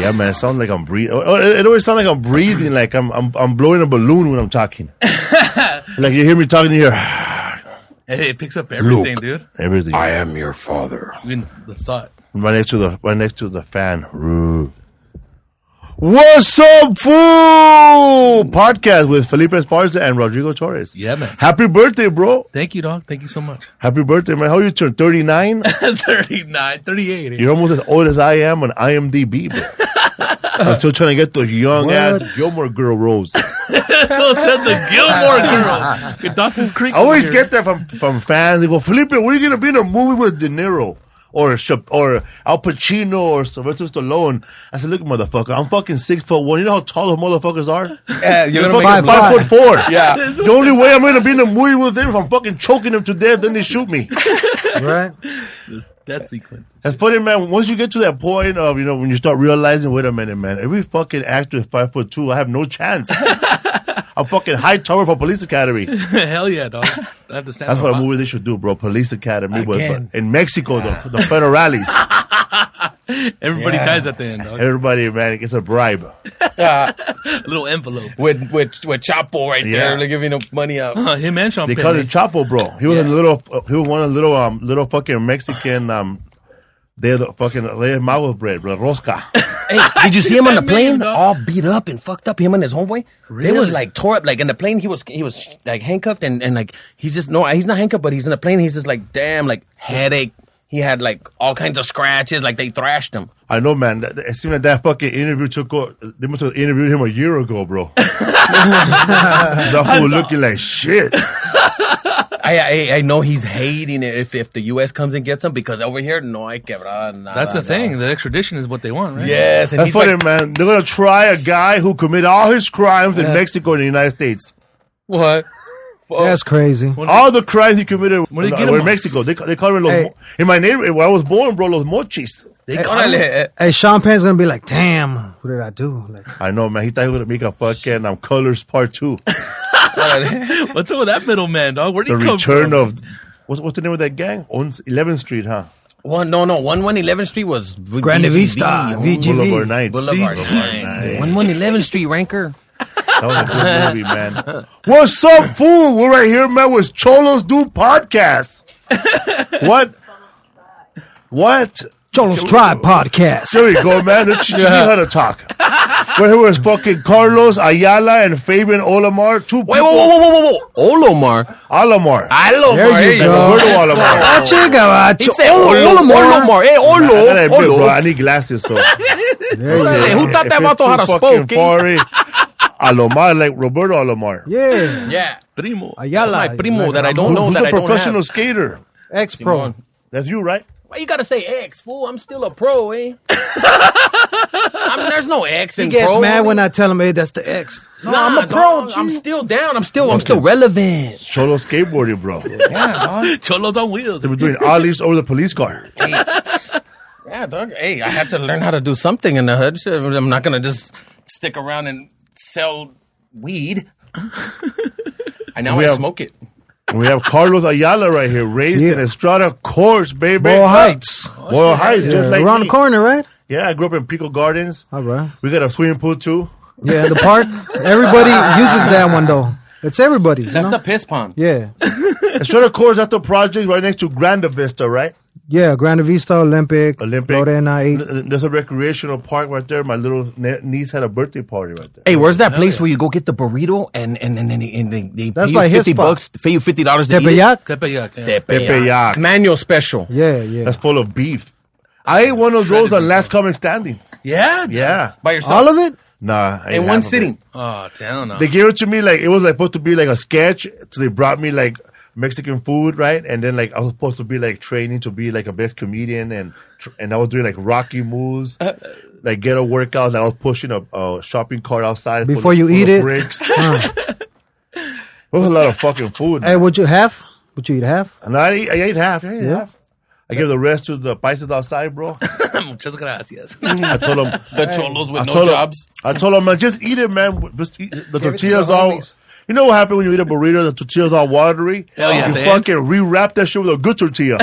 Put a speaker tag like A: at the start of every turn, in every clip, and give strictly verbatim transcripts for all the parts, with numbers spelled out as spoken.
A: Yeah, man. It sounds like I'm breathing. It always sounds like I'm breathing, like I'm I'm I'm blowing a balloon when I'm talking. Like you hear me talking here.
B: Hey, it picks up everything,
A: Look,
B: dude.
A: Everything.
C: I am your father.
B: Even the thought.
A: Right next to the right next to the fan. Roo. What's up, fool? Podcast with Felipe Esparza and Rodrigo Torres.
B: Yeah, man.
A: Happy birthday, bro.
B: Thank you, dog. Thank you so much.
A: Happy birthday, man. How you turn? thirty-nine?
B: thirty-nine, thirty-eight.
A: You're almost as old as I am on I M D B, bro. I'm still trying to get those young-ass Gilmore Girl roles.
B: Phil said the Gilmore Girl. Get Dawson's Creek.
A: I always get that from, from fans. They go, Felipe, when are you going to be in a movie with De Niro? Or or Al Pacino or Sylvester Stallone. I said, look, motherfucker, I'm fucking six foot one. You know how tall those motherfuckers are?
C: Yeah, you're gonna
A: fucking
C: make
A: five, five foot four.
C: Yeah.
A: The only way I'm going to be in a movie with them if I'm fucking choking them to death, then they shoot me.
D: Right?
B: This, that sequence.
A: That's funny, man. Once you get to that point of, you know, when you start realizing, wait a minute, man, every fucking actor is five foot two. I have no chance. I'm fucking high tower for Police Academy.
B: Hell yeah, dog. I have to stand
A: That's
B: on
A: what a
B: my-
A: movie they should do, bro. Police Academy. With,
D: Again.
A: but in Mexico, the, the federales.
B: Everybody
D: Yeah.
B: dies at the end, dog.
A: Everybody, man, gets a bribe.
B: A little envelope.
C: with with with Chapo right
A: Yeah.
C: there, like giving him money out.
B: Uh, him and Sean
A: They
B: Penn,
A: call
B: man.
A: it Chapo, bro. He was
C: Yeah.
A: a little, he was one of the little, um, little fucking Mexican, um, they're the fucking Reyes Magos bread, bro. Rosca.
C: Hey, did you see him on the
B: That
C: plane?
B: meme, dog.
C: All beat up and fucked up. Him and his homeboy. It
B: Really?
C: was like tore up. Like in the plane, he was he was like handcuffed and and like he's just no, he's not handcuffed, but he's in the plane. He's just like damn, like headache. He had like all kinds of scratches. Like they thrashed him.
A: I know, man. That, it seemed like that fucking interview took, o- they must have interviewed him a year ago, bro. That fool looking like shit.
C: I, I I know he's hating it if if the U S comes and gets him because over here no hay quebrada nada.
B: That's the
C: dog.
B: thing. The extradition is what they want, right?
C: Yes, and
A: That's
C: he's
A: funny,
C: like,
A: man. They're going to try a guy who committed all his crimes in Mexico and the United States.
C: what?
D: That's crazy.
A: All the crimes he committed
B: When they
A: were
B: get
A: in
B: him-
A: Mexico. They, they call it los,
D: Hey.
A: mo- in my neighborhood where I was born, bro, los mochis.
B: They
C: Hey,
B: got him.
C: órale,
D: Hey, Sean Penn's gonna be like, damn, what did I do? Like,
A: I know, man. He thought he was going to make a fucking um, Colors Part two.
C: órale.
B: What's up with that middleman, dog? Where'd he
A: The
B: come
A: return
B: from?
A: of, what's, what's the name of that gang? Owns eleventh Street, huh?
C: One no no one one eleventh Street was v-
D: Grande
C: V G V.
D: Vista, V G V.
A: Boulevard Nights.
C: Boulevard
A: Boulevard
C: Nights.
A: Nights.
C: one one eleventh Street ranker.
A: That was a good movie, man. What's up, fool? We're right here, man, with Cholos Do Podcast. What? What?
D: Cholos Tribe Podcast.
A: There we go, man. Let's teach you how to talk. We're here with fucking Carlos Ayala and Fabian Olamar. Two
C: Wait,
A: people.
C: whoa, whoa, whoa, whoa, whoa, Olamar.
A: Alamar.
C: Olamar.
D: There you
C: hey,
D: go.
A: Roberto Alamar.
D: Ah, chica,
C: He
D: Cho-
C: said
D: Olo-
C: Olo-
D: Olamar.
C: Olamar. Hey,
A: I
C: Olo.
A: gotta admit, bro,
C: Olo.
A: I need glasses, so.
D: There you
C: Hey,
D: go.
C: who thought that
A: If
C: vato
A: it's
C: had a
A: too fucking
C: spoke? eh?
A: far, Alomar, like Roberto Alomar.
D: Yeah.
C: Yeah.
B: Primo.
D: Ayala.
C: My primo that I
A: Who-
C: don't know
A: who's
C: that
A: a
C: I don't
A: professional
C: have.
A: skater?
D: Ex-pro.
C: Simon.
A: That's you, right?
C: Why you gotta say X, fool? I'm still a pro, eh? I mean, there's no X
D: He
C: in
D: gets
C: pro.
D: mad when I tell him, hey, that's the X. No,
C: Nah,
D: I'm a pro,
C: dog, I'm
D: G.
C: still down. I'm still, I'm still relevant.
A: Cholo skateboarding, bro.
C: Yeah, dog.
B: Cholos on wheels.
A: They were doing ollies over the police car.
C: Hey. Yeah, dog. Hey, I had to learn how to do something in the hood. So I'm not gonna just stick around and sell weed. I know
A: We
C: I
A: have-
C: smoke it.
A: We have Carlos Ayala right here, raised
D: Yeah.
A: in Estrada Course, baby.
D: Boyle Heights.
A: Boyle Heights,
D: Yeah,
A: just like
D: around
A: me.
D: the corner, right?
A: Yeah, I grew up in Pico Gardens.
D: All right.
A: We got a swimming pool too.
D: Yeah, the park. Everybody uses that one, though. It's everybody's. You
C: That's
D: know?
C: the piss pond.
D: Yeah.
A: Estrada Course, that's the project right next to Grande Vista, right?
D: Yeah, Grande Vista, Olympic,
A: Olympic.
D: Lorena, eight.
A: There's a recreational park right there. My little ne- niece had a birthday party right there.
C: Hey, where's that place where you go get the burrito and and and, and, and they, they
D: That's
C: pay
D: by
C: you
D: his
C: fifty
D: spot.
C: bucks, pay you fifty dollars to eat it?
D: Tepeyac?
B: Tepeyac. Yeah.
A: Tepeyac.
C: Manual special.
D: Yeah, yeah.
A: That's full of beef. I ate one of those on Last Comic Standing.
B: Yeah?
A: Yeah.
C: By yourself.
D: All of it?
A: Nah. I ate
C: in
A: half
C: one
A: of it.
C: sitting.
B: Oh, hell no.
A: They gave it to me like it was like supposed to be like a sketch. So they brought me like Mexican food, right? And then like I was supposed to be like training to be like a best comedian, and tr- and I was doing like Rocky moves, like ghetto workouts. I was pushing a, a shopping cart outside full
D: Before
A: of-
D: you
A: full
D: eat
A: of
D: it?
A: bricks.
D: Huh.
A: It was a lot of fucking food.
D: Hey,
A: man.
D: would you half? Would you eat half?
A: And I ate, I ate half. I ate
D: Yeah.
A: half. I gave the rest to the paisas outside, bro.
B: Muchas gracias.
A: I told them.
C: The cholos with
A: I
C: no
A: told
C: jobs.
A: Him, I told him, man, just eat it, man. Just eat, the tortillas
D: the
A: all.
D: homies.
A: You know what happened when you eat a burrito? The tortilla's all watery.
B: Hell yeah,
A: You
B: man.
A: fucking rewrap that shit with a good tortilla.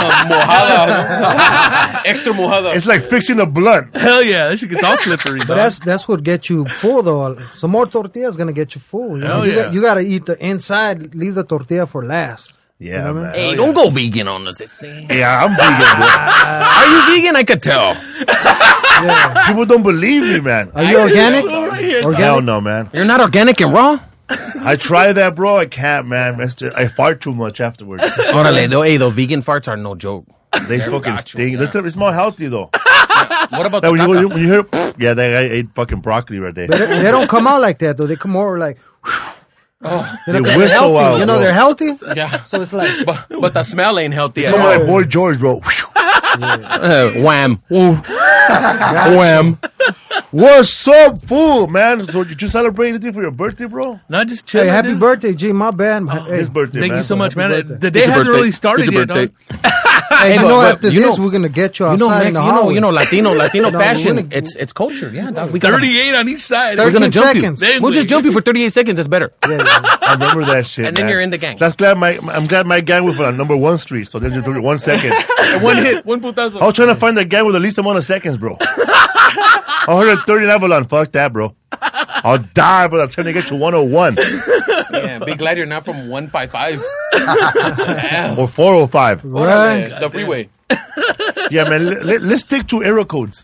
C: Mojada. Extra mojada.
A: It's like fixing a blunt.
B: Hell yeah, that shit gets all slippery.
D: But that's that's what gets you full though. Some more tortilla is gonna get you full. You, know?
B: Hell
D: you,
B: yeah.
D: got, you gotta eat the inside. Leave the tortilla for last.
A: Yeah,
D: You know what I
A: man.
D: mean?
C: Hey, don't go vegan on us. See?
A: Yeah, I'm vegan, bro.
C: Are you vegan? I could tell.
D: Yeah.
A: People don't believe me, man.
D: Are you organic?
A: Hell
D: Organic?
A: no, man.
C: You're not organic and raw?
A: I try that, bro. I can't, man. It's just- I fart too much afterwards.
C: Orale, though, hey, though, vegan farts are no joke.
A: They fucking stink. It's, it's more healthy, though.
C: What about
A: Like,
C: the
A: when, you,
C: caca?
A: when you hear, yeah, that guy ate fucking broccoli right there.
D: But they, they don't come out like that though. They come more like.
C: Oh,
D: You know,
A: They
D: 'cause they're
A: whistle
D: healthy.
A: out,
D: You know
A: bro.
D: they're healthy.
C: yeah.
D: So it's like.
C: But, but the smell ain't healthy at
A: Come
C: all.
A: on, like Boy George, bro.
C: Uh, wham. Ooh. Wham.
A: What's up, fool, man? So did you celebrate anything for your birthday, bro?
B: Not just chilling.
D: Hey, happy
B: dude.
D: birthday, G. My bad. Hey,
A: His birthday,
B: Thank
A: man.
B: you so much,
D: Happy
B: man.
D: birthday.
B: The day
C: It's your
B: hasn't
C: birthday.
B: really started
C: It's your
B: yet, dog.
D: hey, you
C: but-
D: know
C: but
D: after
C: you
D: this
C: know-
D: we're gonna get you
C: You
D: outside
C: know,
D: in
C: next,
D: the
C: you know,
D: hallway.
C: you know, Latino, Latino
D: No, we're
C: fashion.
D: gonna-
C: It's it's culture. Yeah, dog. We got.
B: thirty-eight on each side.
C: We're gonna
D: thirteen
C: jump
D: seconds.
C: you. We'll just jump you for thirty-eight seconds. That's better.
D: Yeah, yeah.
A: I remember that shit,
C: And then
A: man.
C: you're in the gang.
A: That's glad my I'm glad my gang was on number one street, so they just took it one second.
B: One hit, one putazo.
A: I was trying to find the gang with the least amount of seconds, bro. one hundred thirty in Avalon. Fuck that, bro. I'll die by the time they get to one oh one
C: Yeah, be glad you're not from one fifty-five.
A: or four oh five.
D: Right.
C: The freeway.
A: Yeah, man. Let, let, let's stick to error codes.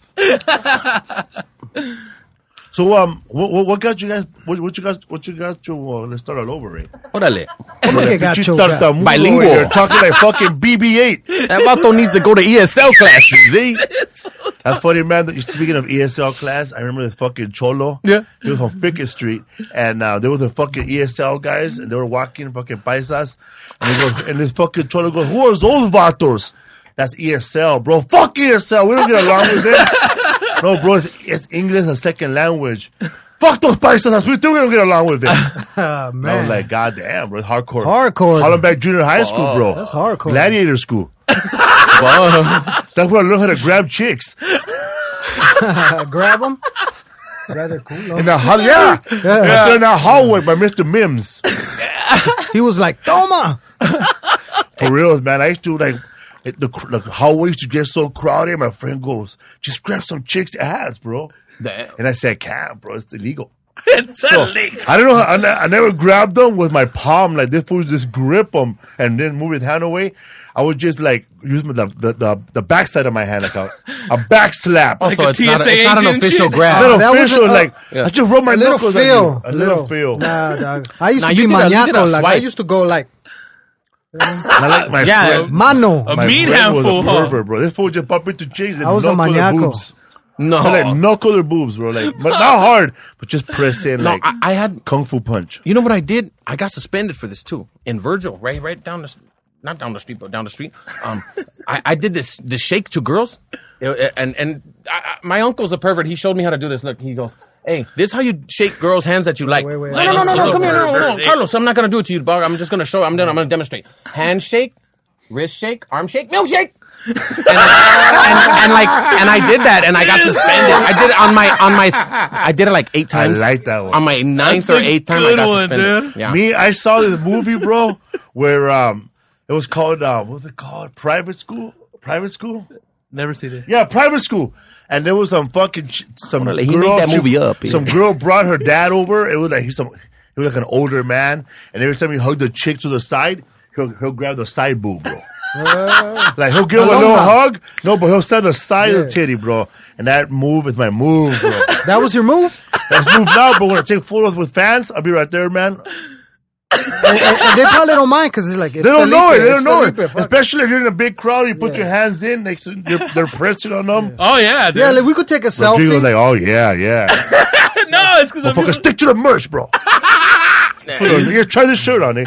A: So, um, what, what, what got you guys? What, what you guys? What you got you? Uh, let's start all over, right?
C: Órale.
D: ¿Cómo que gacho?
A: Tartamudo,
C: Bilingual.
A: You're talking like fucking B B eight.
C: That vato needs to go to E S L classes, eh?
A: That's funny, man. That- Speaking of E S L class, I remember this fucking cholo.
C: Yeah.
A: He was on Fickett Street, and uh, there was the fucking E S L guys, and they were walking fucking paisas, and he goes, and this fucking cholo goes, "Who are those vatos?" That's E S L, bro. Fuck E S L. We don't get along with them. No, bro. It's, it's English as second language. Fuck those paisas. We still don't get along with them.
D: Ah,
A: And I was
D: man.
A: like, God damn, bro. It's hardcore.
D: Hardcore.
A: Hollenbeck Junior High School, bro.
D: That's hardcore.
A: Gladiator school.
C: Wow.
A: That's where I learned how to grab chicks.
D: Uh, grab them. Rather cool. no?
A: In the hall, yeah. yeah. In the hallway by Mister Mims.
D: He was like, "Toma."
A: For real, man. I used to like it, the the hallway used to get so crowded. My friend goes, "Just grab some chick's ass, bro." And I said, "I can't, bro. It's illegal."
B: It's
A: So
B: illegal.
A: I don't know. How, I, ne- I never grabbed them with my palm like this. Fool just grip them and then move his hand away. I would just like use my, the, the the the backside of my hand like a, a back slap.
C: Oh,
A: Like
C: so
B: a
C: it's not, a,
B: T S A
C: it's not an
B: agent
C: official
B: shit.
C: grab.
A: a little
D: that was
A: official,
D: a-
A: like
C: yeah.
A: I just rub my
D: A little
A: knuckles.
D: feel.
A: A little feel.
D: Nah, dog. I used
C: Nah,
D: to
C: you
D: be
C: did a- you did a
D: maniaco. Like I
C: swipe.
D: used to go like
A: I like my
C: Yeah.
A: friend.
D: mano.
B: A
A: My
B: meat
A: friend was
B: handful,
A: a
B: huh?
A: pervert, bro. This fool just bump into chicks and
D: I was a
A: knuckle their
D: maniaco.
A: boobs.
C: No.
A: I like knuckle their boobs, bro. Like, but not hard, but just press in
C: No,
A: like
C: I, I had.
A: kung fu punch.
C: You know what I did? I got suspended for this too. In Virgil, right, right down the, not down the street, but down the street. Um, I, I did this, this shake to girls, It- and and I, I- my uncle's a pervert. He showed me how to do this. Look, he goes, "Hey, this is how you shake girls' hands that you like."
D: Wait, wait,
C: no,
D: wait.
C: no, no, no, no, come here, no, no,
B: Pervert.
C: no, Carlos. I'm not gonna do it to you, dog. I'm just gonna show. I'm gonna, I'm gonna demonstrate. Handshake, wrist shake, arm shake, milkshake. and, and, and like, and I did that, and I got suspended. I did it on my, on my, I did it like eight
A: I
C: times.
A: like that one.
C: On my ninth
B: That's
C: or
B: a
C: eighth time, I
B: good
C: got
B: one,
C: suspended.
B: dude.
C: Yeah.
A: Me, I saw this movie, bro, where um, it was called uh, what was it called? Private School. Private School.
B: Never seen it.
A: Yeah, private school. And there was some fucking ch- some
C: Well, he
A: girl.
C: made that
A: she-
C: movie up, yeah.
A: Some girl brought her dad over. It was like he's some. He was like an older man, and every time he hugged the chick to the side, he'll he'll grab the side boob, bro. Like he'll give her a little
D: Alonga.
A: hug. No, but he'll set the side of
D: Yeah.
A: the titty, bro. And that move is my move, bro.
D: That was your move?
A: That's move now. But when I take photos with fans, I'll be right there, man.
D: and, and, and they probably don't mind because it's like, it's
A: They don't know it.
D: Felipe,
A: They
D: it's
A: don't know
D: Felipe,
A: it.
D: fuck.
A: Especially if you're in a big crowd, you put
D: Yeah.
A: your hands in. They, they're, they're pressing on them.
B: Oh yeah, dude.
D: Yeah, like we could take a
A: Rodrigo's
D: selfie.
A: like, oh yeah, yeah.
B: no, it's because
A: Motherfucker, stick to the merch, bro. Put a- Here, try this shirt on, eh?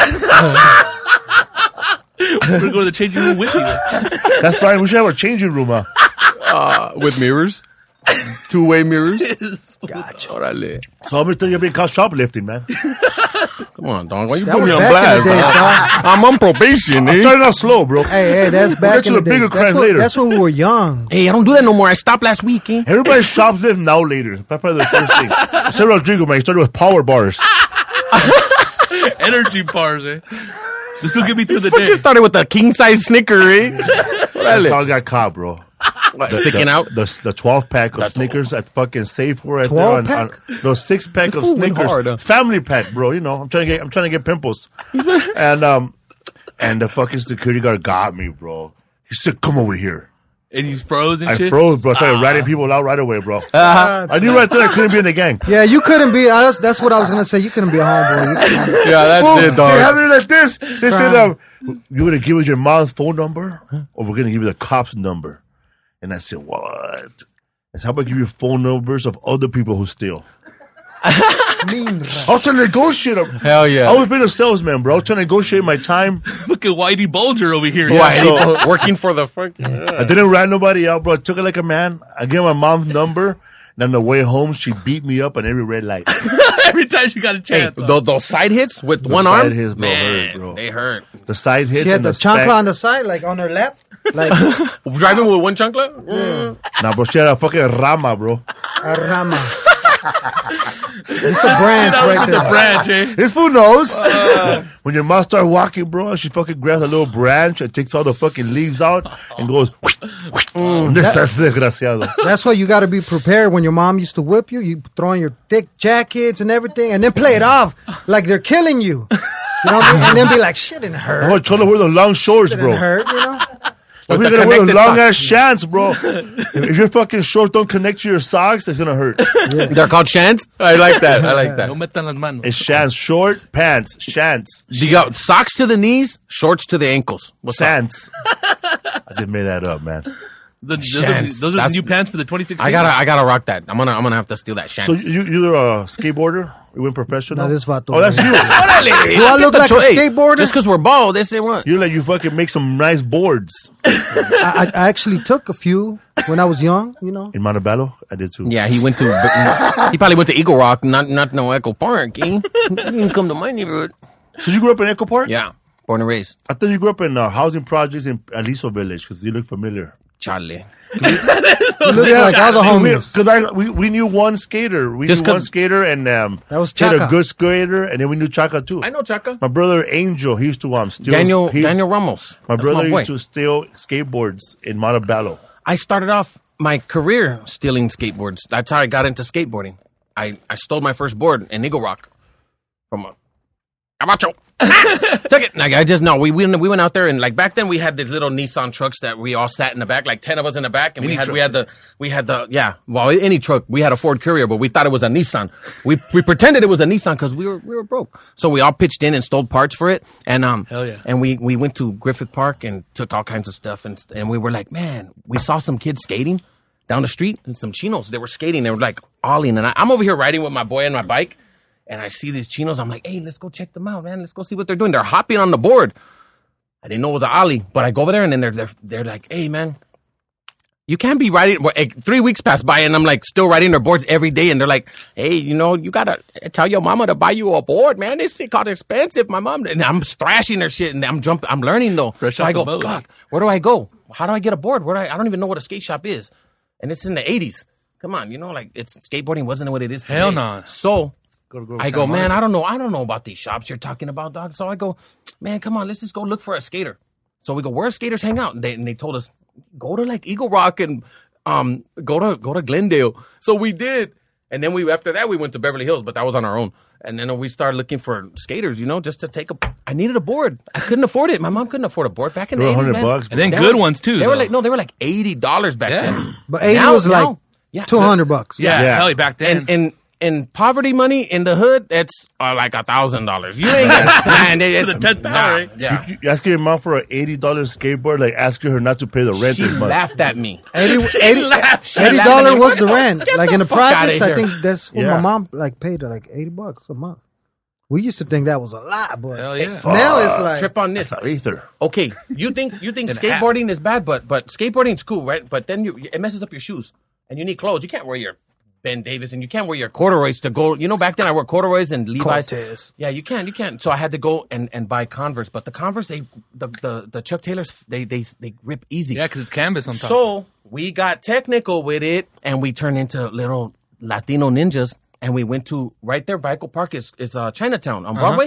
B: we're going to the changing room with you.
A: That's fine. We should have a changing room, huh?
C: Uh, with mirrors, two-way mirrors. Gotcha. Orale.
A: So how many times you been caught shoplifting, man?
C: Come on, dog. Why you
D: That
C: put
D: was
C: me on
D: back in
C: blast?
D: the days,
C: dog?
D: dog.
C: I'm on probation,
A: I'm
C: eh?
A: starting out slow, bro.
D: Hey, hey, that's back
A: get to
D: in
A: the
D: the
A: bigger
D: days.
A: crime
D: That's, what,
A: later.
D: that's when we were young.
C: Hey, I don't do that no more. I stopped last week, eh?
A: Everybody shoplift now later. That's probably the first thing. Say Rodrigo, man, he started with power bars.
B: Energy bars, eh? This will get me through the
C: Fucking
B: day.
C: started with a king size Snicker, eh?
A: That's how I got caught, bro.
C: What,
A: The-
C: sticking
A: the,
C: out.
A: the the twelve pack of
C: That's-
A: Snickers at fucking Safeway right
D: twelve
A: there on,
D: pack?
A: on those six pack of
C: fool went
A: Snickers,
C: hard, huh?
A: family pack, bro. You know, I'm trying to get I'm trying to get pimples, and um, and the fucking security guard got me, bro. He said, "Come over here."
B: And you froze and
A: I
B: shit?
A: froze, bro. I started ratting people out right away, bro.
C: Uh-huh.
A: I knew right there I couldn't be in the gang.
D: Yeah, you couldn't be. I was, that's what I was gonna say. You couldn't be a homeboy. You couldn't-
C: Yeah, that's
A: Boom,
C: it,
A: they
C: dog.
A: have it like this. They said, um, "You gonna give us your mom's phone number, or we're gonna give you the cops' number?" And I said, "What?" I said, "How about give you phone numbers of other people who steal?"
D: Mean.
A: I was trying to negotiate.
C: Hell yeah.
A: I was being a salesman, bro. I was trying to negotiate my time.
B: Look at Whitey Bulger over here.
C: Why?
A: so-
C: Working for the fucking.
A: I didn't rat nobody out, bro. I took it like a man. I gave my mom's number. And on the way home, she beat me up on every red light.
B: Every time she got a
C: Hey,
B: chance.
C: those, those side hits with one
A: side
C: arm,
A: hits, bro,
C: man,
A: hurt, bro.
C: they hurt.
A: The side hits
D: She had
A: and
D: the
A: the
D: chancla
A: stack.
D: on the side, like on her lap. Like
C: Driving with one chancla? Mm.
A: Nah, bro, she had a fucking rama, bro.
D: a rama. It's a branch
B: That was
D: right
B: the
D: there.
B: branch, eh?
A: This fool knows. When your mom starts walking, bro, she fucking grabs a little branch and takes all the fucking leaves out and goes. ¿Dónde estás, desgraciado?
D: That's why you got to be prepared. When your mom used to whip you, you throw on your thick jackets and everything, and then play it off like they're killing you. You know what I mean? And then be like, shit didn't
A: I'm
D: hurt.
A: gonna try to wear the long shorts,
D: Didn't
A: bro.
D: hurt, you know?
A: Like,
C: With
A: we're
C: the
A: gonna wear the
C: connected
A: long ass
C: socks.
A: shants, bro. if, if your fucking shorts don't connect to your socks, it's gonna hurt.
C: They're called shants? I like that. I like that.
B: No metan las manos.
A: It's shants, short pants, shants,
C: You got socks to the knees, shorts to the ankles. What's up?
A: shants. I just made that up, man.
B: The, those are, the,
C: Shants.
B: those are the
C: That's-
B: new pants for the twenty sixteen.
C: I gotta, I gotta rock that. I'm gonna, I'm gonna have to steal that
A: So
C: shants.
A: you, you're a skateboarder? You went professional?
D: No, this vato,
A: oh, that's
D: man.
A: you.
C: Do
D: I look like a skateboarder?
C: Just because we're bald, they say what?
A: You're like, you fucking make some nice boards.
D: I, I actually took a few when I was young, you know.
A: In Montebello, I did too.
C: Yeah, he went to. He probably went to Eagle Rock, not not no Echo Park. Eh? He didn't come to my neighborhood.
A: So you grew up in Echo Park?
C: Yeah, born and raised.
A: I thought you grew up in uh, housing projects in Aliso Village because you look familiar.
C: Charlie.
D: You look like all the homies.
A: Because I we, we knew one skater. We
C: Just
A: knew one
C: 'cause-
A: skater, and um,
D: That was
A: he had a
D: Chaka.
A: good skater, and then we knew Chaka too.
C: I know Chaka.
A: My brother Angel, he used to um steal.
C: Daniel
A: he-
C: Daniel Ramos.
A: My
C: That's
A: brother
C: boy.
A: used to steal skateboards in Montebello.
C: I started off my career stealing skateboards. That's how I got into skateboarding. I, I stole my first board in Eagle Rock from a Camacho. Took it. Like, I just know we went we went out there and like back then we had these little Nissan trucks that we all sat in the back, like ten of us in the back, and we
B: Mini
C: had
B: truck.
C: we had the we had the yeah. Well, any truck we had a Ford Courier, but we thought it was a Nissan. We we pretended it was a Nissan because we were we were broke. So we all pitched in and stole parts for it, and um
B: Hell yeah.
C: and we we went to Griffith Park and took all kinds of stuff, and and we were like, man, we saw some kids skating down the street and some chinos. They were skating. They were like ollieing, and I, I'm over here riding with my boy on my bike. And I see these chinos. I'm like, hey, let's go check them out, man. Let's go see what they're doing. They're hopping on the board. I didn't know it was an ollie, but I go over there and then they're they're, they're like, hey, man, you can't be riding. Well, like, three weeks pass by and I'm like still riding their boards every day. And they're like, hey, you know, you gotta tell your mama to buy you a board, man. This shit called expensive. My mom and I'm thrashing their shit and I'm jumping. I'm learning though.
B: Fresh
C: so
B: off
C: I
B: the
C: go,
B: boat.
C: fuck, where do I go? How do I get a board? Where do I? I don't even know what a skate shop is. And it's in the eighties. Come on, you know, like it's skateboarding wasn't what it is today.
B: Hell nah.
C: So.
B: Go to
C: I go, man, I don't know. I don't know about these shops you're talking about, dog. So I go, man, come on, let's just go look for a skater. So we go, where skaters hang out? And they, and they told us, go to like Eagle Rock and um, go to go to Glendale. So we did. And then we after that, we went to Beverly Hills, but that was on our own. And then we started looking for skaters, you know, just to take a. I needed a board. I couldn't afford it. My mom couldn't afford a board back in
A: They
C: the
A: were
C: eighties,
A: 100
C: man.
A: bucks,
B: And then
C: They
B: good
C: were-
B: ones too.
C: They were
B: though.
C: like no, they were like eighty dollars back
B: Yeah.
C: then.
D: But eighty
C: Now-
D: was like
C: now- yeah,
D: two hundred bucks.
B: Yeah,
A: Yeah.
B: hell, back then.
C: and and and poverty money in the hood, it's uh, like a thousand dollars. You ain't got man, it- it's
B: the tenth power,
C: nah,
B: right?
C: Yeah,
A: You asking your mom for an eighty dollars skateboard, like asking her not to pay the rent
C: she
A: this month.
C: laughed at me.
D: eighty
C: She
D: eighty
C: laughed. She
D: eighty
C: laughed at
D: dollar
C: me.
D: was the rent.
C: Get
D: Like
C: the
D: in the
C: fuck outta
D: projects, I
C: here.
D: think that's what
A: Yeah.
D: my mom like paid her like eighty bucks a month. We used to think that was a lot, but
B: Hell yeah.
D: now it's like
C: Trip on this.
A: That's ether.
C: Okay, you think you think
B: An
C: skateboarding is bad, but but skateboarding's cool, right? But then you it messes up your shoes, and you need clothes. You can't wear your Ben Davis, and you can't wear your corduroys to go. You know, back then I wore corduroys and Levi's.
D: Cortez.
C: Yeah, you can't, you can't. So I had to go and, and buy Converse, but the Converse, they the, the the Chuck Taylors, they they they rip easy.
B: Yeah, because it's canvas on top.
C: So we got technical with it, and we turned into little Latino ninjas, and we went to right there by Echo Park is is uh, Chinatown on Broadway.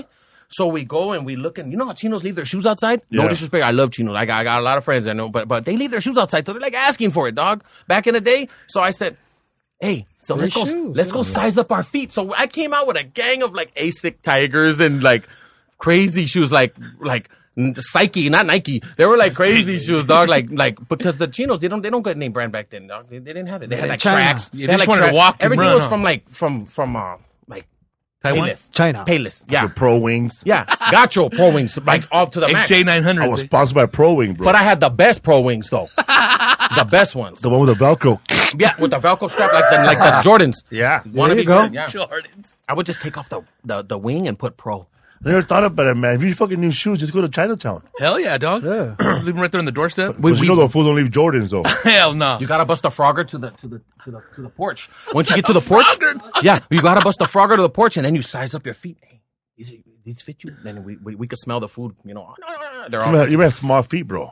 C: So we go and we look, and you know how chinos leave their shoes outside?
A: Yeah.
C: No disrespect, I love chinos. I got, I got a lot of friends I know, but but they leave their shoes outside, so they're like asking for it, dog. Back in the day, so I said, hey, so let's go,
D: shoes,
C: let's go size up our feet. So I came out with a gang of like Asics Tigers and like crazy shoes, like like. Psyche, not Nike. They were like crazy shoes, dog. Like, like because the chinos they don't they don't get name brand back then, dog. They, they didn't have it. They had like
D: China.
C: tracks.
B: Yeah,
C: they had
B: they just
C: like
B: wanted to
C: track-
B: walk and
C: Everything
B: run,
C: was
B: huh?
C: from like from from uh like
B: Taiwan?
C: Payless,
D: China.
C: Payless. Yeah,
A: The Pro Wings.
C: yeah. Gacho Pro Wings, like all to the max.
B: X J nine hundred.
A: I was sponsored by Pro Wing, bro.
C: But I had the best Pro Wings though. The best ones.
A: the one with the Velcro.
C: Yeah, with the Velcro strap, like the like the Jordans.
A: Yeah.
C: Wanna
D: you
C: be
D: go.
C: good, Yeah.
B: Jordans.
C: I would just take off the, the the wing and put Pro.
A: I never thought about it, man. If you fucking new shoes, just go to Chinatown.
B: Hell yeah, dog.
D: Yeah.
B: Leave them right there on the doorstep.
C: We-
A: But you know the fools don't leave Jordans, though.
B: Hell no.
C: You gotta bust a frogger to the to the to the to the porch. Once you get to the porch,
B: Frogger?
C: yeah, you gotta bust a frogger to the porch, and then you size up your feet. Hey, these, these fit you? Then we, we we could smell the food. You know, they're
A: You
C: all.
A: have, you have small feet, bro.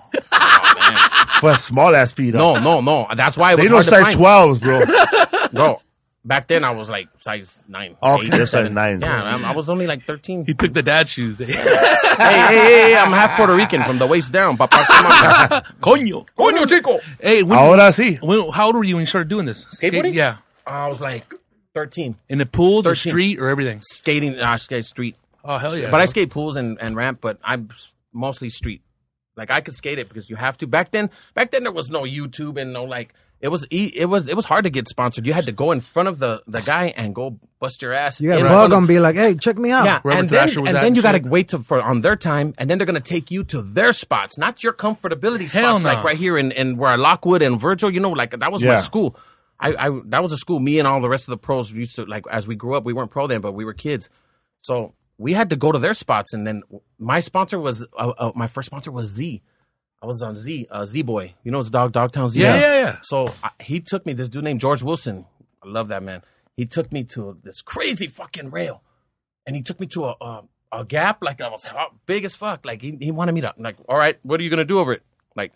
A: For small ass feet. Huh?
C: No, no, no. That's why it was
A: They know
C: hard to
A: size
C: find.
A: twelves, bro.
C: Bro, back then I was like size nine.
A: Okay,
C: eight,
A: they're size
C: seven.
A: nines.
C: Yeah, I'm- I was only like thirteen.
B: He took the dad shoes.
C: hey, hey, hey, I'm half Puerto Rican from the waist down. Papa, come on.
B: Coño.
C: Coño, chico.
B: Hey, when,
A: Ahora sí.
B: when, how old were you when you started doing this? Skate-
C: Skateboarding?
B: Yeah.
C: I was like thirteen.
B: In the pool, the
C: thirteen.
B: street, or everything?
C: Skating, I skate street.
B: Oh, hell yeah.
C: But I
B: dog.
C: skate pools and, and ramp, but I'm mostly street. Like I could skate it because you have to. Back then, back then there was no YouTube and no like. It was e- it was it was hard to get sponsored. You had to go in front of the, the guy and go bust your ass.
D: You got
C: in
D: bug
C: front of-
D: them, be like, hey, check me out.
C: Yeah,
B: Wherever
C: and then,
B: Thrasher was
C: and
B: at
C: then
B: and
C: you got to
B: shit.
C: wait to, for on their time, and then they're gonna take you to their spots, not your comfortability
B: Hell
C: spots,
B: no.
C: like right here in, in where Lockwood and Virgil. You know, like that was my
A: Yeah.
C: school. I, I that was a school. Me and all the rest of the pros used to like as we grew up. We weren't pro then, but we were kids, so we had to go to their spots. And then my sponsor was uh, uh, my first sponsor was Z. I was on Z, uh, Z Boy. You know, it's Dog Dogtown Z.
B: Yeah, yeah, yeah.
C: So I, he took me. This dude named George Wilson. I love that man. He took me to this crazy fucking rail, and he took me to a a, a gap like I was hot- big as fuck. Like he, he wanted me to like, all right, what are you gonna do over it? Like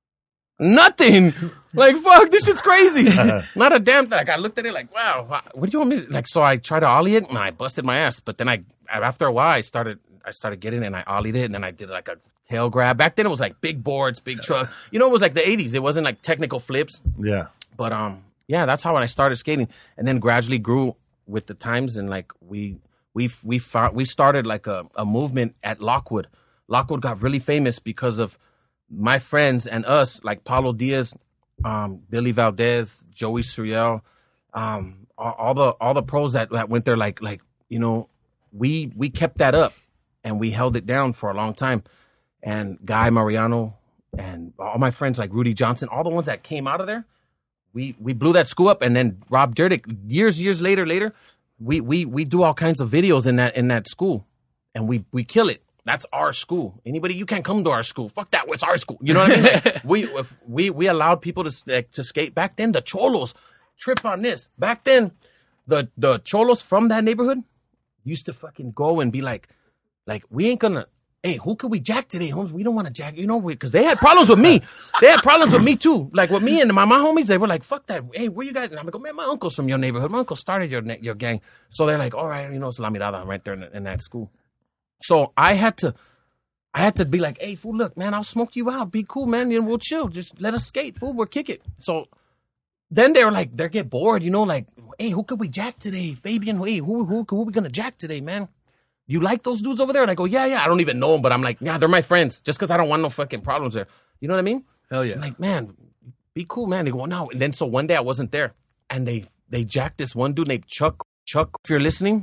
C: nothing. Like fuck, this shit's crazy. Not a damn thing. Like I looked at it like, wow, wha- what do you want me to like? So I tried to ollie it and I busted my ass. But then I after a while I started I started getting it and I ollied it and then I did like a tail grab. Back then it was like big boards, big truck. You know, it was like the eighties. It wasn't like technical flips.
A: Yeah.
C: But um, yeah, that's how I started skating, and then gradually grew with the times, and like we we we found, we started like a, a movement at Lockwood. Lockwood got really famous because of my friends and us, like Paulo Diaz, um, Billy Valdez, Joey Suriel, um, all, all the all the pros that, that went there. Like like you know, we we kept that up, and we held it down for a long time. And Guy Mariano and all my friends like Rudy Johnson, all the ones that came out of there. We we blew that school up, and then Rob Dyrdek, years years later later, we we we do all kinds of videos in that in that school, and we we kill it. That's our school. Anybody, you can't come to our school. Fuck that. It's our school. You know what I mean? Like, we if we we allowed people to like, to skate back then. The cholos trip on this. Back then, the the cholos from that neighborhood used to fucking go and be like, like we ain't gonna. Hey, who could we jack today, Holmes? We don't want to jack, you know, because they had problems with me. They had problems with me too. Like with me and my, my homies, they were like, "Fuck that! Hey, where you guys?" And I'm like, "Oh man, my uncle's from your neighborhood. My uncle started your your gang." So they're like, "All right, you know, it's La Mirada right there in, in that school." So I had to, I had to be like, "Hey, fool, look, man, I'll smoke you out. Be cool, man. You know, we'll chill. Just let us skate, fool. We'll kick it." So then they were like, they get bored, you know, like, "Hey, who could we jack today, Fabian? Hey, who who who are we gonna jack today, man? You like those dudes over there?" And I go, yeah, yeah. I don't even know them, but I'm like, yeah, they're my friends. Just because I don't want no fucking problems there. You know what I mean?
B: Hell yeah.
C: I'm like, man, be cool, man. They go, no. And then so one day I wasn't there, and they they jacked this one dude named Chuck. Chuck, if you're listening,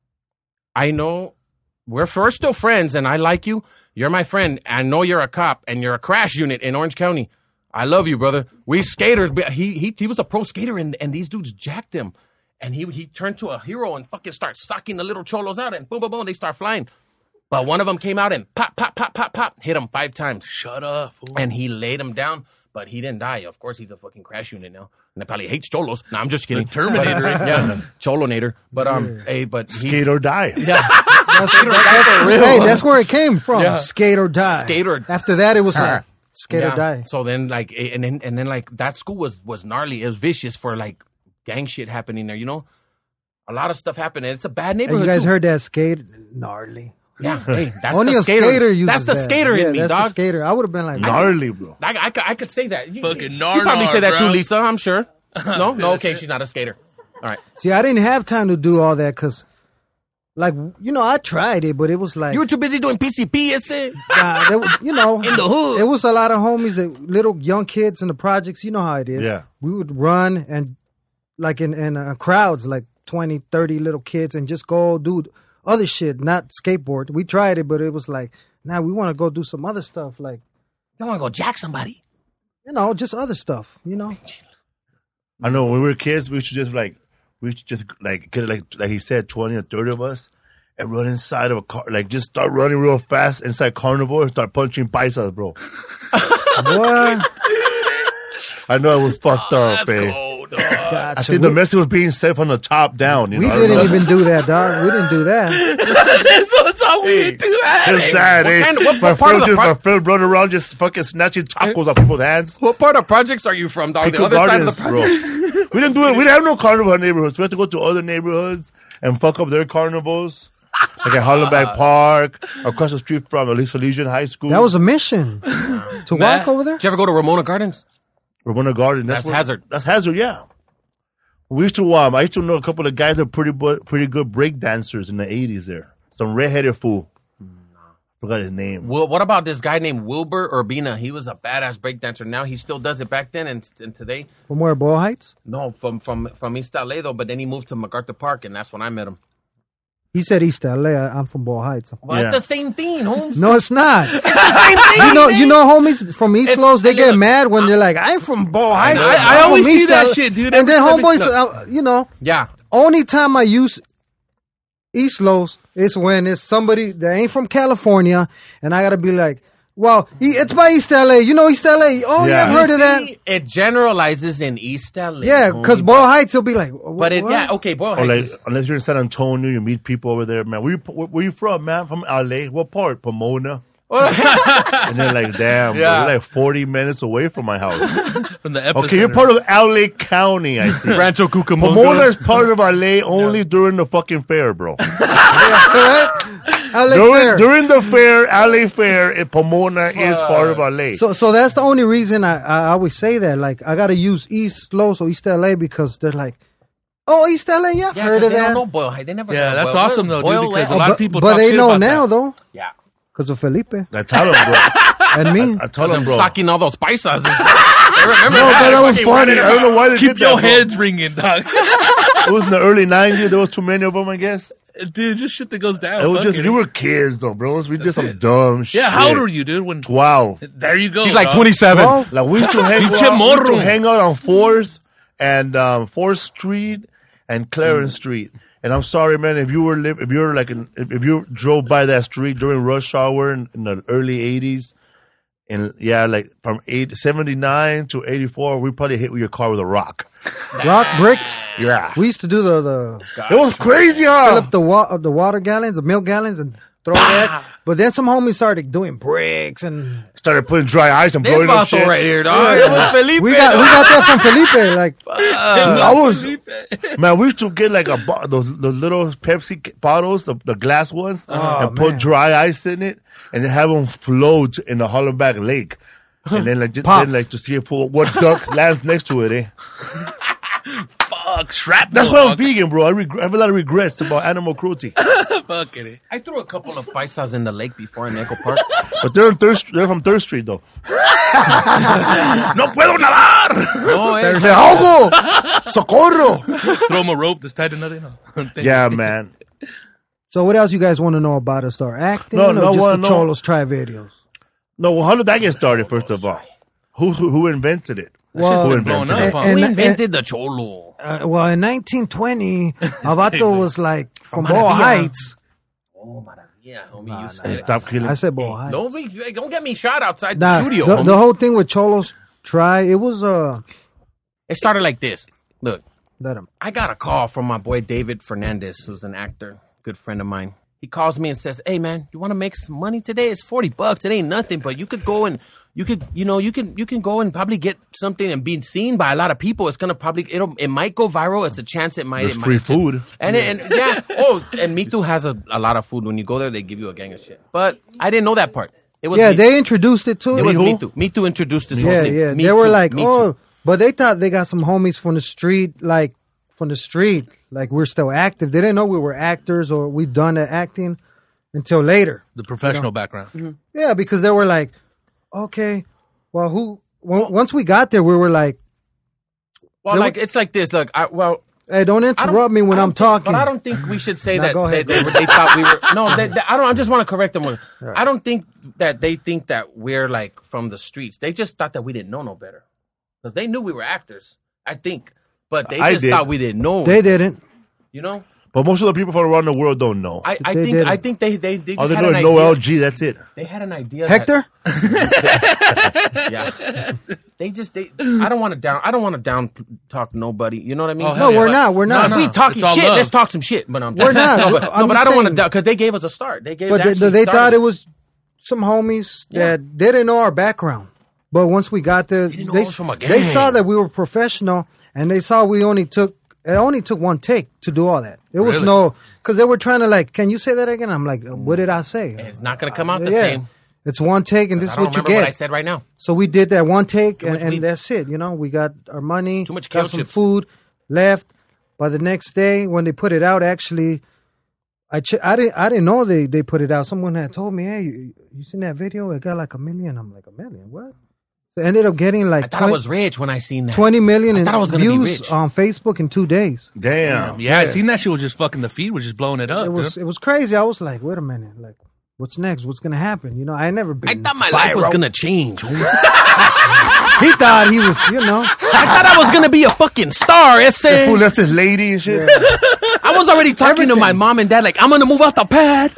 C: I know we're first still friends, and I like you. You're my friend. I know you're a cop, and you're a crash unit in Orange County. I love you, brother. We skaters. But he he he was a pro skater, and and these dudes jacked him. And he he turned to a hero and fucking started sucking the little cholos out, and boom, boom, boom, they start flying. But one of them came out and pop, pop, pop, pop, pop, hit him five times.
B: Shut up. Fool.
C: And he laid him down, but he didn't die. Of course, he's a fucking crash unit now. And he probably hates cholos. No, I'm just kidding.
B: Terminator.
C: But, yeah, Cholonator. But, um, hey, but he's...
A: Skate or die.
C: Yeah.
D: That's, that's, hey, that's where it came from.
C: Yeah.
D: Skate or die.
C: Skate or-
D: After that, it was like skate
C: Yeah.
D: or die.
C: So then, like, and then, and then, like, that school was, was gnarly. It was vicious for, like, gang shit happening there, you know? A lot of stuff happened, and it's a bad
D: Hey,
C: neighborhood,
D: you guys
C: too.
D: heard that skate? Gnarly.
C: Yeah, hey, that's
D: Only
C: the
D: a
C: skater.
D: skater uses
C: That's the
D: that.
C: skater
D: yeah,
C: in me,
D: that's
C: dog.
D: the skater. I would have been like,
A: Gnarly, bro.
C: I, I, could- I could say that. You,
B: Fucking
C: you
B: nar
C: probably
B: nar,
C: say that too,
B: bro.
C: Lisa. I'm sure. No,
B: Say
C: no.
B: that
C: Okay,
B: shit.
C: she's not a skater. All right.
D: see, I didn't have time to do all that because, like, you know, I tried it, but it was like,
C: You were too busy doing P C P, ese.
D: nah, there was- you know,
C: In the hood.
D: It was a lot of homies, that, little young kids in the projects. You know how it is.
A: Yeah.
D: We would run and, like, in, in uh, crowds, like twenty, thirty little kids, and just go do other shit, not skateboard. We tried it, but it was like, now we want to go do some other stuff, like,
C: You want to go jack somebody?
D: you know, just other stuff, you know?
A: I know when we were kids, we should just like, we should just like get like like he said, twenty or thirty of us, and run inside of a car, like just start running real fast inside carnival and start punching paisas, bro.
D: What?
A: I know it was fucked up,
C: That's
A: eh?
C: cold. dog.
D: Gotcha.
A: I think the
D: We-
A: message was being said from the top down. You
D: We
A: know? I don't
D: didn't
A: know.
D: even do that, dog. We didn't do that.
B: so it's all we did do that.
A: It's sad,
C: what
A: eh?
C: kind of- what-
A: my
C: what part of
A: friend
C: the
A: just,
C: pro-
A: my friend run around just fucking snatching tacos out people's hands.
C: What part of projects are you from, dog?
A: Pico
C: the other
A: Gardens,
C: side of the project?
A: bro. We didn't do it. We didn't have no carnival in our neighborhoods. We had to go to other neighborhoods and fuck up their carnivals. Like at Hollenbeck Park, across the street from Elisa Legion High School.
D: That was a mission. To walk over there?
C: Did you ever go to Ramona Gardens?
A: Ramona Garden. That's,
C: That's
A: where-
C: Hazard.
A: That's Hazard, yeah. We used to, um, I used to know a couple of guys that were pretty, bu- pretty good break dancers in the eighties there. Some redheaded fool. Forgot his name.
C: Well, what about this guy named Wilbur Urbina? He was a badass breakdancer. Now he still does it back then and, and today.
D: From where, Boyle Heights?
C: No, from from from East L A though. But then he moved to MacArthur Park, and that's when I met him.
D: He said East L A. I- I'm from Boyle Heights.
C: Well,
A: Yeah.
C: it's the same thing, Holmes.
D: No, it's not.
C: It's the same thing.
D: You know,
C: man.
D: you know, homies from East
C: It's-
D: Los, they
C: I
D: get
C: know.
D: mad when they're like, "I'm from Boyle Heights."
C: know.
B: I- I
D: I'm
B: always
D: from
B: see
D: East
B: that
D: L A."
B: shit, dude.
D: And then
B: Every time
D: homeboys,
B: it's-
D: uh, you know,
C: Yeah.
D: only time I use East Los is when it's somebody that ain't from California, and I gotta be like, "Well, he- it's by East L A. You know East L A? Oh, yeah,
A: Yeah.
D: I've heard of that."
C: See, it generalizes in East L A.
D: Yeah, because
C: homie,
D: Boyle Heights, he'll be like, "Wh-
C: But it,
D: what?"
C: yeah, okay, Boyle
A: Or
C: Heights.
A: like,
C: is-
A: unless you're in San Antonio, you meet people over there, man. Where you, where, where you from, man? From L A? What part? Pomona? And they're like, damn,
C: Yeah.
A: bro, you're like forty minutes away from my house.
B: From the epicenter.
A: Okay, you're part of L A County, I see.
C: Rancho Cucamonga.
A: Pomona is part of L A only during the fucking fair, bro.
D: L A
A: during,
D: Fair.
A: during the fair, L A Fair, eh, Pomona is part of L A.
D: So, so that's the only reason I, I always say that. Like, I gotta use East Los or East L A because they're like, "Oh, East L A, yeah, I've
C: Yeah,
D: heard
C: 'cause
D: of
C: they
D: that."
C: don't know Boyle Heights. They never.
B: Yeah,
C: heard of
B: that's
C: Boyle-
B: awesome, though, dude,
C: Boyle
B: because
C: Heights.
B: a lot
D: but
B: of people
D: but
B: talk
D: they
B: shit
D: know
B: about
D: now
B: that.
D: though
C: Yeah.
D: because of Felipe
A: I tell them, bro.
D: and me.
A: I tell them,
C: I'm
A: bro.
C: sucking all those paisas. and shit. I remember
A: No,
C: that.
A: but that was
C: Fucking
A: funny.
C: running
A: I don't know why they
B: Keep
A: did
B: your
A: that, bro.
B: heads ringing, dog.
A: It was in the early nineties. There was too many of them, I guess.
B: Dude, just shit that goes down.
A: It was
B: Fuck
A: just,
B: it.
A: you were kids, though, bros. We did some dumb shit.
B: Yeah, how old were you, dude? When
A: twelve.
B: there you go.
C: He's like
B: dog.
C: twenty-seven.
D: Well,
A: Like, we used to hang,
B: Pinche
A: out, we used to
B: morro.
A: hang out on fourth and um, fourth Street and Clarence Street. And I'm sorry, man, if you were live, if you were like, in, if, if you drove by that street during rush hour in, in the early eighties, and yeah, like from eight, seventy-nine to eighty-four, we probably hit your car with a rock.
D: rock bricks.
A: Yeah.
D: We used to do the the
A: It was crazy, huh?
D: fill up the wa- the water gallons, the milk gallons, and throw that. But then some homies started doing bricks, and
A: Started putting dry ice and
C: This
A: blowing up
C: vato
A: shit.
C: right here, dog. It was Felipe.
D: we got we got that from Felipe. Like,
A: I was, man, we used to get like a bo- those the little Pepsi c- bottles, the, the glass ones, and put
D: man.
A: dry ice in it, and then have them float in the Hollenbeck Lake, and then like just
D: Pop.
A: then, like to see if what duck lands next to it. Eh?
B: Fuck, shrapnel.
A: That's why I'm
B: dog.
A: vegan, bro. I, reg- I have a lot of regrets about animal cruelty,
B: Fuck it.
C: I threw a couple of paisas in the lake before in Echo Park.
A: but they're on third, they're from Third Street though. No puedo nadar.
C: No, eh.
A: They're like, ahogo, socorro.
B: Throw him a rope that's tied to nothing. No.
A: Yeah, man.
D: so what else you guys want to know about us? Our acting
A: No,
D: or
A: no,
D: just
A: well,
D: the
A: no.
D: Cholos try videos?
A: No, well, how did that get started? First of all, who who, who invented it?
D: Well,
A: Who
B: Blown
A: invented
B: up,
A: it?
B: huh?
D: and-
C: Who
D: and-
C: invented the cholo?
D: Uh, well, in nineteen twenty, Avato was like from
C: Maravilla.
D: Boyle Heights.
C: Oh, maravilla, homie. You said
A: They
C: it.
A: stopped killing.
D: I said Boyle Heights.
C: Don't, be, don't get me shot outside
D: Nah,
C: the studio.
D: the,
C: homie.
D: the whole thing with Cholos try, it was uh
C: It started like this. Look,
D: that um,
C: I got a call from my boy David Fernandez, who's an actor, good friend of mine. he calls me and says, "Hey man, you want to make some money today? It's forty bucks. It ain't nothing, but you could go and you could, you know, you can you can go and probably get something and be seen by a lot of people. It's gonna probably it'll it might go viral. It's a chance it might.
A: There's
C: it might,
A: free food.
C: And yeah. and yeah. Oh, and Me Too has a, a lot of food. When you go there, they give you a gang of shit. But I didn't know that part. It was
D: yeah,
C: Me,
D: they introduced it too.
C: it was
A: Me
C: Me
A: Who?
C: Too. Me Too introduced this whole
D: Yeah,
C: thing.
D: yeah.
C: Me
D: They were
C: Too,
D: like,
C: Me
D: oh,
C: Too.
D: but they thought they got some homies from the street, like from the street, like we're still active. They didn't know we were actors or we'd done the acting until later.
B: The professional background.
C: Mm-hmm.
D: Yeah, because they were like, okay, well, who? Well, once we got there, we were like,
C: Well,
D: They
C: like
D: were-
C: it's like this. Look, I, well.
D: hey, don't
C: I don't-
D: interrupt me when
C: I
D: I'm
C: don't think-
D: talking.
C: But I don't think we should say
D: Now
C: that
D: go
C: they,
D: ahead,
C: they,
D: go
C: were- they thought we were. No, they, they, I don't. I just want to correct them. I don't think that they think that we're like from the streets. They just thought that we didn't know no better because they knew we were actors. I think, but they
A: I
C: just
A: did.
C: thought we didn't know.
D: They didn't.
C: You know,
A: But most of the people from around the world don't know.
C: I, I
D: They
C: think
D: didn't.
C: I think they they, they just
A: All they
C: had
A: know
C: an
A: is
C: idea.
A: no L G. That's it.
C: They had an idea.
D: Hector?
C: That, yeah. They just they. I don't want to down. I don't want to down talk nobody. You know what I mean?
B: Oh,
D: No,
B: hell yeah.
D: we're not. We're not.
C: If we talking
B: It's all
C: shit,
B: love.
C: let's talk some shit. But I'm
D: We're not.
C: No, but,
D: I'm
C: no, but
D: just
C: I don't want to
D: saying.
C: doubt because they gave us a start. They gave.
D: But they,
C: actually
D: they
C: started.
D: thought it was some homies that they didn't know our background. But once we got there,
C: didn't know
D: they,
C: it was from a
D: they
C: gang.
D: saw that we were professional, and they saw we only took it only took one take to do all that. It was
B: Really?
D: no because they were trying to like, can you say that again? I'm like, what did I say?
C: It's not going to come out the
D: yeah,
C: same.
D: it's one take, and this
C: I
D: is
C: don't
D: what you
C: remember what I
D: get.
C: said right now.
D: So we did that one take, and,
C: much
D: and
C: weed.
D: that's it. You know, we got our money,
C: Too much
D: got
C: kale
D: some
C: chips.
D: food, left. By the next day, when they put it out, actually, I ch- I didn't I didn't know they, they put it out. Someone had told me, "Hey, you, you seen that video? It got like a million." I'm like, "A million? What?" So it ended up getting like
C: I thought
D: twenty,
C: I was rich when I seen that.
D: twenty million
C: I
D: in
C: thought I was gonna be
D: views
C: rich.
D: on Facebook in two days.
A: Damn.
B: Yeah, I seen that shit was just fucking the feed was just blowing it up.
D: It was
B: dude.
D: it was crazy. I was like, "Wait a minute, like." What's next? What's gonna happen? You know, I never been.
C: I thought my life was
D: viral.
C: gonna change. homie.
D: He thought he was, you know.
C: I thought I was gonna be a fucking star. Ese.
A: Who left his lady and shit?
C: I was already talking to my mom and dad like, I'm gonna move off the pad.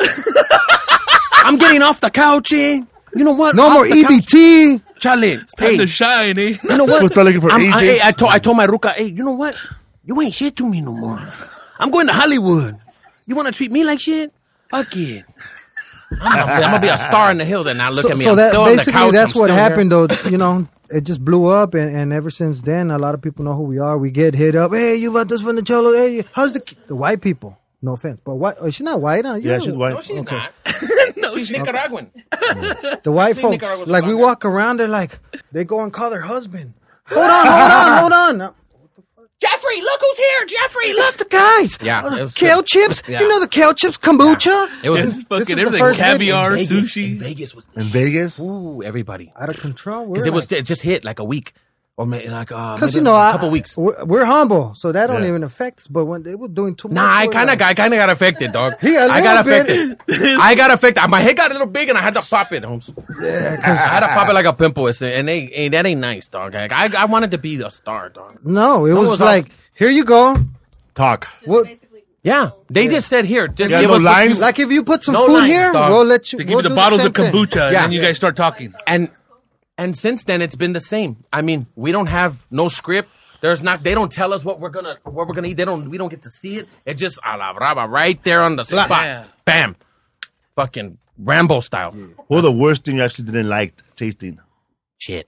C: I'm getting off the couch. Eh? You know what?
D: No
C: Off
D: more
C: the
D: E B
C: couch.
D: T.
C: Charlie.
B: Time
C: Hey,
B: to shine, eh?
C: you know what?
A: We'll start looking for
C: I'm- I,
A: agents.
C: hey, I told I told my Ruka, hey, you know what? You ain't shit to me no more. I'm going to Hollywood. You want to treat me like shit? Fuck it. I'm gonna, I'm gonna be a star in the hills, and now look
D: So,
C: at me.
D: so
C: I'm
D: that
C: still on the
D: basically
C: couch.
D: that's
C: I'm
D: what
C: still
D: happened,
C: here.
D: though. You know, it just blew up, and, and ever since then, a lot of people know who we are. We get hit up. Hey, you got this from the cholo? Hey, how's the ki-" the white people? No offense, but white. Oh, she's not white, huh? You
A: Yeah,
D: know,
A: she's white.
C: No, she's
D: Okay.
C: not. no, she's Nicaraguan.
D: The white
C: She's
D: folks,
C: Nicaragua's
D: like we
C: blonde.
D: walk around, they're like, they go and call their husband. Hold on, hold on, hold on. No,
C: Jeffrey, look who's here. Jeffrey,
D: that's
C: look.
D: the guys.
C: Yeah,
D: Uh,
C: it was
D: kale
C: good.
D: chips.
C: Yeah.
D: You know the kale chips kombucha.
C: It was
B: It's
D: is
B: fucking
D: the
B: everything.
D: first video.
B: Caviar,
C: Vegas,
B: sushi.
C: in Vegas was
A: In Vegas?
C: ooh everybody
D: Out of control.
C: because it was it just hit like a week or maybe like uh,
D: Because
C: maybe
D: you know,
C: a
D: I-
C: couple weeks.
D: We're, we're humble, so that don't
A: Yeah.
D: even affect us. But when they were doing too much,
C: Nah, I
D: we're
C: kind of
D: like,
C: got, I kind of got affected, dog.
D: He a
C: I got
D: little bit.
C: affected. I got affected. My head got a little big, and I had to pop it. Holmes.
D: Yeah,
C: I had to pop it like a pimple, it's- and they, hey, that ain't nice, dog. Like, I, I wanted to be a star, dog.
D: no, it
C: No,
D: was,
C: it was
D: like, here you go.
A: Talk.
D: What?
C: Yeah, they just said here, just
A: Yeah,
C: give
A: no
C: us what
A: lines?
C: you-
D: Like if you put some
C: No
D: food
C: lines,
D: here,
C: dog.
D: we'll let you.
B: They give
D: we'll
B: you the
D: do
B: bottles
D: same
B: of
D: thing.
B: kombucha,
C: Yeah.
B: and then you guys start talking.
C: and and since then it's been the same. I mean, we don't have no script. There's not. They don't tell us what we're gonna what we're gonna eat. They don't. We don't get to see it. It's just a la brava right there on the spot.
B: Bam.
C: Bam, fucking Rambo style.
A: What was the worst thing you actually didn't like tasting?
C: Shit,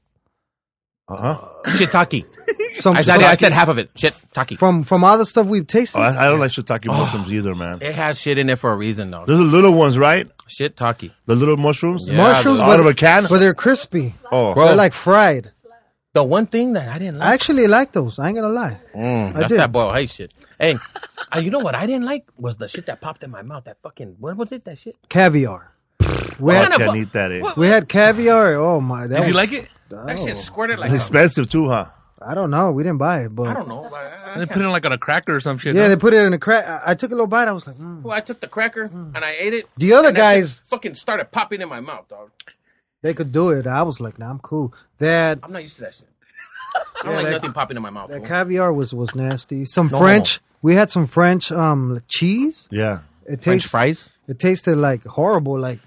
A: Uh-huh.
C: shiitake.
D: Some,
C: I said,
D: some-
C: I said half of it. Shiitake.
D: from from all the stuff we've tasted.
A: Oh, I, I don't like shiitake mushrooms either, man.
C: It has shit in it for a reason, though.
A: Those are little ones, right?
C: Shiitake.
A: The little mushrooms?
C: Yeah.
D: Mushrooms,
C: dude.
A: Out
D: but,
A: of a can?
D: but they're crispy.
A: Oh.
C: Bro.
D: They're like fried.
C: The one thing that I didn't
D: I
C: like.
D: actually like those. I ain't gonna lie. I
C: That's
D: did.
C: that boy hey shit. Hey, uh, you know what I didn't like was the shit that popped in my mouth. That fucking what was it? That shit.
D: Caviar. We
A: I
D: had,
C: What?
A: can't eat that. Eh?
C: What?
D: we had caviar. Oh my! That
B: Did you
D: was-
B: like it?
C: That shit squirted like.
A: It's
C: A,
A: expensive too, huh?
D: I don't know. We didn't buy it, but
C: I don't know. I, I,
B: And they put it in like on a cracker or some shit.
D: yeah,
B: no?
D: they put it in a crack. I, I took a little bite. I was like, mm.
C: Well, I took the cracker and I ate it.
D: The other
C: and that shit
D: guys-
C: fucking started popping in my mouth, dog.
D: they could do it. I was like, nah, I'm cool. That
C: I'm not used to that shit. I don't
D: Yeah,
C: like
D: that-
C: nothing popping in my mouth.
D: that
C: fool.
D: caviar was was nasty. Some
C: No.
D: French. We had some French um cheese.
A: Yeah.
D: It
C: French
D: tastes.
C: fries,
D: It tasted like horrible. Like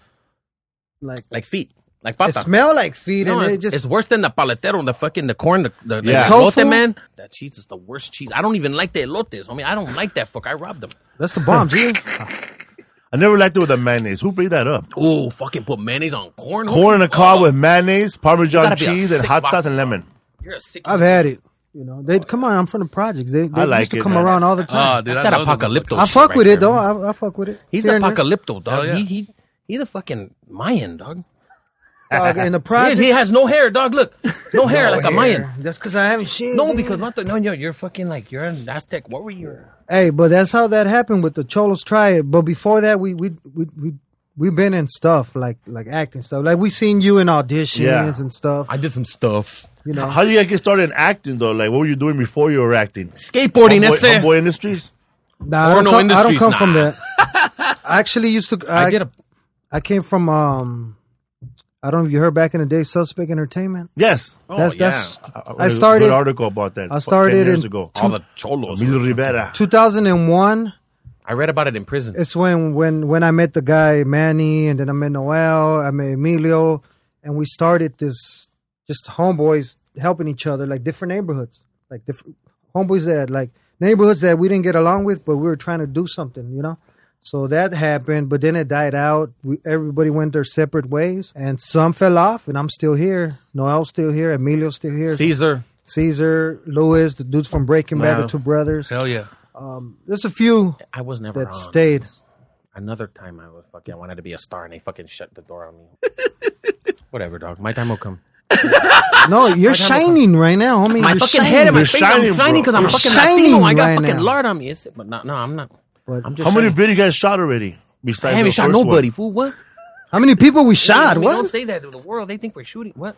D: like
C: like feet, like
D: it
C: pata.
D: smelled like feet,
C: No,
D: and
C: it's,
D: it just
C: it's worse than the paletero, the fucking the corn, the, the, the
A: Yeah.
C: elote,
D: Tofu?
C: man. That cheese is the worst cheese. I don't even like the elotes. I mean, I don't like that fuck. I robbed them.
D: that's the bomb, dude.
A: I never liked it with the mayonnaise. Who made that up?
C: Oh, fucking put mayonnaise on corn.
A: Corn in a cob
C: Oh,
A: with mayonnaise,
C: You
A: Parmesan
C: gotta be a
A: cheese, and
C: sick
A: hot
C: box-
A: sauce and lemon.
C: You're a sick.
D: I've had it. You know, they come on. I'm from the projects. They, they
A: I like
D: used to
A: it,
D: come
A: man.
D: around all the
B: Oh,
D: time.
B: dude,
C: That's
B: I
C: that
B: love them.
C: apocalypto.
D: I
C: shit
D: fuck
C: right
D: with it
C: there,
D: though.
C: man.
D: I, I fuck with it.
C: He's
D: Here and there.
C: apocalypto, dog.
B: Hell yeah.
C: He he he the fucking Mayan, dog.
D: Dog, in the
C: He,
D: projects.
C: he has no hair, dog. Look, no hair like a Mayan.
D: Hair. That's because I haven't shaved.
C: No,
D: man.
C: because not the, no, you're, you're fucking like you're an Aztec. What were you?
D: Hey, but that's how that happened with the Cholos Try It. But before that, we we we we we've been in stuff like like acting stuff. Like we seen you in auditions
A: Yeah.
D: and stuff.
C: I did some stuff.
D: You know,
A: How do you guys get started in acting though? Like, what were you doing before you were acting?
C: Skateboarding,
A: Homeboy,
C: that's it.
A: Homeboy Industries.
D: nah, I don't
C: Porno
D: come, I don't
C: industries,
D: come
C: nah.
D: from that. I actually used to. I,
C: I did a.
D: I came from. um I don't know if you heard back in the day, Suspect Entertainment.
A: Yes.
C: Oh,
D: That's
C: yeah.
D: that's.
A: I
D: I
A: read a
D: started
A: good article about that.
D: I
A: fu-
D: started
A: ten years
D: in-
A: ago.
C: all the cholos.
A: Emilio Rivera.
D: two thousand one.
C: I read about it in prison.
D: It's when when when I met the guy Manny, and then I met Noel, I met Emilio, and we started this just homeboys helping each other, like different neighborhoods, like different homeboys that like neighborhoods that we didn't get along with, but we were trying to do something, you know. So that happened, but then it died out. We, everybody went their separate ways, and some fell off, and I'm still here. Noel's still here. Emilio's still here.
C: Caesar.
D: Caesar, Louis, the dudes from Breaking Bad,
C: Wow.
D: the two brothers.
B: Hell yeah.
D: There's a few
C: I was never
D: that
C: on.
D: stayed.
C: Another time I was fucking I wanted to be a star and they fucking shut the door on me. Whatever, dog. My time will come.
D: No, you're shining right now, homie.
C: My
D: You're
C: fucking
D: shining.
C: head and my
A: You're
C: face.
A: shining,
C: I'm shining because
A: bro.
C: I'm
A: You're
C: fucking
D: shining
C: Latino. I got
D: right
C: fucking
D: now.
C: lard on me. It's, but no, no, I'm not.
D: But
C: I'm just
A: How many
C: shining.
A: videos you guys shot already? Besides
C: I haven't
A: the
C: shot
A: first
C: nobody,
A: one?
C: fool. What?
D: how many people we shot?
C: Homie,
D: What?
C: Don't say that to the world. They think we're shooting. What?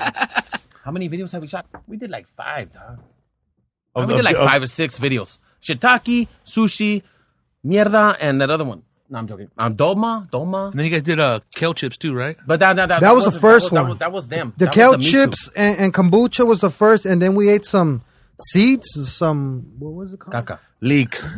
C: How many videos have we shot? We did like five, dog.
A: Of
C: we
A: the-
C: did like
A: of-
C: five or six videos. Shiitake, sushi, mierda, and that other one. No, I'm joking. Um, dolma, dolma.
B: And then you guys did uh, kale chips too, right?
C: But that that, that,
D: That was the
C: wasn't-
D: first
C: that was,
D: one.
C: That was, that was them.
D: The
C: That
D: kale
C: was the Me Too.
D: chips and, and kombucha was the first, and then we ate some seeds, some what was it called?
C: Caca.
A: Leaks.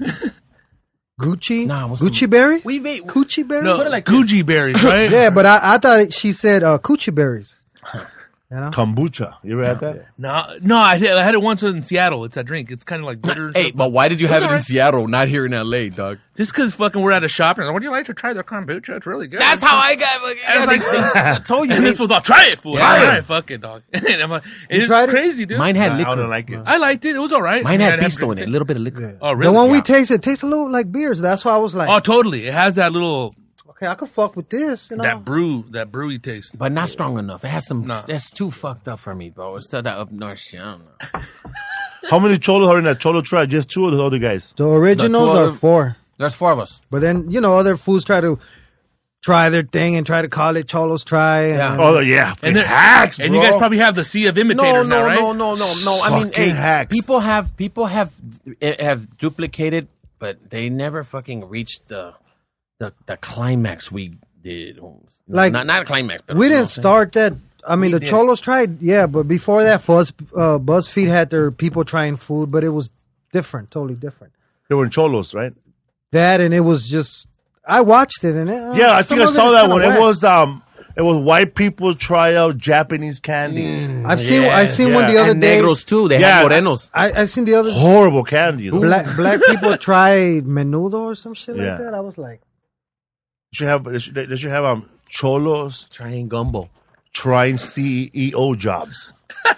D: Gucci,
C: Nah, what's
D: Gucci
C: some-
D: berries.
C: We've ate-
D: Gucci berries.
B: No,
C: Put it like
B: Gucci berries, right?
D: Yeah, but I, I thought she said uh, coochie berries. You know?
A: Kombucha. You ever had that?
B: No, no, I, did, I had it once in Seattle. It's a drink. It's kind of like bitter.
C: Hey, but why did you
B: It's
C: have it in
B: alright.
C: Seattle, not here in L A, dog?
B: Just because fucking we're at a shop and would you like to try their kombucha? It's really good.
C: That's how I got. Like,
B: I was like,
C: I told you.
B: and this was all try it, fool.
C: Yeah.
B: Try it, fuck it, dog. And I'm like, it's
D: tried it?
B: crazy, dude.
C: Mine had
A: Nah, I
C: liquor.
A: don't like it.
B: I liked it. It was all right.
C: Mine
B: I mean,
C: had
B: I'd have
C: pisto in
B: to-
C: it, a little bit of liquor.
B: Oh, really?
D: The one we
C: Yeah.
D: tasted it tastes a little like beers. That's why I was like,
B: Oh, totally. It has that little
D: okay, I could fuck with this. You know?
B: that brew, that brewy taste.
C: But not strong enough. It has some.
B: No.
C: That's too fucked up for me, bro. It's still that up north shit. I don't know.
A: How many cholos are in that cholo try? Just two of the other guys.
D: the originals
C: The two
D: are
C: other-
D: four,
C: There's four of us.
D: but then you know other fools try to try their thing and try to call it Cholos Try. And,
C: Yeah.
A: Oh yeah,
B: And they're
A: hacks, bro.
B: And you guys probably have the sea of
C: No,
B: imitators
C: no,
B: now, right?
C: no, no, no, no. I mean,
A: Fucking
C: hey,
A: hacks.
C: people have people have eh, have duplicated, but they never fucking reached the the the climax we did. Holmes.
D: Like,
C: not not a climax, but
D: we
C: you know
D: didn't
C: what I'm saying?
D: start that. I mean, the
C: did.
D: Cholos tried, yeah, but before that, Buzz, uh, BuzzFeed had their people trying food, but it was different, totally different.
A: They were in cholos, right?
D: That and it was just, I watched it and it, uh,
A: Yeah, I
D: some
A: think I
D: of it
A: saw
D: is
A: that
D: kinda
A: one. It
D: whack.
A: was um, it was white people try out Japanese candy.
D: I've seen, I've
C: Yes.
D: seen one the
A: Yeah.
D: other
C: And
D: day.
C: negros too. They
A: Yeah.
C: have morenos.
D: I, I've seen the other
A: Horrible candy. Though.
D: black black people try menudo or some shit
A: Yeah.
D: like that. I was like,
A: They should have. They should, they should have um cholos
C: Trying gumbo.
A: trying C E O jobs.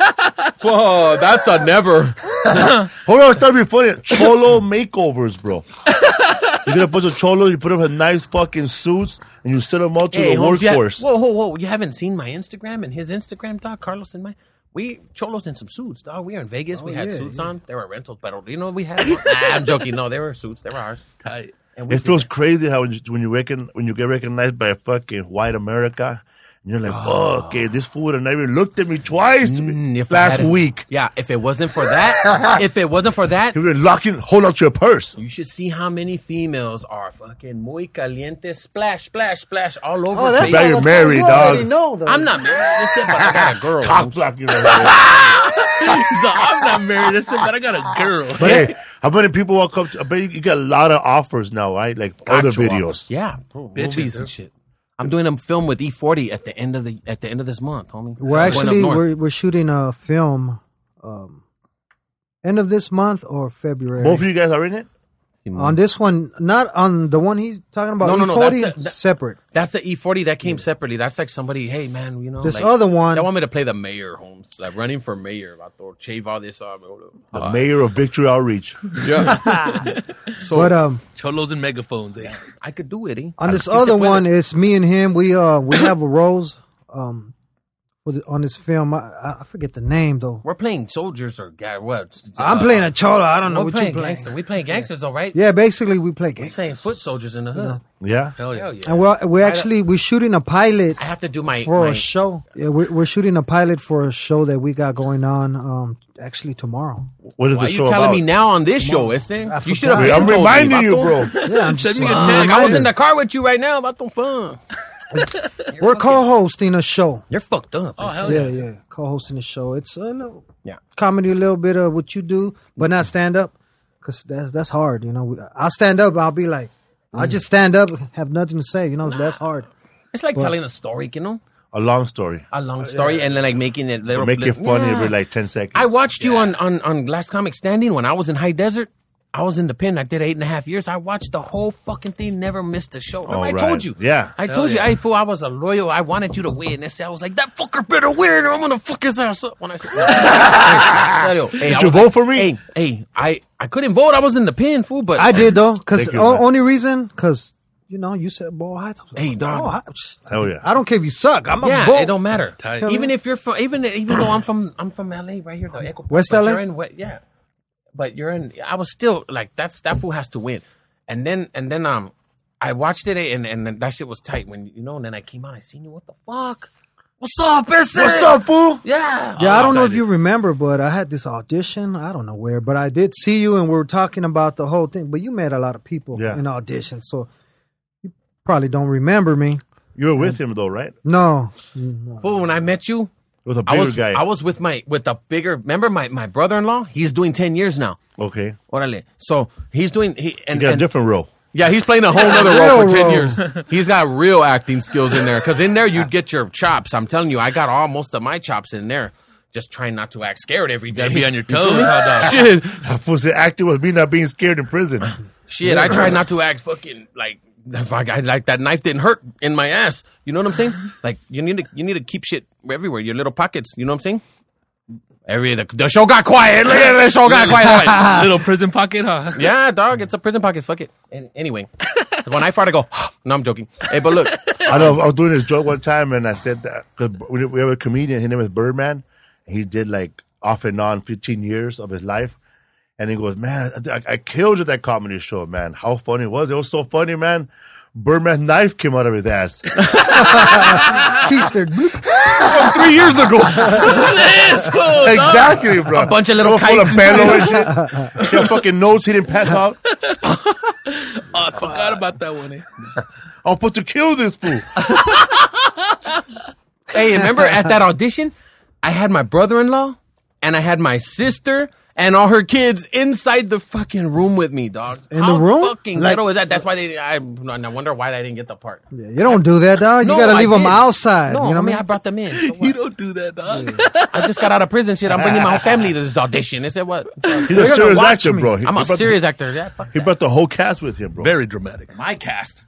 C: Whoa, that's a never.
A: Hold on, it's starting to be funny. Cholo makeovers, bro. You get a bunch of cholos, you put them in nice fucking suits, and you send them out to
C: Hey,
A: the
C: Holmes, you ha-
A: workforce.
C: whoa, whoa, whoa! You haven't seen my Instagram and his Instagram, dog. Carlos and my. We cholos in some suits, dog. We were in Vegas. we had
D: yeah,
C: suits on. They were rentals, but you know what we had. Nah, I'm joking. No, they were suits. They were ours.
B: Tight.
C: And we
A: It
C: did
A: feels
C: that.
A: crazy how when you, when you reckon when you get recognized by a fucking white America, and you're like, oh, okay, this fool had never looked at me twice to me
C: Mm, if I
A: last
C: hadn't-
A: week.
C: Yeah, if it wasn't for that, if it wasn't for that,
A: He would locking, hold out your purse.
C: you should see how many females are fucking muy caliente, splash, splash, splash all over.
D: oh, that's
A: Now
D: all
A: you're
D: the time.
A: married,
D: You
A: dog.
D: already know, though.
C: I'm not married, that's it, but I got a girl.
A: Cock
C: Holmes.
A: blocking. Right
B: So I'm not married. That's it, but I got a girl.
A: But hey, how many people walk up to? I bet you, you get a lot of offers now, right? Like other
C: Actual
A: videos.
C: offers. Yeah, bro,
B: Bitches,
C: movies
B: dude.
C: and shit. I'm doing a film with E forty at the end of the at the end of this month, homie.
D: We're
C: I'm going up
D: actually
C: north.
D: we're we're shooting a film, um, end of this month or February.
A: Both of you guys are in it.
D: On this one, not on the one he's talking about.
C: No, no,
D: E
C: no,
D: forty,
C: that's the- that-
D: separate.
C: That's the E forty that came separately. That's like somebody, hey man, you know,
D: This
C: like,
D: other one-
C: They want me to play the mayor, Holmes, like running for mayor. About to shave all this off.
A: The mayor of Victory Outreach.
C: Yeah. so
D: But um,
B: Cholos and megaphones. Eh?
C: I could do it. Eh?
D: on this
C: Si se
D: other
C: puede.
D: one, it's me and him. We uh we have a roles um with on this film. I, I forget the name though.
C: We're playing soldiers or ga- what?
D: I'm
C: Uh,
D: playing a cholo. I don't know
C: We're
D: what you
C: playing
D: playing.
C: gangster. We playing gangsters, though, right?
D: Yeah, basically we play
C: We're
D: games.
C: saying foot soldiers in the hood.
A: Yeah.
B: Hell yeah.
C: Hell yeah.
D: And we're we're actually we're shooting a pilot
C: I have to do my.
D: for
C: my
D: a show. Yeah, we're we're shooting a pilot for a show that we got going on. Um, actually tomorrow.
A: What is
C: why
A: the
C: are
A: show
C: you telling
A: about?
C: me now on this show, Este?
D: I
C: You should have.
D: forgot.
C: been
A: I'm
C: told me,
A: reminding you,
C: vato.
A: bro.
D: Yeah, I'm
B: Send
D: just
B: me a
D: uh,
B: text.
C: Like, I was in the car with you right now about the fun.
D: We're co-hosting a show.
C: You're fucked up.
B: Oh, hell
D: Yeah,
B: yeah.
D: yeah, co-hosting a show. It's a little
C: Yeah.
D: comedy, a little bit of what you do, but not stand up, because that's that's hard. You know, We- I'll stand up. I'll be like, I'll just stand up, have nothing to say. You know, that's hard.
C: It's like telling a story, you know,
A: A long story.
C: a long story, and then like making it little.
A: Make it funny
C: Yeah.
A: every like ten seconds.
C: I watched you on, on, on Last Comic Standing when I was in High Desert. I was in the pen. I did eight and a half years. I watched the whole fucking thing. Never missed a show. Remember,
A: Oh,
C: I
A: right.
C: told you.
A: Yeah.
C: I told you.
B: yeah.
C: I fool. I was a loyal. I wanted you to win. And I was like, that fucker better win, or I'm gonna fuck his ass up. When I said, Serio. Hey,
A: Did
C: I
A: you
C: was
A: vote
C: like,
A: for me?
C: Hey, hey, I, I couldn't vote. I was in the pen, fool. But
D: I did though, because
A: Thank you, man.
D: only reason, because you know, you said ball heights. I was like,
C: Hey, dog.
D: Ball Heights.
A: Hell yeah.
D: I don't care if you suck. I'm a
C: yeah,
D: bull.
C: it don't matter.
B: Tight.
C: Even if you're from, even even though I'm from, I'm from L A, right here, the Echo Park,
D: West
C: but
D: L A?
C: You're in, West- yeah, but you're in. I was still like, that's that fool has to win. And then and then um, I watched it and and that shit was tight when you know. And then I came out, I seen you. What the fuck? What's up, Bessie?
A: What's up, fool?
C: Yeah,
D: Yeah,
C: Oh,
D: I don't know if
C: excited.
D: you remember, but I had this audition. I don't know where, but I did see you, and we were talking about the whole thing. But you met a lot of people
A: Yeah.
D: in auditions, so you probably don't remember me.
A: You were with him though, right? It
D: No, no.
C: Fool, when I met you,
A: was a
C: I
A: bigger
C: was
A: guy.
C: I was with my with the bigger. Remember my my brother in law? He's doing ten years now.
A: okay.
C: Orale. So he's doing he
A: You
C: and,
A: got a
C: and
A: different role.
C: yeah, he's playing a whole other role for
D: Real
C: ten
D: role.
C: years. He's got real acting skills in there because in there you'd get your chops. I'm telling you, I got all most of my chops in there. Just trying not to act scared every day.
B: Gotta be on your toes, huh, dog?
C: Shit,
A: That fool said acting was me not being scared in prison.
C: shit. I tried not to act fucking like like I like that knife didn't hurt in my ass. You know what I'm saying? Like you need to you need to keep shit everywhere. Your little pockets. You know what I'm saying? Every the, the show got quiet. Look at the show got quiet.
B: Little prison pocket, huh?
C: Yeah, dog. It's a prison pocket. Fuck it. And anyway, when I fart, I go. No, I'm joking. Hey, but look,
A: I know I was doing this joke one time and I said that because we we have a comedian, his name is Birdman. He did like off and on fifteen years of his life. And he goes, man, I, I killed at that comedy show, man. How funny it was. It was so funny, man. Birdman's knife came out of his ass.
D: Keister.
C: three years ago.
A: Exactly, bro.
C: A bunch of little
A: It was full of
C: kites.
A: bellow and shit. He had fucking notes he didn't pass out.
B: Oh, I forgot about that one. Eh?
A: I'm supposed to kill this fool.
C: Hey, remember at that audition, I had my brother-in-law and I had my sister and all her kids inside the fucking room with me, dog.
D: In the
C: How
D: room?
C: fucking
D: Like-
C: ghetto is that? That's why they. I, I wonder why I didn't get the part.
D: Yeah, you don't do that, dog.
C: No,
D: you gotta
C: I
D: leave them
C: did.
D: outside.
C: No,
D: you know
C: I
D: what
C: mean
D: I
C: I
D: mean?
C: brought them in. So
B: You
C: what?
B: don't do that, dog.
C: I just got out of prison. Shit, I'm bringing my whole family to this audition. They said what?
A: He's
D: They're
A: a
D: gonna
A: serious
D: watch
A: actor,
D: me.
A: bro. He,
C: I'm
A: he
C: a
A: brought
C: serious
A: The,
C: actor. Yeah, fuck
A: he
C: that.
A: brought the whole cast with him, bro.
B: Very dramatic.
C: My cast.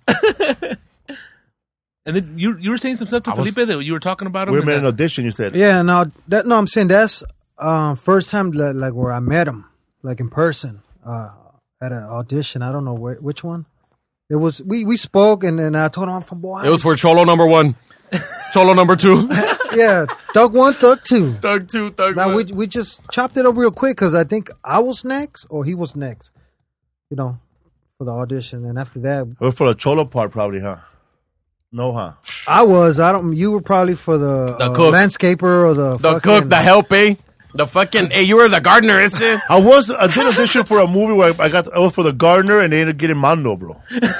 B: And then you you were saying some stuff to
C: I was-
B: Felipe that you were talking about him.
A: We
B: and
A: were in an
B: that-
A: audition, you said.
D: Yeah, no, that no, I'm saying that's uh, first time like, like where I met him, like in person, uh, at an audition. I don't know where, which one. It was we we spoke and then I told him I'm from Boy.
C: It was for Cholo number one, Cholo number two,
D: yeah, Thug one, Thug two.
C: Thug two, Thug
D: Now
C: one.
D: we we just chopped it up real quick because I think I was next or he was next, you know, for the audition. And after that,
A: It was for the Cholo part, probably, huh? No, huh?
D: I was. I don't. You were probably for the,
C: The
D: uh,
C: cook.
D: landscaper or the
C: The
D: fucking-
C: cook, the help, eh? The fucking. Hey, you were the gardener, is it?
A: I was I did audition for a movie where I got I was for the gardener and they ended up getting Mando, bro.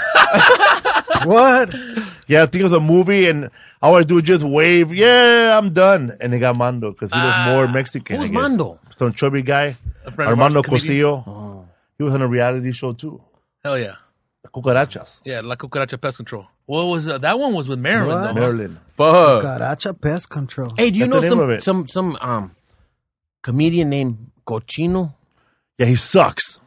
D: What?
A: Yeah, I think it was a movie and all I do is just wave. Yeah, I'm done, and they got Mando because he was more Mexican.
C: who's
A: I guess.
C: Mando?
A: Some chubby guy,
B: A friend of
A: Armando
B: ours, comedian.
A: Cosillo. He was on a reality show too,
B: Hell yeah.
A: Cucarachas,
B: Yeah, La Cucaracha Pest Control. What was uh, that one? Was with Maryland,
D: What?
B: though.
A: Maryland.
C: Fuck.
D: Garacha pest control.
C: Hey, do you
A: That's
C: know
A: the name
C: some
A: of it.
C: some some um comedian named Cochino?
A: Yeah, he sucks.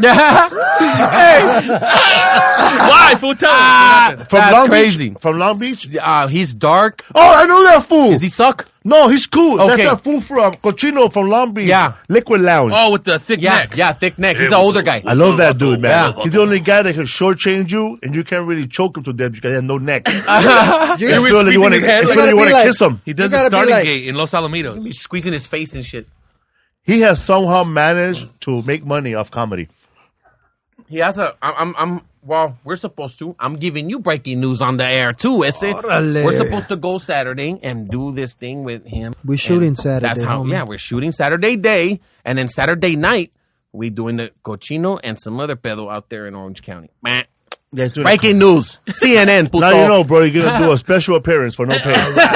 B: Why? Fool, tell us what happened.
A: From
C: That's
A: Long
C: crazy.
A: Beach. From Long Beach.
C: Uh, he's dark.
A: Oh, I know that fool.
C: Does he suck?
A: No, he's cool.
C: Okay.
A: That's that fool from Cochino from Long Beach.
C: Yeah.
A: Liquid Lounge.
B: Oh, with the thick
C: Yeah,
B: neck.
C: yeah, thick neck. He's an older guy.
A: I love that dude, man.
C: Yeah.
A: He's the only guy that can shortchange you, and you can't really choke him to death because he has no neck.
D: You-
A: You feel like
B: squeezing
A: you want
B: his
A: to
B: head like-
D: gotta be like-
A: kiss him.
B: He does
D: You
B: a
D: gotta be
B: starting
D: like-
B: gate in Los Alamitos.
C: He's squeezing his face and shit.
A: He has somehow managed to make money off comedy.
C: He has a. I'm. I'm. I'm well, we're supposed to. I'm giving you breaking news on the air too. Ese.
D: Órale.
C: We're supposed to go Saturday and do this thing with him.
D: We're shooting
C: And
D: Saturday,
C: That's how.
D: homie.
C: Yeah, we're shooting Saturday day, and then Saturday night we doing the cochino and some other pedo out there in Orange County. Meh.
A: Yeah, he's doing
C: Breaking news. C N N. Puto.
A: Now you know, bro. You're gonna do a special appearance for no pay.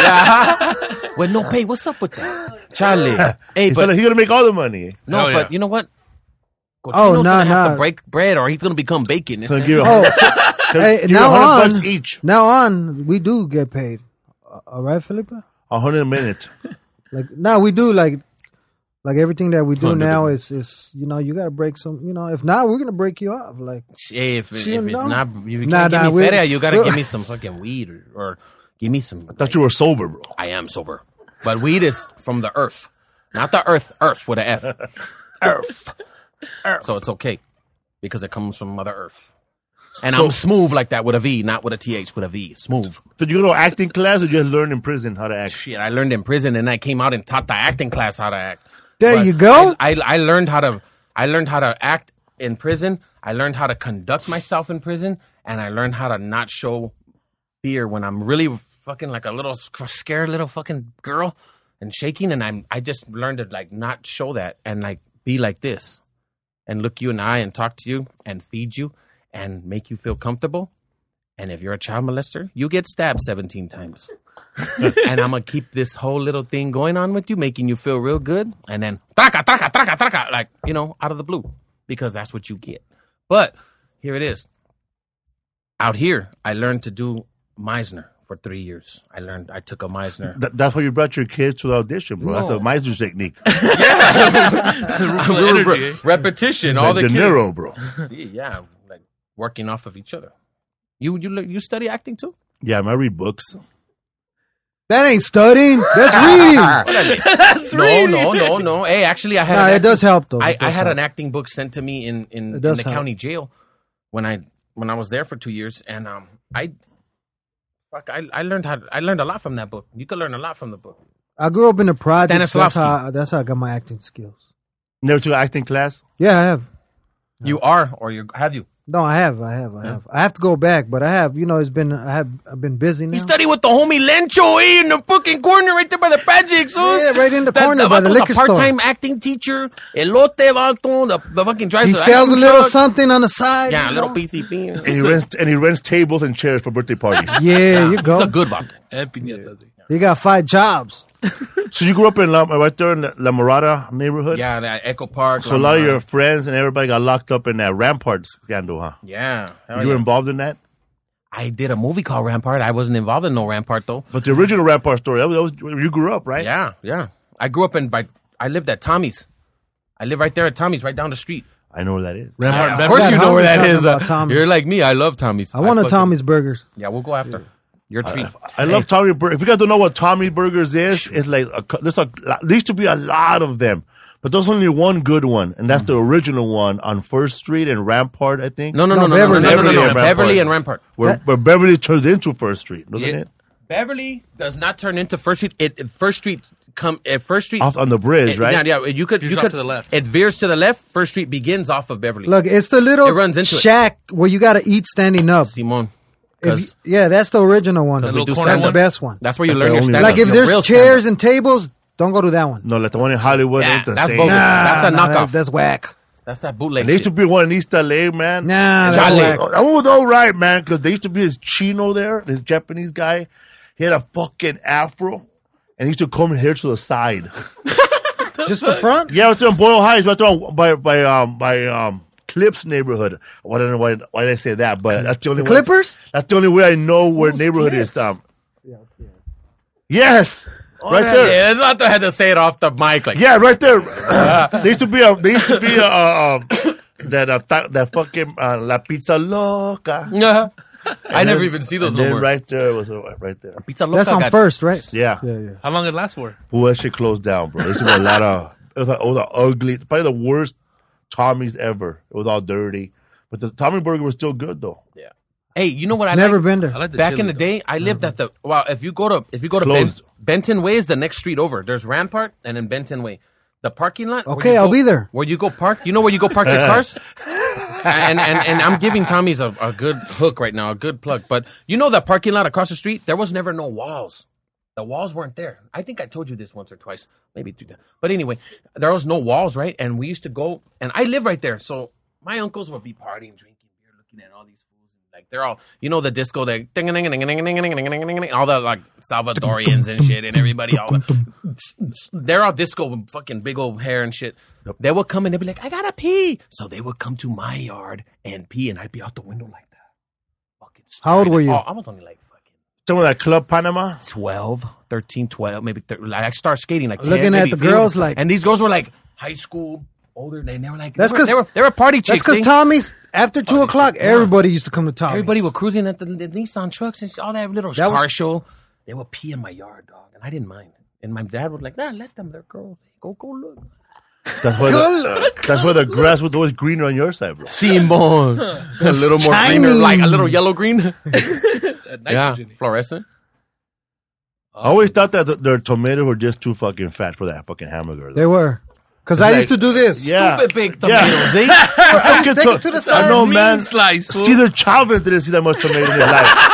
C: With no pay. What's up with that, Charlie? Hey,
A: he's,
C: but
A: gonna, he's gonna make all the money.
C: no,
B: Hell yeah.
C: but you know what? Cochino's
D: Oh, nah,
C: gonna have
D: nah.
C: to break bread, or he's gonna become bacon.
A: So
C: It's-
A: give you a
D: Oh,
A: hundred,
D: hey,
A: give you a
D: now
A: hundred
D: on,
A: bucks each.
D: now on, we do get paid. Uh, All right, Felipe?
A: A hundred a minute.
D: Like, now we do, like, like everything that we do
B: Hundred
D: now
B: a
D: is, is, you know, you got to break some, you know, if not, we're going to break you off. Like,
C: Hey, if, if
D: See,
C: it's
D: no.
C: not, if you
D: Nah,
C: can't give
D: nah,
C: me
D: we-
C: feria, you gotta
D: we-
C: give me some fucking weed or, or give me some.
A: Thought you were sober, bro.
C: I am sober, but weed is from the earth, not the earth. Earth with a F. Earth. Earth. So it's okay because it comes from Mother Earth. And I'm smooth like that with a V, not with a T H, with a V. Smooth.
A: Did you go to acting class or just learn in prison how to act?
C: Shit, I learned in prison, and I came out and taught the acting class how to act.
D: there
C: But
D: you go.
C: I, I I learned how to I learned how to act in prison. I learned how to conduct myself in prison, and I learned how to not show fear when I'm really fucking like a little sc- scared little fucking girl and shaking. And I'm I just learned to like not show that and like be like this and look you in the eye and talk to you and feed you and make you feel comfortable. And if you're a child molester, you get stabbed seventeen times. And I'm gonna keep this whole little thing going on with you, making you feel real good, and then traca, traca, traca, traca, like, you know, out of the blue, because that's what you get. But here it is. Out here, I learned to do Meisner for three years. I learned, I took a Meisner.
A: Th- that's why you brought your kids to the audition, bro. That's
C: No.
A: the Meisner technique.
B: Energy, eh?
C: Repetition, all the
A: De
C: kids.
A: Niro, bro.
C: Yeah, like working off of each other. You you le- you study acting too?
A: Yeah, I read books.
D: That ain't studying. That's reading.
B: That's
C: No,
B: really
C: no, no, no. Hey, actually, I had.
D: Nah,
C: an
D: it
C: acting-
D: does help, though.
C: I,
D: It
C: I
D: does
C: had
D: help.
C: an acting book sent to me in in, in
D: does
C: the
D: help.
C: county jail when I when I was there for two years, and um, I, fuck, I I learned how I learned a lot from that book. You could learn a lot from the book.
D: I grew up in the projects. That's
C: Stanislavski.
D: how, that's how I got my acting skills.
A: Never took acting class.
D: Yeah, I have.
C: You are, or you have you?
D: No, I have. I have. I have. I have to go back, but I have. You know, it's been. I have. I've been busy now.
C: You study with the homie Lencho eh, in the fucking corner right there by the projects.
D: Yeah, right in the
C: That-
D: corner
C: that
D: by the
C: vato's
D: liquor
C: a
D: store.
C: part-time acting teacher. Elote vato, the, the fucking drives
D: He
C: the
D: sells a
C: ice cream
D: little
C: truck.
D: something on the side.
C: Yeah, a
D: you
C: little
D: know?
C: P C P.
A: And he rents and he rents tables and chairs for birthday parties.
D: Yeah, you go.
C: It's a good vato.
B: And piñatas, eh?
D: You got five jobs.
A: So you grew up in La, right there in the La Mirada neighborhood.
C: Yeah, that Echo Park.
A: So a lot of your friends and everybody got locked up in that Rampart scandal, huh?
C: Yeah. hell
A: You were
C: yeah.
A: involved in that.
C: I did a movie called Rampart. I wasn't involved in no Rampart though.
A: But the original Rampart story, that was, that was where you grew up, right?
C: Yeah, yeah. I grew up in by. I lived at Tommy's. I live right there at Tommy's, right down the street.
A: I know where that is.
B: Rampart,
C: of
B: Rampart.
C: course, you know where that
D: Talking
C: is.
D: about
C: Uh,
D: Tommy's.
C: you're like me. I love Tommy's.
D: I want a
C: fucking-
D: Tommy's Burgers.
C: Yeah, we'll go after. Your treat.
A: I love Tommy Burger. If you guys don't know what Tommy Burgers is, it's like a, co- there's a there used to be a lot of them, but there's only one good one, and that's the original one on First Street and Rampart, I think.
C: no, no,
D: No,
C: no, no, no,
D: Beverly.
C: no, no, no,
A: Beverly
C: no,
A: and
C: Beverly
A: Rampart.
C: and Rampart.
A: Where, where Beverly turns into First Street, doesn't
C: Yeah.
A: it?
C: Beverly does not turn into First Street. It it- First Street come at First Street
A: Off on the bridge,
C: it-
A: right?
C: Yeah, yeah. You could
B: Veers
C: you
B: off
C: could
B: to the left.
C: It veers to the left. First Street begins off of Beverly.
D: Look, it's the little
C: It runs into it.
D: shack where you got to eat standing up.
C: Simon.
D: If you-
C: 'Cause
D: yeah, that's the original one.
B: That little
C: do
B: corner
D: That's the
B: one?
D: best one.
C: that's where you
A: That's
C: learn
A: the
C: your
A: only
C: stand
A: one.
D: Like if
C: your
D: there's
C: real
D: chairs and tables, don't go to that one.
A: No, like the one in Hollywood
C: Yeah,
A: ain't the
C: that's
A: same.
C: bogus. That's a
D: nah,
C: knockoff.
D: that- that's whack.
C: That's that bootleg
A: There used to
C: shit.
A: be one in East L A, man.
D: Nah,
A: And
D: that's
C: Charlie.
D: whack.
A: That one was all right, man, because there used to be this Chino there, this Japanese guy. He had a fucking afro, and he used to come here to the side.
D: Just the front.
A: Yeah, it's in Boyle Heights, right there on, by by um by um Clips neighborhood. I don't know why why did I say that, but that's the only way-
D: Clippers?
A: that's the only way I know where
D: Who's
A: neighborhood
D: Clips?
A: is. Um, yes, Right there.
C: Yeah, that's not had to say it off the mic. Like,
A: Yeah, right there. There used to be a. There used to be a. Uh, um, that uh, th- that fucking uh, La Pizza Loca.
C: yeah. I never
A: then-
C: even see those
A: and
C: no
A: then
C: more.
A: right there was uh, right there.
C: Pizza Loca
D: That's on
C: got-
D: First, right?
A: Yeah.
D: Yeah, yeah.
B: How long it last for?
A: Ooh, that shit closed down, bro. There used to be a lot of. It was, like, it was a ugly. Probably the worst Tommy's ever. It was all dirty, but the Tommy burger was still good though.
C: Yeah. Hey, you know what I
D: Never
C: like?
D: been there.
B: I like the
C: Back
B: chili,
C: in the
B: though.
C: day, I lived at the well. If you go to if you go to ben,
A: Closed.
C: Benton Way is the next street over. There's Rampart and then Benton Way. The parking lot. where
D: Okay,
C: you
D: I'll
C: go-
D: be there.
C: Where you go park? You know where you go park your cars? and, and and I'm giving Tommy's a, a good hook right now, a good plug. But you know that parking lot across the street? There was never no walls. The walls weren't there. I think I told you this once or twice, maybe three times. But anyway, there was no walls, right? And we used to go, and I live right there, so my uncles would be partying, drinking beer, looking at all these fools, and like they're all, you know, the disco, the ding ding ding ding ding ding ding ding ding ding, all the like Salvadorians and shit, and everybody, all the, they're all disco with fucking big old hair and shit. They would come and they'd be like, I gotta pee, so they would come to my yard and pee, and I'd be out the window like that. Fucking
D: How old were you?
C: Oh, I was only like fucking
A: Some of that Club Panama.
C: twelve, thirteen, twelve, maybe thirteen. Like I started skating like ten,
D: Looking at
C: maybe
D: the
C: fifteen.
D: girls like-
C: and these girls were like high school, older. They, they were like,
D: That's
C: they were,
D: 'cause-
C: they were, they were party
D: That's
C: chicks.
D: because
C: see?
D: Tommy's after two o'clock, everybody used to come to Tommy's.
C: Everybody was cruising at the, the Nissan trucks and all that little
D: That
C: car
D: was-
C: show. They would pee in my yard, dog, and I didn't mind. And my dad was like, nah, let them. They're girls. Go, go look.
A: That's why. The, that's why the grass was always greener on your side, bro.
C: Simon. a little more
D: shiny.
C: greener, like a little yellow green. yeah,
B: Nitrogen.
C: fluorescent.
A: I always thought that the, their tomatoes were just too fucking fat for that fucking hamburger.
D: They were. Because I
A: like-
D: used to do this.
A: Yeah.
C: Stupid big
A: Yeah.
C: tomatoes, eh?
A: Fucking
D: Take
A: to-
D: it to the
A: I
D: side.
A: know,
B: Mean
A: man.
B: slice, fool.
A: Caesar Chavez didn't see that much tomato in his life.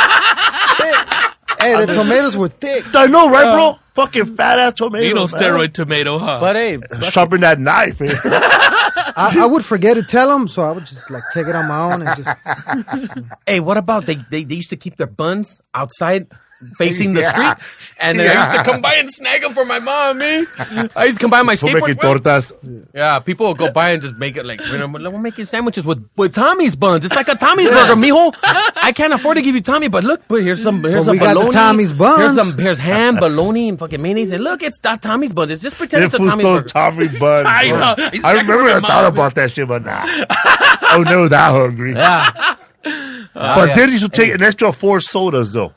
D: Hey, the tomatoes were thick.
A: I know, right, bro? Fucking fat ass tomato.
B: You know,
A: man.
B: steroid tomato, huh?
C: But hey,
A: Sharpen that knife. eh?
D: I, I would forget to tell them, so I would just like take it on my own and just.
C: hey, what about they, they? They used to keep their buns outside, facing the
A: Yeah.
C: street, and then I used to come by and snag them for my mom. Me, I used to come by on my
A: We're making
C: skateboard.
A: tortas.
C: Yeah, people would go by and just make it like you know, we're making sandwiches with, with Tommy's buns. It's like a Tommy's burger, mijo. I can't afford to give you Tommy, but look, but here's some here's
D: But we
C: some
D: got the
C: bologna.
D: Tommy's buns.
C: Here's some here's ham, bologna, and fucking mayonnaise. And look, it's not Tommy's buns. It's just pretend
A: It
C: it's a
A: was
C: Tommy's
A: those
C: burger.
A: Tommy buns.
B: I
A: bro.
B: know. He's
A: I
B: like,
A: remember I
B: "Mom."
A: thought about that shit, but nah. I was never that hungry.
C: Yeah,
A: But then you should take an extra four sodas, though.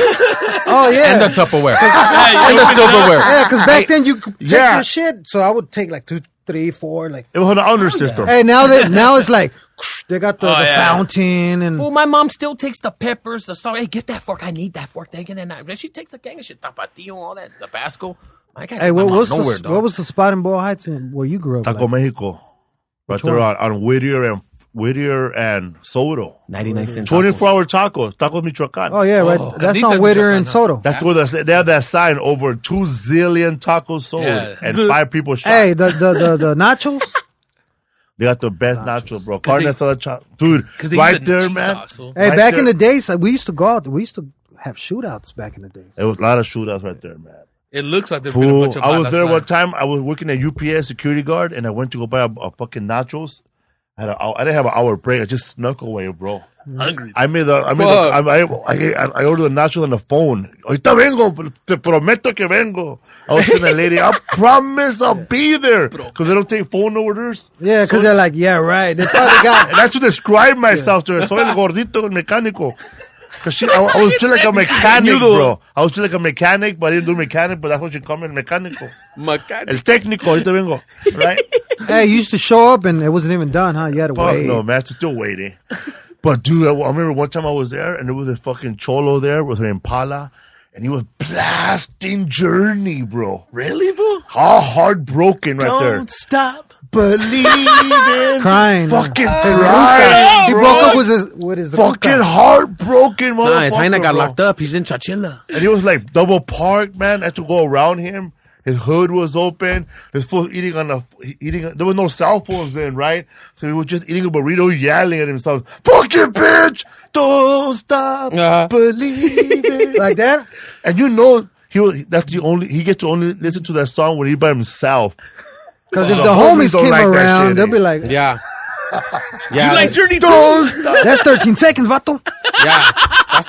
D: Oh yeah.
C: and the Tupperware
B: Hey,
C: and the silverware.
D: Yeah, because back then you could take
A: Yeah.
D: your shit, so I would take like two, three, four, like.
A: It was an honor system.
D: Hey, now that now it's like they got the,
B: Oh,
D: the
B: yeah.
D: fountain and
C: Well, my mom still takes the peppers, the salt. Hey, get that fork. I need that fork. They get that. She takes the gang of shit, tapatio, all that, Tabasco. I can't
D: hey,
C: take my
D: what
C: mom
D: was
C: nowhere,
D: the
C: dog.
D: what was the spot in Boyle Heights in where you grew up?
A: Taco
D: like?
A: Mexico. Right
D: Which
A: there
D: one?
A: on, on Whittier and Whittier and Soto.
C: ninety-nine cents.
A: twenty-four hour tacos. Tacos Michoacan.
D: Oh yeah, right.
B: Oh,
D: That's
B: Carnitas
D: on Whittier
B: Michoacan,
D: and
B: huh?
D: Soto.
A: That's where the, they have that sign over two zillion tacos sold
B: Yeah.
A: and five people shot.
D: Hey, the the the, the nachos.
A: They got the best nachos, bro. Carne
B: they-
A: asada chop. Dude,
B: Because they
A: right
B: use the
A: there,
B: cheese
A: man.
B: sauce, fool.
D: Hey,
A: Right
D: back in
A: there.
D: the days, we used to go out. We used to have shootouts back in the days.
A: There was a lot of shootouts right there, man.
B: It looks like there's been a
A: Fool,
B: bunch of
A: I was
B: balas
A: there
B: flying.
A: one time. I was working at U P S security guard, and I went to go buy a, a fucking nachos. I, had a, I didn't have an hour break. I just snuck away, bro.
B: Hungry.
A: I made the, I made
B: Fuck.
A: the, I, I, I, I ordered the nachos on the phone. Ahorita vengo, te prometo que vengo. I was telling the lady, I promise I'll be there. Because they don't take phone orders.
D: Yeah, because
A: So-
D: they're like, yeah, right. They probably got.
A: And that's to describe myself to her. Soy el gordito, el mecánico. Cause she, I, I was just like a mechanic,
B: Menudo.
A: bro. I was just like a mechanic, but I didn't do mechanic, but that's what she called me, el mecánico.
B: Macari.
A: El técnico, ahorita vengo. Right?
D: Hey, you used to show up and it wasn't even done, huh? You had to
A: Fuck
D: wait.
A: no, man. It's still waiting. But dude, I, I remember one time I was there and there was a fucking cholo there with her Impala and he was blasting Journey, bro.
B: Really, fool?
A: How heartbroken right there.
B: Don't stop.
A: Believe in
D: Crying.
A: fucking
D: His
A: crying,
D: He
A: bro.
D: broke up with his with his
A: Fucking
D: ruca.
A: heartbroken, motherfucker.
C: Nah, his Jaina got
A: bro.
C: locked up. He's in Chachilla.
A: And he was like double parked, man. I had to go around him. His hood was open. His fool eating on the eating. There was no cell phones then, right? So he was just eating a burrito, yelling at himself, "Fucking bitch, don't stop
C: Uh-huh.
A: believing."
D: Like that?
A: And you know, he was, that's the only he gets to only listen to that song when he by himself.
D: Because if
A: The
D: the
A: homies
D: homies
A: don't
D: came
A: like that
D: around,
A: shit,
D: they'll
A: eh?
D: be like,
C: Yeah. Yeah.
B: You like Journey too?
A: Don't stop.
D: that's thirteen seconds, vato.
C: yeah. That's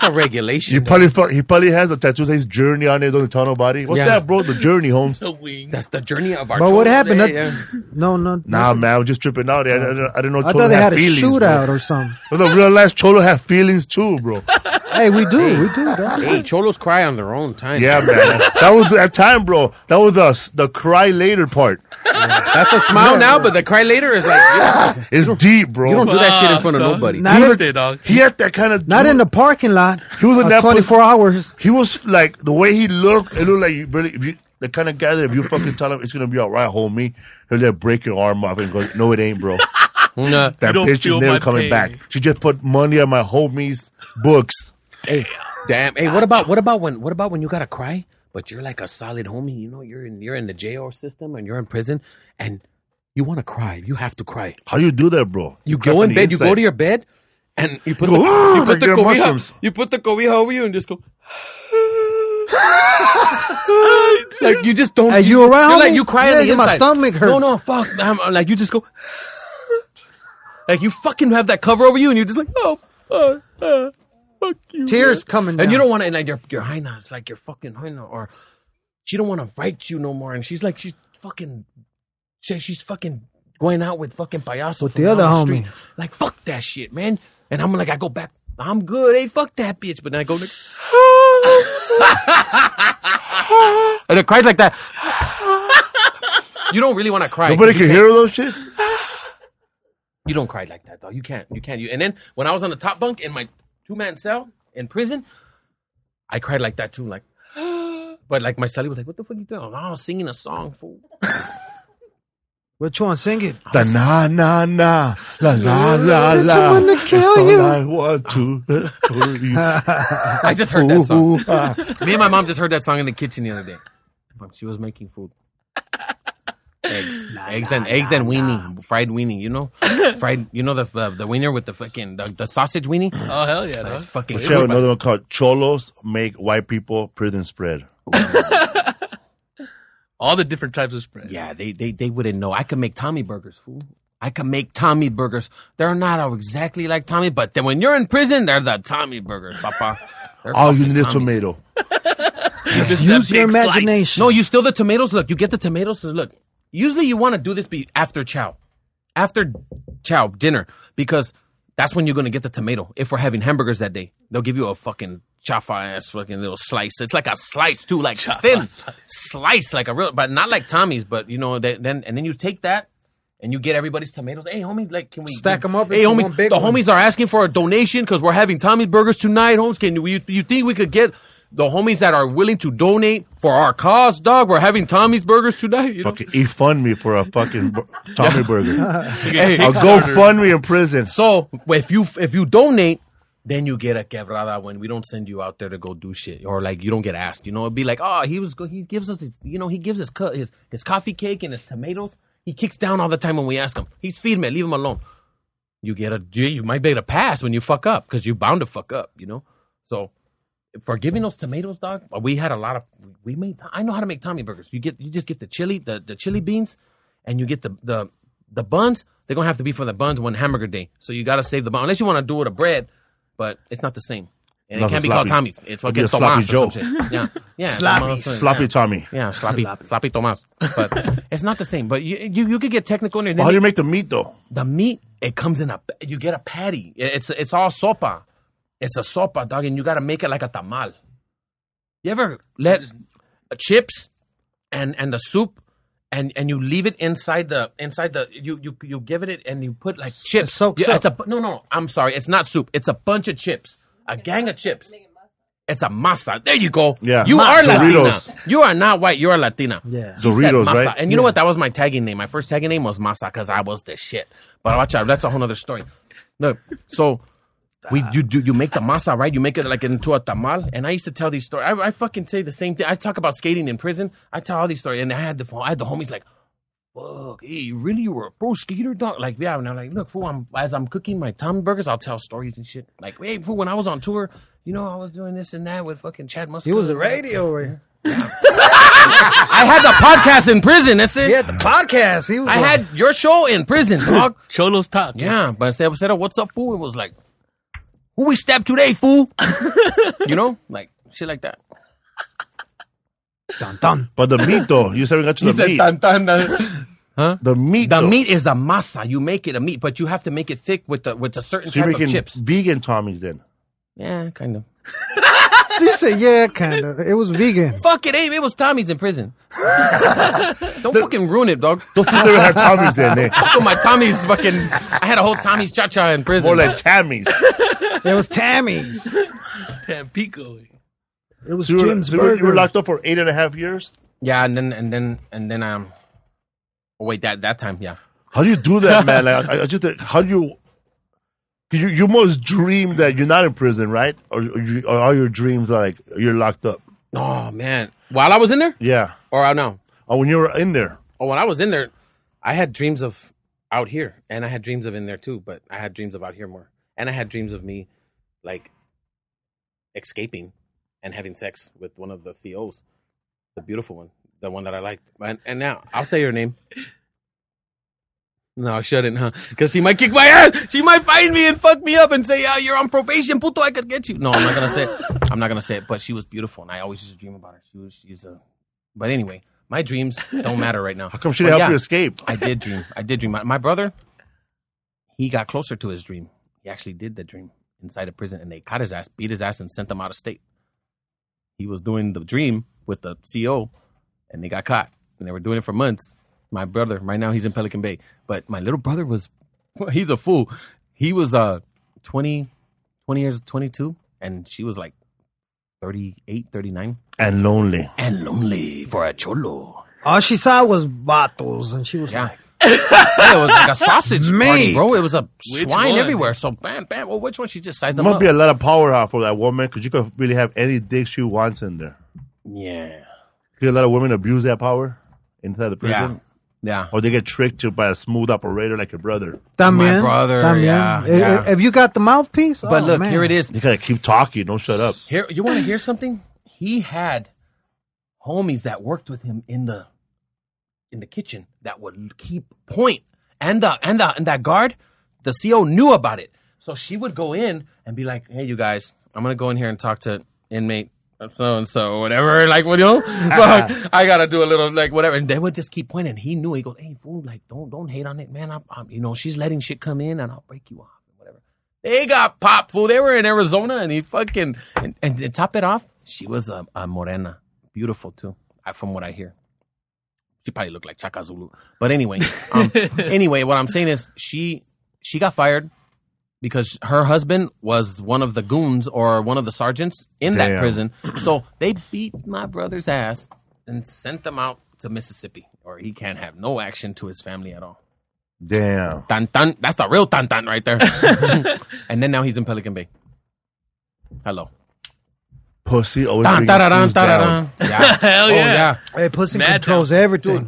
C: a regulation.
A: He
C: dog.
A: probably fuck, he probably has a tattoo that says Journey on it on the tunnel body. What's
C: Yeah.
A: that, bro? The Journey, Holmes.
B: The wing.
C: That's the journey of our.
D: But what
C: cholo
D: happened?
C: day,
D: That-
C: yeah.
D: No, no.
A: Nah, man, I was just tripping out. I, I, I, I didn't know
D: I
A: Cholo
D: thought they
A: had
D: had a
A: feelings.
D: shootout
A: bro.
D: or something.
A: But the real life Cholo have feelings too, bro.
D: Hey, we do, we do. Dog.
C: Hey, cholos cry on their own time.
A: Yeah, man. That was that time, bro. That was the the cry later part.
C: That's a smile now, but the cry later is like yeah,
A: It's deep, bro.
C: you don't do that shit in front of
B: Fuck,
C: nobody.
D: Not
B: Missed
D: in-
B: it, dog.
A: He had that kind of.
D: Not in the parking lot.
A: He was in
D: of
A: that
D: twenty-four hours.
A: He was like the way he looked. It looked like you really if you, the kind of guy that if you fucking tell him it's gonna be all right, homie, he'll like break your arm off and go, no, it ain't, bro.
C: Nah.
A: That
B: don't
A: bitch is
B: feel
A: never
B: my
A: coming
B: pain.
A: back. She just put money on my homie's books.
C: Damn. Hey, what about what about when what about when you gotta cry, but you're like a solid homie? You know, you're in you're in the jail system and you're in prison, and you want to cry. You have to cry.
A: How you do that, bro?
C: You
A: cry
C: go
A: from
C: in
A: the
C: bed. You go
A: inside.
C: to your bed, and you put
A: You
C: the,
A: go,
C: you
A: like
C: put the
A: you're
C: cobija.
A: mushrooms.
C: You put the cobija over you and just go. Like you just don't.
D: Hey, you around,
C: You're like
D: homie?
C: you cry
D: Yeah,
C: on the
D: my
C: inside.
D: stomach hurts.
C: No, no, fuck. I'm, I'm like you just go. Like you fucking have that cover over you, and you're just like, oh, uh, uh, fuck you.
D: Tears
C: man.
D: coming
C: and
D: down.
C: you don't want to. And like your your hyena, it's like your fucking hyena, or she don't want to fight you no more, and she's like she's fucking, she, she's fucking going out with fucking payaso
D: With
C: from
D: the other
C: down
D: homie.
C: street. Like fuck that shit, man. And I'm like, I go back. I'm good. Hey, fuck that bitch. But then I go like, and it cries like that. You don't really want to cry.
A: Nobody
C: 'cause you
A: can
C: can't-
A: hear those shits.
C: You don't cry like that, though. You can't. You can't. You and then when I was on the top bunk in my two man cell in prison, I cried like that too. Like, but like my cellie was like, "What the fuck you doing?" Oh, I was singing a song, fool.
D: Which one? Sing it.
A: The na na na la la la
D: Bitch,
A: la.
D: I'm gonna
A: It's
D: kill
A: all
D: you.
A: I want to. for you.
C: I just heard that song.
A: Ooh, ah.
C: Me and my mom just heard that song in the kitchen the other day. She was making food. Eggs, eggs and eggs and weenie, fried weenie. You know, fried. You know the uh, the wiener with the fucking the, the sausage weenie.
B: Oh, hell yeah,
C: That's
B: dog.
C: fucking.
A: We have another one called Cholos make white people prison spread.
B: All the different types of spread.
C: Yeah, they, they they wouldn't know. I could make Tommy burgers, fool. I could make Tommy burgers. They're not exactly like Tommy, but then when you're in prison, they're the Tommy burgers, papa. They're
A: All you
C: fucking
A: need is
C: Tommies.
A: tomato.
B: Just
D: Use
B: that
D: your
B: big slice.
D: imagination.
C: No, you still the tomatoes. Look, you get the tomatoes. So look, usually you want to do this be after chow, after chow dinner, because that's when you're gonna get the tomato. If we're having hamburgers that day, they'll give you a fucking chafa ass fucking little slice. It's like a slice too, like thin slice, like a real, but not like Tommy's. But you know, they, then and then you take that and you get everybody's tomatoes. Hey, homie, like can we
D: Stack 'em up
C: Hey,
D: into
C: homies,
D: one big
C: the
D: one.
C: homies are asking for a donation because we're having Tommy's burgers tonight. Homies, can you you think we could get the homies that are willing to donate for our cause, dog? We're having Tommy's burgers tonight. You know?
A: Fucking eat fund me for a fucking bu- Tommy burger.
C: Hey,
A: I'll go fund me in prison.
C: so if you if you donate, then you get a quebrada when we don't send you out there to go do shit, or like you don't get asked. You know, it'd be like, oh, he was go- he gives us his, you know he gives us co- his his coffee cake and his tomatoes. He kicks down all the time when we ask him. He's firme, leave him alone. You get a you, you might get a pass when you fuck up because you're bound to fuck up. You know, so. For giving those tomatoes, dog, we had a lot of. We made. I know how to make Tommy burgers. You get. You just get the chili, the, the chili beans, and you get the the the buns. They're gonna have to be for the buns one hamburger day. So you gotta save the bun unless you want to do it a bread, but it's not the same. And
A: Not
C: it can't
A: the
C: be called
A: sloppy-
C: Tommy's. It's
A: it'll be
C: fucking
A: a sloppy
C: Tomas or
A: Joe.
C: some shit. Yeah, yeah, it's
D: Sloppy.
C: a motherfucker,
A: Sloppy
C: yeah.
A: Tommy.
C: Yeah, sloppy, sloppy Tomas. But it's not the same. But you you, you could get technical in there.
A: How do you make the meat though?
C: The meat, it comes in a. You get a patty. It's it's all sopa. It's a sopa, dog, and you gotta make it like a tamal. You ever let uh, chips and and the soup and and you leave it inside the inside the you you you give it and you put like chips.
D: soaks
C: Yeah,
D: up.
C: it's a no no. I'm sorry, it's not soup. It's a bunch of chips, a gang of chips. It's a masa. There you go.
A: Yeah.
C: You are
A: Masa.
C: Latina.
A: Doritos.
C: You are not white. You are Latina.
D: Yeah.
C: He said
A: Doritos,
C: masa.
A: right?
C: And you know what? That was my tagging name. My first tagging name was Masa because I was the shit. But watch out. That's a whole other story. Look, so we you do you make the masa, right? You make it like into a tamal. And I used to tell these stories. I, I fucking say the same thing. I talk about skating in prison. I tell all these stories. And I had the I had the homies like, fuck, hey, you really you were a pro skater, dog? Like, yeah. And I'm like, look, fool, I'm, as I'm cooking my Tommy burgers, I'll tell stories and shit. Like, hey, fool, when I was on tour, you know, I was doing this and that with fucking Chad Muska.
D: He was a radio right here.
C: I had the podcast in prison. That's it.
D: He had the podcast. He was
C: I
D: like-
C: had your show in prison, dog.
B: Cholos talk.
C: Yeah, but instead, instead of what's up, fool, it was like, Who we stabbed today, fool? You know, like shit like that.
D: Dun, dun.
A: But the meat, though, you said we got to
C: He
A: the
C: said,
A: meat.
C: "Tan, tan, tan." Huh?
A: The meat,
C: The
A: though.
C: meat is the masa. You make it a meat, but you have to make it thick with the with a certain
A: So you're
C: type of
A: making
C: chips.
A: vegan Tommies then.
C: Yeah, kind of.
D: She said, yeah, kind of. It was vegan.
C: Fuck it, Abe. It was Tommy's in prison. Don't fucking ruin it, dog.
A: Don't think they would have Tommies then, eh?
C: Fuck with my Tommy's fucking. I had a whole Tommy's cha cha in prison.
A: More like Tammy's.
D: It was Tammy's.
B: Tampico.
D: It was
A: So you, were,
D: Jim's
A: so you were- you were
D: Burger.
A: locked up for eight and a half years?
C: Yeah, and then and then and then um. Oh wait, that that time, yeah.
A: How do you do that, man? Like, I, I just, how do you, 'cause you, you must dream that you're not in prison, right? Or, or, you, or all your dreams are like, you're locked up.
C: Oh man, while I was in there,
A: Yeah.
C: or out now.
A: Or when you were in there.
C: Oh, when I was in there, I had dreams of out here, and I had dreams of in there too. But I had dreams of out here more, and I had dreams of me, like, escaping and having sex with one of the C Os, the beautiful one, the one that I liked. And, and now I'll say her name. No, I shouldn't, huh? Because she might kick my ass. She might find me and fuck me up and say, "Yeah, you're on probation, puto. I could get you." No, I'm not gonna say it. I'm not gonna say it. But she was beautiful, and I always used to dream about her. She was, she's a. But anyway, my dreams don't matter right now.
A: How come she didn't
C: But
A: help
C: yeah,
A: you escape?
C: I did dream. I did dream. My, my brother, he got closer to his dream. He actually did the dream inside a prison, and they caught his ass, beat his ass, and sent him out of state. He was doing the dream with the C O, and they got caught, and they were doing it for months. My brother, right now, he's in Pelican Bay. But my little brother was, he's a fool. He was uh twenty, twenty years, twenty-two, and she was like thirty-eight, thirty-nine.
A: And lonely.
C: And lonely for a cholo.
D: All she saw was bottles, and she was
C: Yeah.
D: like,
C: Yeah, it was like a sausage
D: Me.
C: party, bro. It was a
B: Which
C: swine
B: one?
C: everywhere. So bam, bam. Well, which one? She just sized
A: There
C: them
A: must
C: up.
A: be a lot of power out for that woman because you could really have any dick she wants in there.
C: Yeah.
A: See, a lot of women abuse that power inside the
C: Yeah.
A: prison.
C: Yeah.
A: Or they get tricked to by a smooth operator like your brother.
D: También,
C: My brother,
D: también.
C: yeah,
D: Eh,
C: yeah.
D: eh, Have you got the mouthpiece?
C: But
D: Oh,
C: look,
D: man.
C: here it is.
A: You gotta keep talking. Don't shut up.
C: Here, you want to hear something? He had homies that worked with him in the in the kitchen that would keep point, and the and the and that guard, the C O knew about it, so she would go in and be like, "Hey, you guys, I'm gonna go in here and talk to inmate so and so, whatever. Like, what you know, but I gotta do a little like whatever." And they would just keep pointing. He knew. He goes, "Hey, fool, like don't don't hate on it, man. I'm, I'm you know she's letting shit come in, and I'll break you off, whatever." They got popped, fool. They were in Arizona, and he fucking and, and to top it off, she was a, a morena, beautiful too, I- from what I hear. She probably looked like Chaka Zulu, but anyway, um, anyway, what I'm saying is she she got fired because her husband was one of the goons or one of the sergeants in that
A: Damn.
C: prison. So they beat my brother's ass and sent them out to Mississippi, or he can't have no action to his family at all.
A: Damn.
C: Tan tan, that's the real tan tan right there. And then now he's in Pelican Bay. Hello.
A: Pussy always
C: Tan,
A: brings
C: tararan,
A: things down.
C: tararan. Yeah.
B: Hell
C: Oh,
B: yeah.
C: yeah.
D: Hey, pussy
B: Mad
D: controls
B: down.
D: everything.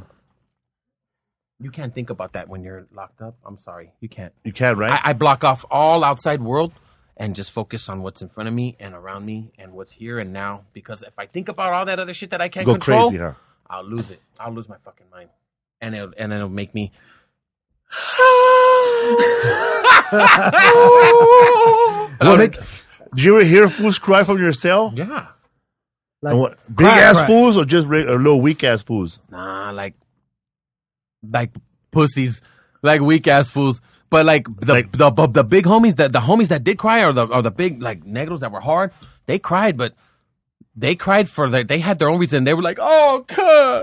C: You can't think about that when you're locked up. I'm sorry. You can't.
A: You can, right?
C: I, I block off all outside world and just focus on what's in front of me and around me and what's here and now. Because if I think about all that other shit that I can't
A: Go
C: control,
A: crazy, huh?
C: I'll lose it. I'll lose my fucking mind. And it'll, and it'll make me...
A: What, did you ever hear fools cry from your cell?
C: Yeah.
D: Like,
A: And what, big
D: cry,
A: ass
D: cry.
A: fools or just re- or little weak ass fools?
C: Nah, like... Like pussies. Like weak-ass fools. But like the,
A: Like-
C: the, the the big homies, the, the homies that did cry or the or the big like negros that were hard, they cried, but they cried for their, they had their own reason. They were like, "Oh, cuh.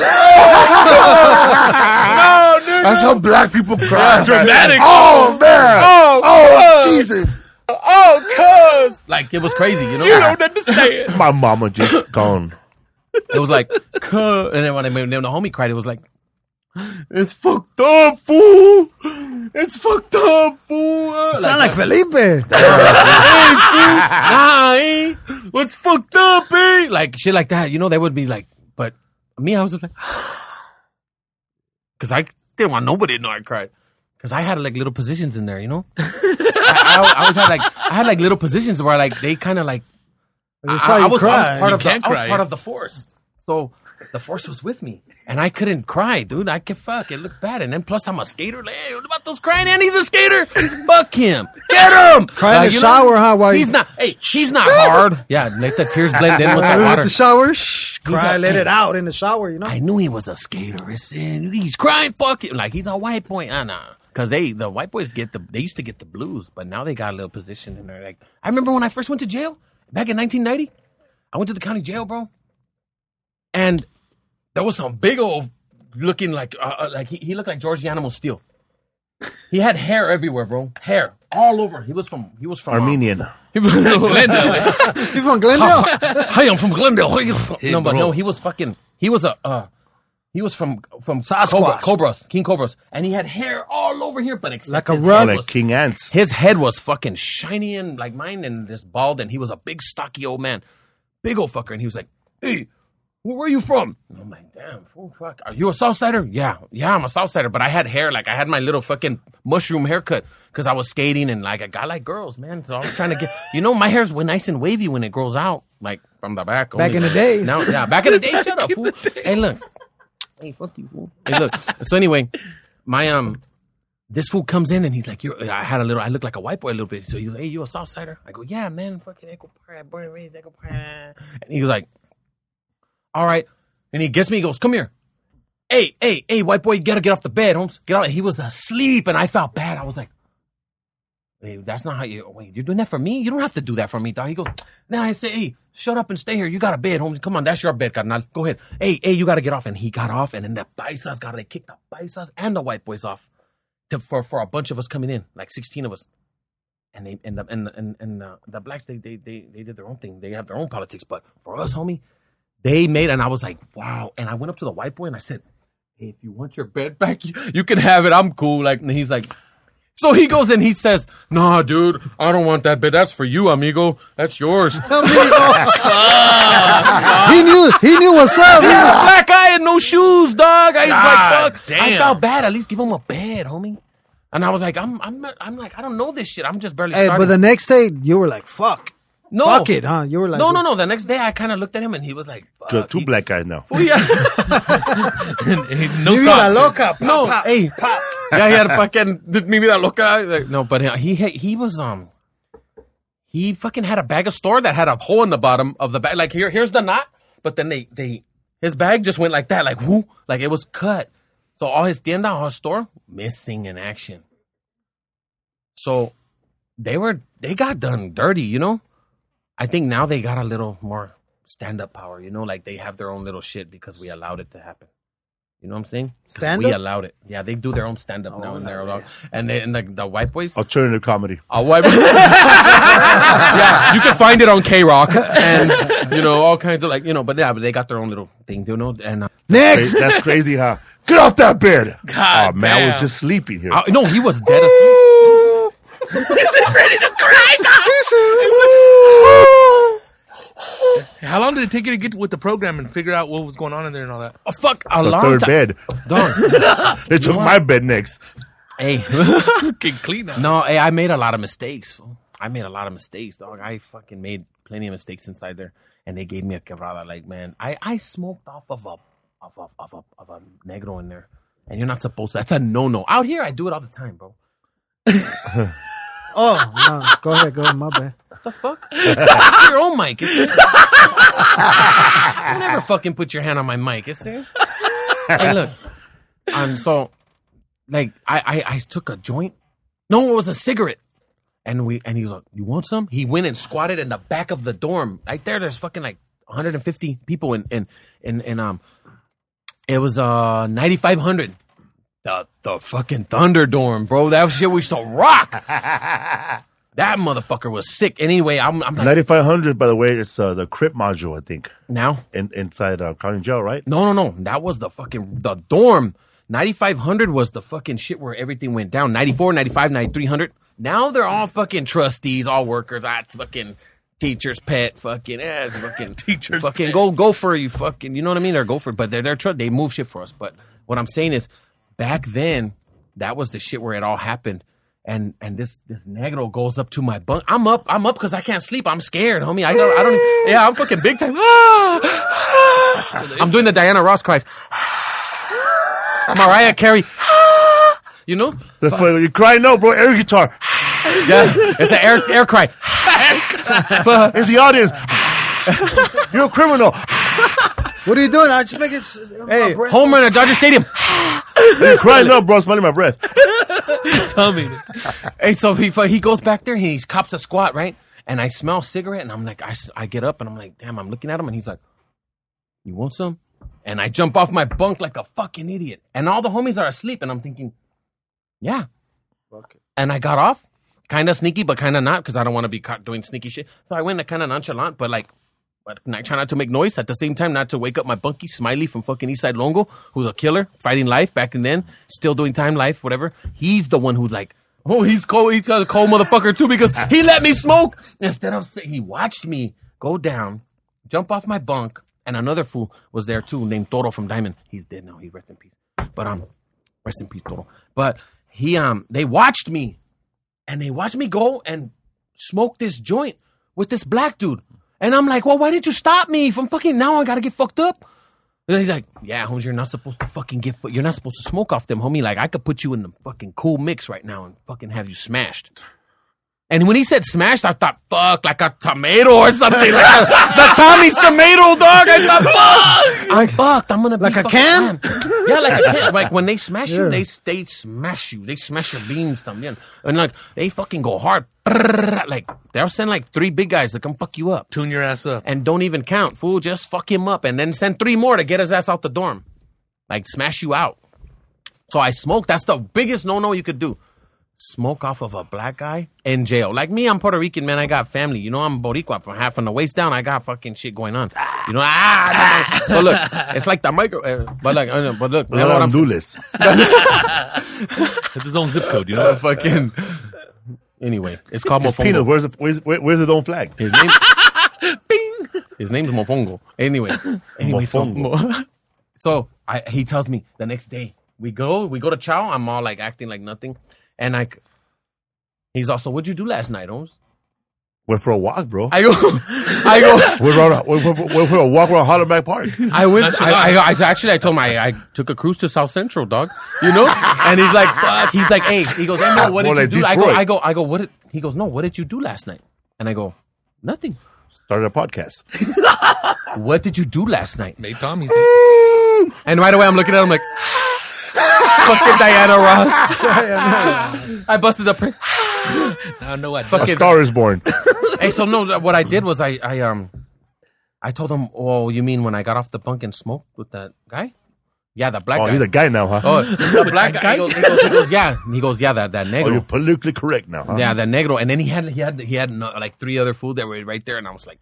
C: Oh, no, nigga.
A: That's how black people cry. man.
B: Dramatic.
A: Oh, man.
C: Oh,
A: Oh,
C: cuz.
A: Jesus.
C: Oh, cuz." Like it was crazy, you know.
B: You don't understand.
A: My mama just gone.
C: It was like, "Cuh." And then when, I, when the homie cried, it was like, "It's fucked up, fool. It's fucked up, fool."
D: You sound like Felipe.
C: Nah, eh? What's fucked up, eh? Like shit like that. You know, they would be like, but me, I was just like, because I didn't want nobody to know I cried. Because I had like little positions in there, you know? I, I, I always had like, I had like little positions where like, they kind of like,
D: They
C: I,
D: saw
C: I
D: you
C: was, I
D: cry.
C: was part,
B: You
C: of the,
B: can't
C: I was
B: cry.
C: part of the force. So the force was with me. And I couldn't cry, dude. I could fuck. It looked bad. And then plus I'm a skater. Like, hey, what about those crying? And he's a skater. Fuck him. Get him.
D: Cry in
C: Like,
D: the
C: you
D: shower,
C: know,
D: huh? While
C: he's
D: you-
C: not, hey, he's not hard. Yeah, let the tears blend in with the
D: With
C: water.
D: the shower, shh, cry,
C: a-
D: let it out in the shower, you know?
C: I knew he was a skater. It's, and he's crying, fuck it. Like, he's a white boy. Uh, nah. Because they, the white boys get the, they used to get the blues, but now they got a little position in there. Like, I remember when I first went to jail back in nineteen ninety, I went to the county jail, bro. And there was some big old looking like, uh, like he, he looked like George the Animal Steel. He had hair everywhere, bro. Hair all over. He was from, he was from
A: Armenian.
C: Uh, he was from Glendale.
D: You from Glendale?
C: Hi, I'm from Glendale. Where you from?
B: Hey,
C: no, but
B: bro.
C: no, he was fucking. He was a. Uh, he was from from
D: Sasquatch.
C: Cobra, Cobras, King Cobras, and he had hair all over here, but except
D: Like a
C: his
D: rug?
C: head
A: Like
C: was-
A: King Ants.
C: His head was fucking shiny and like mine, and just bald, and he was a big, stocky old man, big old fucker, and he was like, "Hey, where are you from?" And I'm like, "Damn, fool, fuck, are you a Southsider?" Yeah, yeah, I'm a Southsider, but I had hair, like I had my little fucking mushroom haircut because I was skating, and like a guy like girls, man. So I was trying to get, you know, my hair's nice and wavy when it grows out, like from the back.
D: Back
C: only.
D: in the days.
C: Now, yeah, back in the day. Shut up, fool. Hey, look. Hey, fuck you, fool. Hey, look. So anyway, my um, this fool comes in and he's like, "You're." I had a little. I look like a white boy a little bit. So he's like, "Hey, you a Southsider?" I go, "Yeah, man. Fucking Echo Park, born and raised Echo Park." And he was like, "All right." And he gets me. He goes, "Come here." Hey, hey, hey, white boy, you gotta get off the bed, Holmes. Get out. He was asleep, and I felt bad. I was like, "Hey, that's not how you. Wait, you're doing that for me? You don't have to do that for me, dog." He goes, "Nah." I say, "Hey, shut up and stay here. You got a bed, Holmes. Come on, that's your bed, carnal. Go ahead. Hey, hey, you got to get off." And he got off, and then the paisas got, they kicked the paisas and the white boys off to, for, for a bunch of us coming in, like sixteen of us. And they and the, and and, and uh, the blacks, they, they they they did their own thing. They have their own politics. But for us, homie, they made, and I was like, wow. And I went up to the white boy and I said, "Hey, if you want your bed back, you, you can have it. I'm cool." Like, and he's like, so he goes and he says, "Nah, dude, I don't want that bed. That's for you, amigo. That's yours."
D: He knew, he knew what's up. He was-
C: Black guy and no shoes, dog. I was
B: God
C: like, fuck. I
B: damn.
C: felt bad. At least give him a bed, homie. And I was like, I'm, I'm, not, I'm like, I don't know this shit. I'm just barely
D: Hey,
C: starting.
D: but the next day, you were like, fuck.
C: no,
D: Fuck it, huh? You were like,
C: no, no, no. The next day, I kind of looked at him and he was like, fuck.
A: Two, two
C: He-
A: black guys now.
C: Oh, yeah.
B: no
D: Mi vida
B: socks.
D: loca.
C: no, hey, yeah, he had a fucking mi vida loca. Like, no, but he he he was um he fucking had a bag of store that had a hole in the bottom of the bag. Like here, here's the knot, but then they they his bag just went like that, like whoo, like it was cut. So all his tienda, all his store, missing in action. So they were they got done dirty, you know. I think now they got a little more stand up power, you know, like they have their own little shit because we allowed it to happen. You know what I'm saying? 'Cause
D: Stand
C: we
D: up?
C: allowed it. Yeah, they do their own stand up now
D: Oh,
C: and they're
D: yeah.
C: and they, and the, the white boys.
A: Alternative comedy.
C: A white yeah, you can find it on K Rock and you know all kinds of like you know, but yeah, but they got their own little thing, you know. And uh,
D: Next.
A: Cra- That's crazy, huh? Get off that bed.
B: God
A: oh, man, I
B: damn.
A: was just sleeping here.
C: uh, no, he was dead asleep.
B: How long did it take you to get with the program and figure out what was going on in there and all that?
C: Oh fuck, a
A: the
C: long
A: third
C: time.
A: bed.
C: Dog.
A: They took my bed next.
C: Hey.
B: Get clean up.
C: No, hey, I made a lot of mistakes. fool. I made a lot of mistakes, dog. I fucking made plenty of mistakes inside there, and they gave me a quebrada. Like, man, I, I smoked off of a of a of a of a negro in there, and you're not supposed to. That's a no no. Out here, I do it all the time, bro.
D: Oh, no. Go ahead, go ahead. My bad.
C: What the fuck? It's your own mic. It's Don't ever fucking put your hand on my mic. It's it? Hey, look. Um, so, like, I, I I took a joint. No, it was a cigarette. And we and he was like, "You want some?" He went and squatted in the back of the dorm. Right there, there's fucking like one hundred fifty people in in in, in um. It was uh ninety-five hundred. The the fucking Thunderdome, bro. That shit we used to rock. That motherfucker was sick. Anyway, I'm I'm like,
A: ninety-five hundred, by the way, it's uh, the Crip module, I think,
C: now.
A: in, inside uh, county jail, right?
C: No, no, no. That was the fucking the dorm. ninety-five hundred was the fucking shit where everything went down. ninety-four, ninety-five, ninety-three hundred. Now they're all fucking trustees, all workers. Ah, it's fucking teacher's pet. Fucking, eh, fucking
B: Teacher's
C: fucking
B: pet.
C: go go for you. Fucking, you know what I mean? They're go for it, but they're they're tr- they move shit for us. But what I'm saying is, back then, that was the shit where it all happened. And and this this negro goes up to my bunk. I'm up. I'm up because I can't sleep. I'm scared, homie. I don't. I don't. Yeah, I'm fucking big time. I'm doing the Diana Ross cries. Mariah Carey. You know?
A: That's funny. You're crying no, bro. Air guitar.
C: Yeah, it's an air air cry.
A: It's the audience. You're a criminal.
D: What are you doing? I just make it.
C: Hey, home run at Dodger Stadium.
A: You're crying no, bro. Smelling my breath.
B: Tell me.
C: Hey, so he he goes back there. He cops a squat, right? And I smell cigarette, and I'm like, I, I get up, and I'm like, damn, I'm looking at him, and he's like, you want some? And I jump off my bunk like a fucking idiot. And all the homies are asleep, and I'm thinking, yeah. Okay. And I got off, kind of sneaky, but kind of not, because I don't want to be caught doing sneaky shit. So I went kind of nonchalant, but like, but I try not to make noise. At the same time, not to wake up my bunkie, Smiley from fucking Eastside Longo, who's a killer, fighting life back and then, still doing time life, whatever. He's the one who's like, oh, he's cold. He's got a cold motherfucker too because he let me smoke. Instead of, he watched me go down, jump off my bunk, and another fool was there too, named Toro from Diamond. He's dead now. He rest in peace. But um, rest in peace, Toro. But he um, they watched me, and they watched me go and smoke this joint with this black dude. And I'm like, well, why didn't you stop me from fucking, now I gotta get fucked up? And he's like, yeah, Holmes, you're not supposed to fucking get, you're not supposed to smoke off them, homie. Like, I could put you in the fucking cool mix right now and fucking have you smashed. And when he said smashed, I thought, fuck, like a tomato or something. Like a, the Tommy's tomato, dog. I thought, fuck. I'm fucked. I'm gonna be
D: like a can?
C: Slammed. Yeah, like a can. Like, when they smash
D: Yeah.
C: you, they they smash you. They smash your beans, también. And like, they fucking go hard. Like, they'll send like three big guys to come fuck you up.
B: Tune your ass up.
C: And don't even count, fool. Just fuck him up. And then send three more to get his ass out the dorm. Like, smash you out. So I smoked. That's the biggest no-no you could do. Smoke off of a black guy in jail. Like me, I'm Puerto Rican, man. I got family. You know, I'm Boricua. From half from the waist down, I got fucking shit going on. You know, ah. But look, it's like the micro. Uh, but like, uh, but look, you know what I'm saying?
A: Honduras.
B: It's his own zip code, you know?
C: Fucking. Anyway, it's called
A: It's
C: Mofongo.
A: Peanut. Where's the where's, where, where's his own flag?
C: His name. His name's Mofongo. Anyway, anyway, so,
A: Mofongo.
C: so I, he tells me the next day we go, we go to chow. I'm all like acting like nothing, and I, he's also, what'd you do last night, Holmes?
A: Went for a walk, bro.
C: I go, I go.
A: We're on a, we're, we're, we're for a walk around Hollenbeck Park.
C: I went. I, I, I actually, I told him I, I took a cruise to South Central, dog. You know, and he's like, fuck. He's like, hey. He goes, hey, no, what did
A: More
C: you
A: like
C: do? I go,
A: Detroit.
C: I go, I go. What did? He goes, no. What did you do last night? And I go, nothing.
A: Started a podcast.
C: What did you do last night?
B: Made Tommy's.
C: And right away, I'm looking at him like, fucking Diana Ross. I busted up. Prince.
B: I know I
A: A
C: Fucking-
A: Star is Born.
C: Hey, so no, what I did was I, I, um, I told him, oh, you mean when I got off the bunk and smoked with that guy? Yeah, the black
A: Oh,
C: guy.
A: he's a guy now, huh?
C: Oh, the black guy. He goes, he goes, he goes, yeah. He goes, yeah, that, that
A: Oh,
C: negro.
A: you're politically correct now, huh?
C: Yeah, that negro. And then he had, he had, he had no, like three other food that were right there. And I was like,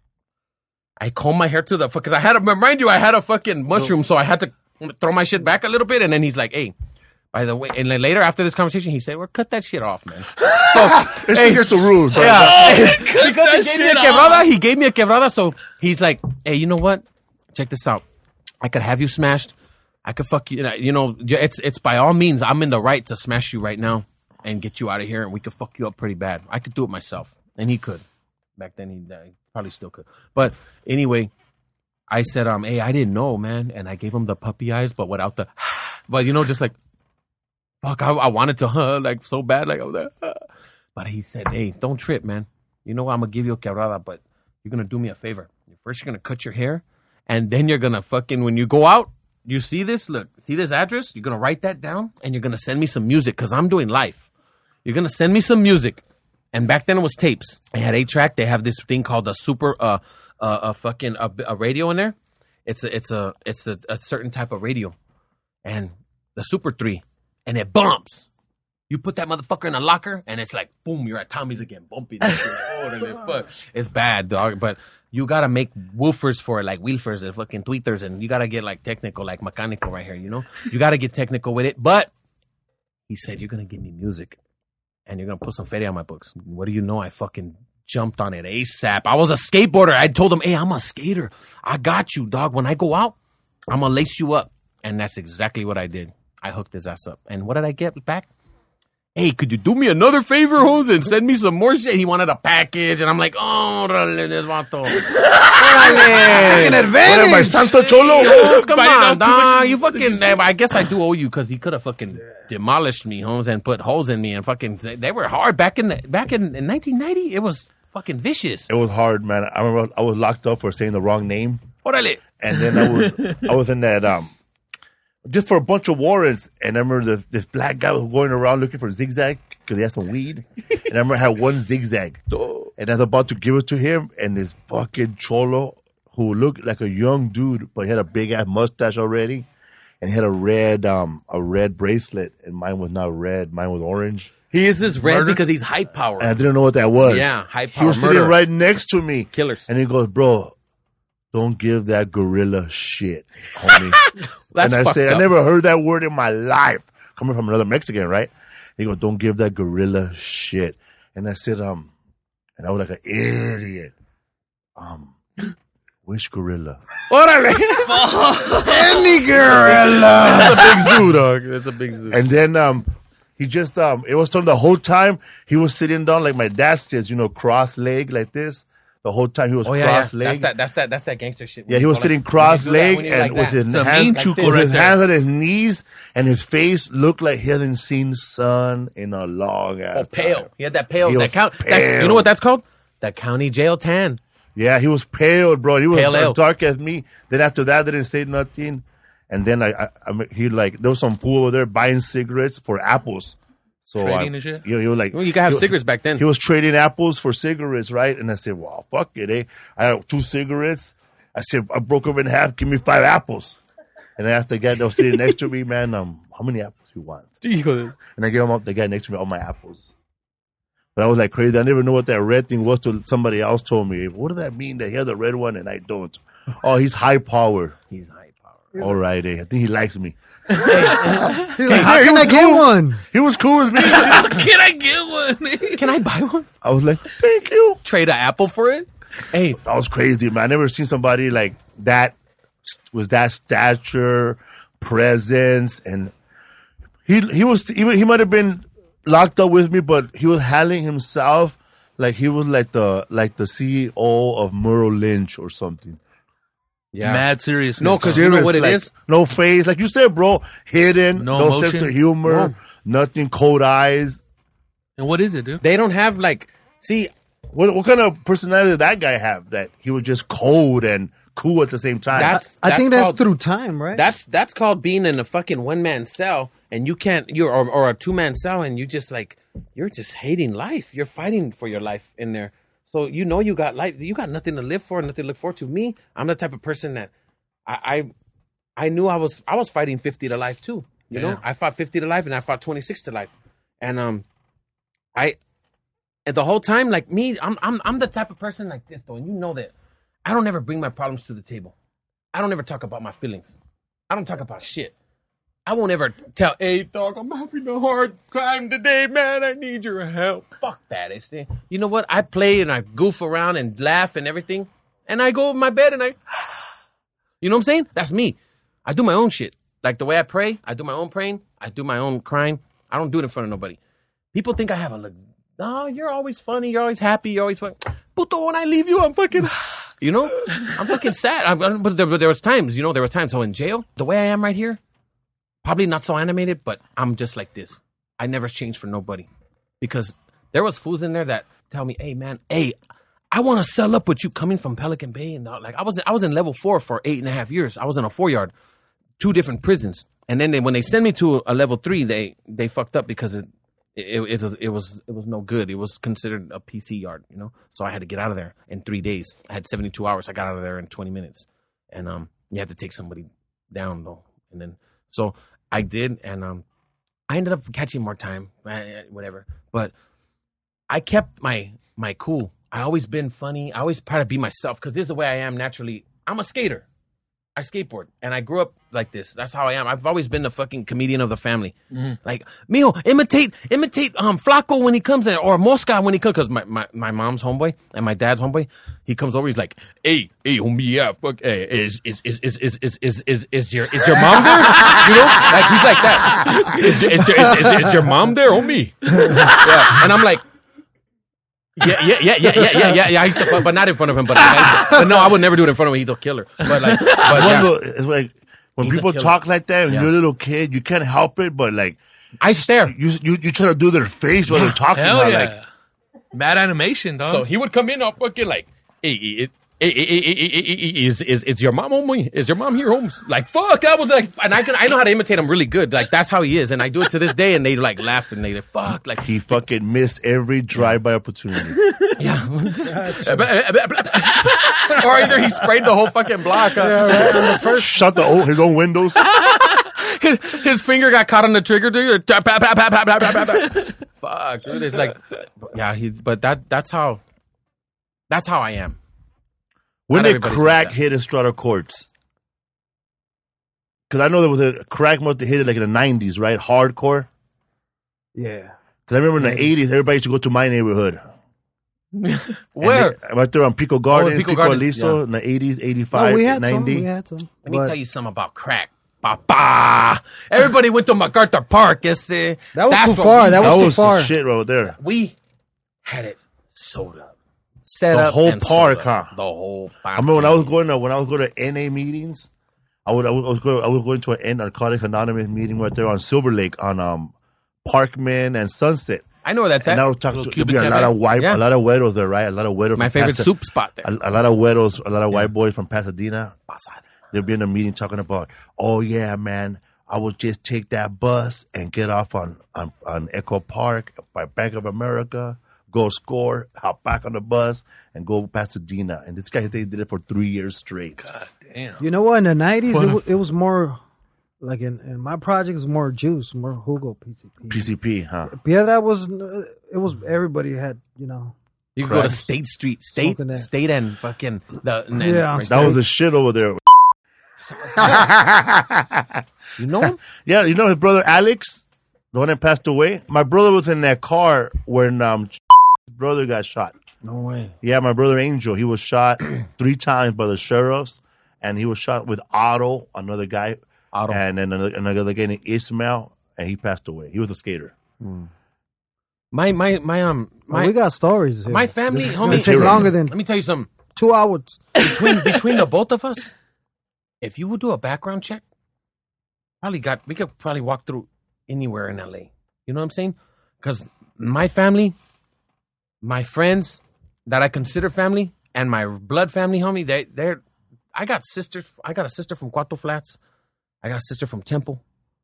C: I combed my hair to the, because I had to, remind you, I had a fucking mushroom. So I had to throw my shit back a little bit. And then he's like, hey, by the way, and then later after this conversation, he said, well, cut that shit off, man. So,
A: It's
C: hey,
A: against the rules, dog.
C: yeah. Because he gave me a
B: shit
C: quebrada. He gave me a quebrada. So he's like, hey, you know what? Check this out. I could have you smashed. I could fuck you. You know, it's it's by all means, I'm in the right to smash you right now and get you out of here, and we could fuck you up pretty bad. I could do it myself, and he could. Back then, he, uh, he probably still could. But anyway, I said, um, hey, I didn't know, man, and I gave him the puppy eyes, but without the, but you know, just like, fuck, I, I wanted to, huh, like so bad, like I was like, huh. But he said, hey, don't trip, man. You know what? I'm gonna give you a quebrada, but you're gonna do me a favor. First, you're gonna cut your hair, and then you're gonna fucking, when you go out, you see this? Look, see this address? You're going to write that down, and you're going to send me some music, because I'm doing live. You're going to send me some music. And back then, it was tapes. They had eight track. They have this thing called a super, uh, uh, a fucking, a, a radio in there. It's a, it's a, it's a, a certain type of radio. And the Super three. And it bumps. You put that motherfucker in a locker, and it's like, boom, you're at Tommy's again. Bumpy. Like, oh, then fuck. It's bad, dog. But you got to make woofers for it, like woofers and fucking tweeters, and you got to get like technical, like mechanical right here, you know? You got to get technical with it. But he said, you're going to give me music, and you're going to put some feria on my books. What do you know? I fucking jumped on it ASAP. I was a skateboarder. I told him, hey, I'm a skater. I got you, dog. When I go out, I'm going to lace you up. And that's exactly what I did. I hooked his ass up. And what did I get back? hey, could you do me another favor, Jose, and send me some more shit? He wanted a package, and I'm like, oh, órale, this vato.
D: Taking advantage.
A: What am I, Santo Cholo?
C: Holmes, come
B: Biting
C: on,
B: off too much-
C: dog. You fucking, I guess I do owe you because he could have fucking demolished me, Holmes, and put holes in me and fucking, they were hard back in the, back in, in nineteen ninety. It was fucking vicious.
A: It was hard, man. I remember I was locked up for saying the wrong name.
C: Órale.
A: And then I was I was in that um just for a bunch of warrants. And I remember this, this black guy was going around looking for zigzag because he had some weed. And I remember I had one zigzag. And I was about to give it to him, and this fucking cholo who looked like a young dude, but he had a big ass mustache already, and he had a red um a red bracelet, and mine was not red, mine was orange.
C: He is this red
B: Murder?
C: because he's high power.
A: And I didn't know what that was.
C: Yeah, high
A: He
C: power
A: was sitting
C: murderer.
A: right next to me.
C: Killers.
A: And he goes, bro, don't give that gorilla shit, homie.
C: That's
A: and I
C: fucked
A: said,
C: up.
A: I never heard that word in my life. Coming from another Mexican, right? He goes, don't give that gorilla shit. And I said, um, and I was like an idiot. Um, which gorilla?
C: Órale.
D: Any girl.
C: That's a big zoo, dog. That's a big zoo.
A: And then um, he just, um, it was telling the whole time he was sitting down like my dad says, you know, cross leg like this. The whole time he was
C: Oh yeah,
A: cross
C: yeah.
A: leg.
C: That's that. That's that. That's that gangster shit.
A: Yeah, he was
C: When you
A: sitting
C: like-
A: cross
C: when you do that,
A: leg
C: when you
A: and
C: like
A: with
C: that.
A: his
B: It's a
A: hands,
B: mean
C: like
B: chuco
C: this.
A: with
B: right
A: his
B: there.
A: hands on his knees, and his face looked like he hasn't seen sun in a long ass
C: Oh, pale.
A: time.
C: He had that pale.
A: He
C: that
A: was
C: count. That's,
A: pale.
C: you know what that's called? That county jail tan.
A: Yeah, he was pale, bro. He was
C: Pale
A: dark,
C: ale.
A: dark as me. Then after that, they didn't say nothing. And then I, I, I mean, he like there was some fool over there buying cigarettes for apples. So
B: Trading
A: I,
B: and shit?
A: He, he was like,
C: Well, you could have
A: he-
C: cigarettes back then.
A: He was trading apples for cigarettes, right? And I said, "Well, fuck it, eh? I have two cigarettes." I said, "I broke them in half. Give me five apples." And I asked the guy that was sitting next to me, "Man, um, how many apples you want?" And I gave him up the guy next to me all my apples. But I was like crazy. I never knew what that red thing was till somebody else told me. What does that mean that he has a red one and I don't? Oh, he's high power.
C: He's high power.
A: All right, eh? I think he likes me.
D: He's like, how can I get one?
A: He was cool with me.
B: Can I get one?
C: Can I buy one?
A: I was like, thank you.
C: Trade an apple for it? Hey,
A: I was crazy, man. I never seen somebody like that with that stature, presence, and he he was he, he might have been locked up with me, but he was handling himself like he was like the like the C E O of Merrill Lynch or something.
C: yeah.
B: Mad seriousness.
C: No, 'cause you know
A: Serious,
C: what it
A: like,
C: is?
A: No face, like you said, bro. Hidden,
B: No
A: no, sense
B: emotion?
A: of humor,
C: No.
A: nothing. Cold eyes.
B: And what is it, dude?
C: They don't have like. See,
A: What what kind of personality did that guy have? That he was just cold and cool at the same time.
C: that's.
D: I think that's
C: called,
D: through time, right?
C: That's that's called being in a fucking one man cell, and you can't. You're or, or a two man cell, and you just like you're just hating life. You're fighting for your life in there. So you know you got life. You got nothing to live for, nothing to look forward to. Me, I'm the type of person that I I, I knew I was I was fighting fifty to life too. You know,
B: Yeah.
C: I fought fifty to life, and I fought twenty-six to life, and um, I. And the whole time, like me, I'm I'm I'm the type of person like this though, and you know that I don't ever bring my problems to the table. I don't ever talk about my feelings. I don't talk about shit. I won't ever tell, hey dog, I'm having a hard time today, man. I need your help. Fuck that. It's the, you know what? I play and I goof around and laugh and everything, and I go in my bed and I, you know what I'm saying? That's me. I do my own shit. Like the way I pray, I do my own praying. I do my own crying. I don't do it in front of nobody. People think I have a like. No, you're always funny. You're always happy. You're always fun. Puto, when I leave you, I'm fucking, you know, I'm fucking sad. I'm, I'm- but, there, but there was times, you know, there were times. So in jail, the way I am right here, probably not so animated, but I'm just like this. I never changed for nobody because there was fools in there that tell me, hey man, hey, I want to sell up with you coming from Pelican Bay. And uh, like, I was, I was in level four for eight and a half years. I was in a four yard, two different prisons. And then they, when they send me to a level three, they, they fucked up because it, It, it, was, it was it was no good. It was considered a P C yard, you know. So I had to get out of there in three days. I had seventy-two hours. I got out of there in twenty minutes, and um, you had to take somebody down though. And then so I did, and um, I ended up catching more time, eh, whatever. But I kept my my cool. I always been funny. I always try to be myself because this is the way I am naturally. I'm a skater. I skateboard, and I grew up like this. That's how I am. I've always been the fucking comedian of the family. Mm-hmm. Like, Mio, imitate, imitate um Flaco when he comes in, or Mosca when he comes. Because my, my, my mom's homeboy and my dad's homeboy, he comes over. He's like, hey, hey, homie, yeah, fuck, hey, is is is is is is is is, is your is your mom there? You know, like he's like that. Is is, is, is, is, is your mom there, homie? Yeah, and I'm like. Yeah, yeah, yeah, yeah, yeah, yeah, yeah, yeah. I used to, but, but not in front of him. But, I, but no, I would never do it in front of him. He's a killer. But like, but yeah.
A: It's like when
C: He's a
A: people
C: killer.
A: talk like that, when
C: Yeah.
A: you're a little kid, you can't help it. But like,
C: I stare.
A: you you, you try to do their face while they're talking.
B: Hell
A: about,
B: yeah.
A: Like,
B: Mad animation, dog.
C: So he would come in all fucking like, hey, it, it, it, it, it, it, is is is your mom home? Is your mom here, Holmes? Like, fuck. I was like, and I can I know how to imitate him really good. Like that's how he is, and I do it to this day. And they like laugh and they like, fuck. Like
A: he fucking missed every drive-by opportunity.
C: yeah. Or either he sprayed the whole fucking block. Uh,
D: Yeah, right. On the first,
A: Shut the own, his own windows.
C: his, his finger got caught on the trigger, dude. Tap, tap, tap, tap, tap, tap, tap, tap. Fuck, dude. It's like, yeah. He, but that that's how. That's how I am.
A: When
C: Not
A: did
C: everybody's
A: crack
C: like that.
A: hit Estrada Courts? Because I know there was a crack must have hit it like in the nineties, right? Hardcore.
D: yeah.
A: Because I remember in the eighties, everybody used to go to my neighborhood.
C: Where?
A: And they- right there on Pico Gardens,
C: Pico
A: Pico,
C: Gardens,
A: Aliso,
C: yeah.
A: in the eighties, eighty-five,
D: No, we had
A: ninety.
D: some. We had some.
C: Let me
D: But
C: tell you something about crack. Papa. Everybody went to MacArthur Park. Yes, eh?
D: That was
C: That's
D: too
C: what
D: far.
C: we-
D: That
A: That
D: was too
A: was
D: far.
A: the shit right there.
C: We had it sewed up. Set
A: The
C: up
A: whole
C: and
A: park,
C: sewed up.
A: huh?
C: The whole
A: I remember when I was going to when I was going to N A meetings, I would I was, I was going I was going to an N Narcotics Anonymous meeting right there on Silver Lake on um Parkman and Sunset.
C: I know where that's
A: And
C: at.
A: I was talking
B: Little
A: to there'd be
B: Cuban
A: a lot
B: cafe?
A: of white
C: Yeah.
A: a lot of güeros there, right? A lot of güeros.
C: My
A: from
C: favorite
A: Pasa-
C: soup spot there.
A: A, a lot of güeros, a lot of white boys from Pasadena. They'll be in a meeting talking about, oh yeah, man, I will just take that bus and get off on, on, on Echo Park by Bank of America, go score, hop back on the bus, and go to Pasadena. And this guy, they did it for three years straight.
B: God damn.
D: You know what? In the nineties, it, w- it was more like in, in my project, it was more juice, more Hugo P C P.
A: P C P, huh?
D: Piedra was it was everybody had, you know.
C: You can go to
A: Crack.
C: State Street, State,
D: Smoking that.
C: State, and fucking the and
D: Yeah,
C: right
A: That
C: there.
A: was the shit over there.
C: You know him?
A: Yeah, you know his brother Alex, the one that passed away? My brother was in that car when um his brother got shot.
C: No way.
A: Yeah, my brother Angel, he was shot three times by the sheriffs, and he was shot with Otto, another guy,
C: Otto.
A: and then another, another guy named Ismail, and he passed away. He was a skater.
C: My my my um
D: Well,
C: my
D: we got stories. Here.
C: my family,
D: This is
C: homie.
D: gonna take
A: Hero.
D: longer than
C: Let me tell you something.
D: two hours.
C: Between between the both of us, if you would do a background check, probably got we could probably walk through anywhere in L A. You know what I'm saying? Because my family, my friends that I consider family, and my blood family, homie, they they're. I got sisters. I got a sister from Cuatro Flats. I got a sister from Temple,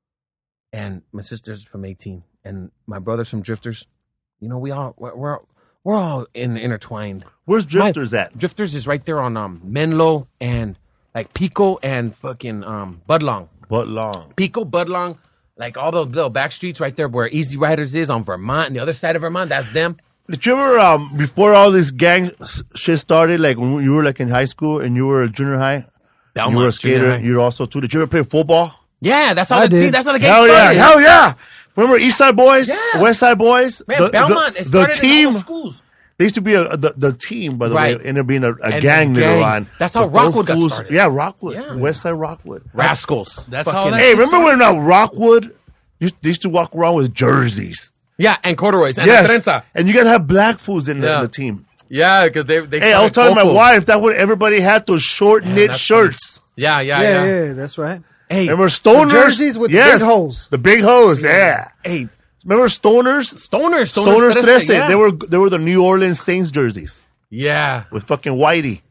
C: and my sister's from eighteen, and my brother's from Drifters. You know, we all we're we're, we're all in, intertwined.
A: Where's Drifters
C: My-
A: at?
C: Drifters is right there on um Menlo and like Pico and fucking um Budlong.
A: But long.
C: Pico, Budlong, like all those little back streets right there where Easy Riders is on Vermont and the other side of Vermont, that's them.
A: Did you ever, um, before all this gang s- shit started, like when you were like in high school and you were a junior high,
C: Belmont,
A: you were a
C: junior
A: skater,
C: high.
A: you were also too. Did you ever play football?
C: Yeah, that's how
D: I
C: the
D: did.
C: team, that's how the game
A: Hell yeah,
C: started.
A: hell yeah. Remember East Side Boys,
C: Yeah.
A: West Side Boys?
C: Man,
A: the,
C: Belmont,
A: the,
C: it
A: the
C: started in
A: team,
C: all the schools.
A: they used to be a, the, the team, by the
C: Right.
A: way, ended up being a, a
C: And
A: gang
C: the
A: later
C: gang.
A: on.
C: That's how
A: But those
C: Rockwood got
A: fools-
C: started.
A: Yeah, Rockwood.
C: Yeah.
A: West Side Rockwood.
C: Rascals.
B: That's
C: Fucking-
B: how that-
A: Hey, remember when uh, Rockwood used, they used to walk around with jerseys?
C: Yeah, and corduroys and
A: Yes.
C: a trenza.
A: And you guys have black fools in the,
C: Yeah.
A: in the team.
C: Yeah, because they they
A: Hey, I was
C: started
A: telling my
C: Coco.
A: wife that what everybody had those short knit
C: that's
A: shirts.
C: Yeah, yeah,
D: Yeah,
C: yeah.
D: yeah, that's right.
C: Hey,
A: Remember stoners?
D: jerseys with
A: yes.
D: big holes.
A: The big hoes, yeah.
C: hey,
A: Remember stoners?
C: stoners, stoners,
A: Stoners
C: Trece,
A: Trece.
C: yeah.
A: They were they were the New Orleans Saints jerseys
C: Yeah.
A: with fucking Whitey.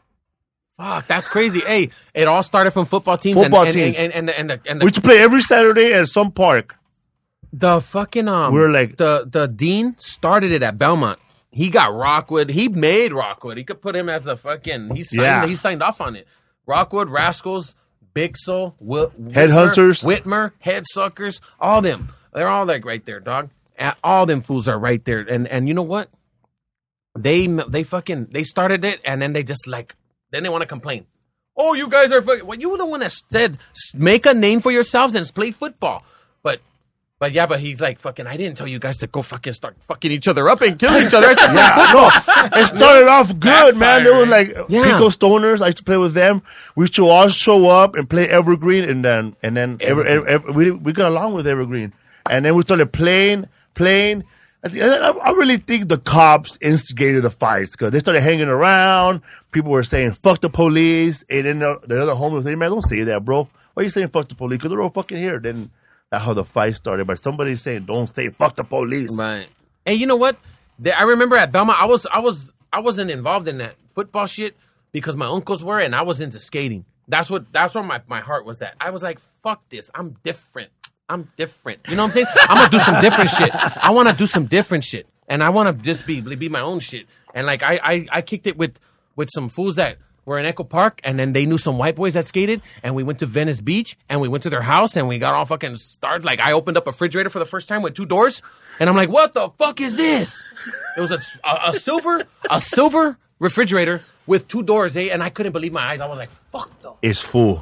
C: Fuck, that's crazy. Hey, it all started from football teams.
A: Football
C: and, and,
A: teams.
C: And, and, and, and, the, and
A: We
C: the,
A: used to play every Saturday at some park.
C: the fucking um,
A: We were like-
C: the the dean started it at Belmont. He got Rockwood. He made Rockwood. He could put him as the fucking. He signed.
A: Yeah.
C: He signed off on it. Rockwood, Rascals, Big Soul, Whit,
A: Headhunters.
C: Whitmer, Headsuckers, all them. They're all like right there, dog. And all them fools are right there. And and you know what? They they fucking they started it, and then they just like then they want to complain. Oh, you guys are fucking. Well, you were the one that said make a name for yourselves and play football. But, but yeah, but he's like fucking. I didn't tell you guys to go fucking start fucking each other up and kill each other. I said,
A: Yeah, no, it started off good, man. There was like
C: Yeah.
A: Pico Stoners. I used to play with them. We used to all show up and play Evergreen, and then and then Ever, Ever, Ever- we we got along with Evergreen, and then we started playing, playing. At the end, I, I really think the cops instigated the fights because they started hanging around. People were saying "fuck the police," and then the, the other homies were saying, "Man, don't say that, bro. Why are you saying fuck the police? Because they're all fucking here." Then that's how the fight started by somebody saying, "Don't say fuck the police."
C: Right. Hey, you know what? There, I remember at Belmont, I was, I was, I wasn't involved in that football shit because my uncles were, and I was into skating. That's what, that's where my, my heart was at. I was like, fuck this. I'm different. I'm different. You know what I'm saying? I'm gonna do some different shit. I want to do some different shit, and I want to just be be my own shit. And like I, I I kicked it with with some fools that were in Echo Park, and then they knew some white boys that skated, and we went to Venice Beach, and we went to their house, and we got all fucking started. Like I opened up a refrigerator for the first time with two doors, and I'm like, what the fuck is this? It was a a, a silver a silver refrigerator with two doors, eh? And I couldn't believe my eyes. I was like, fuck the.
A: It's full.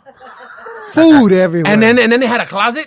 D: Food everywhere.
C: And then and then they had a closet.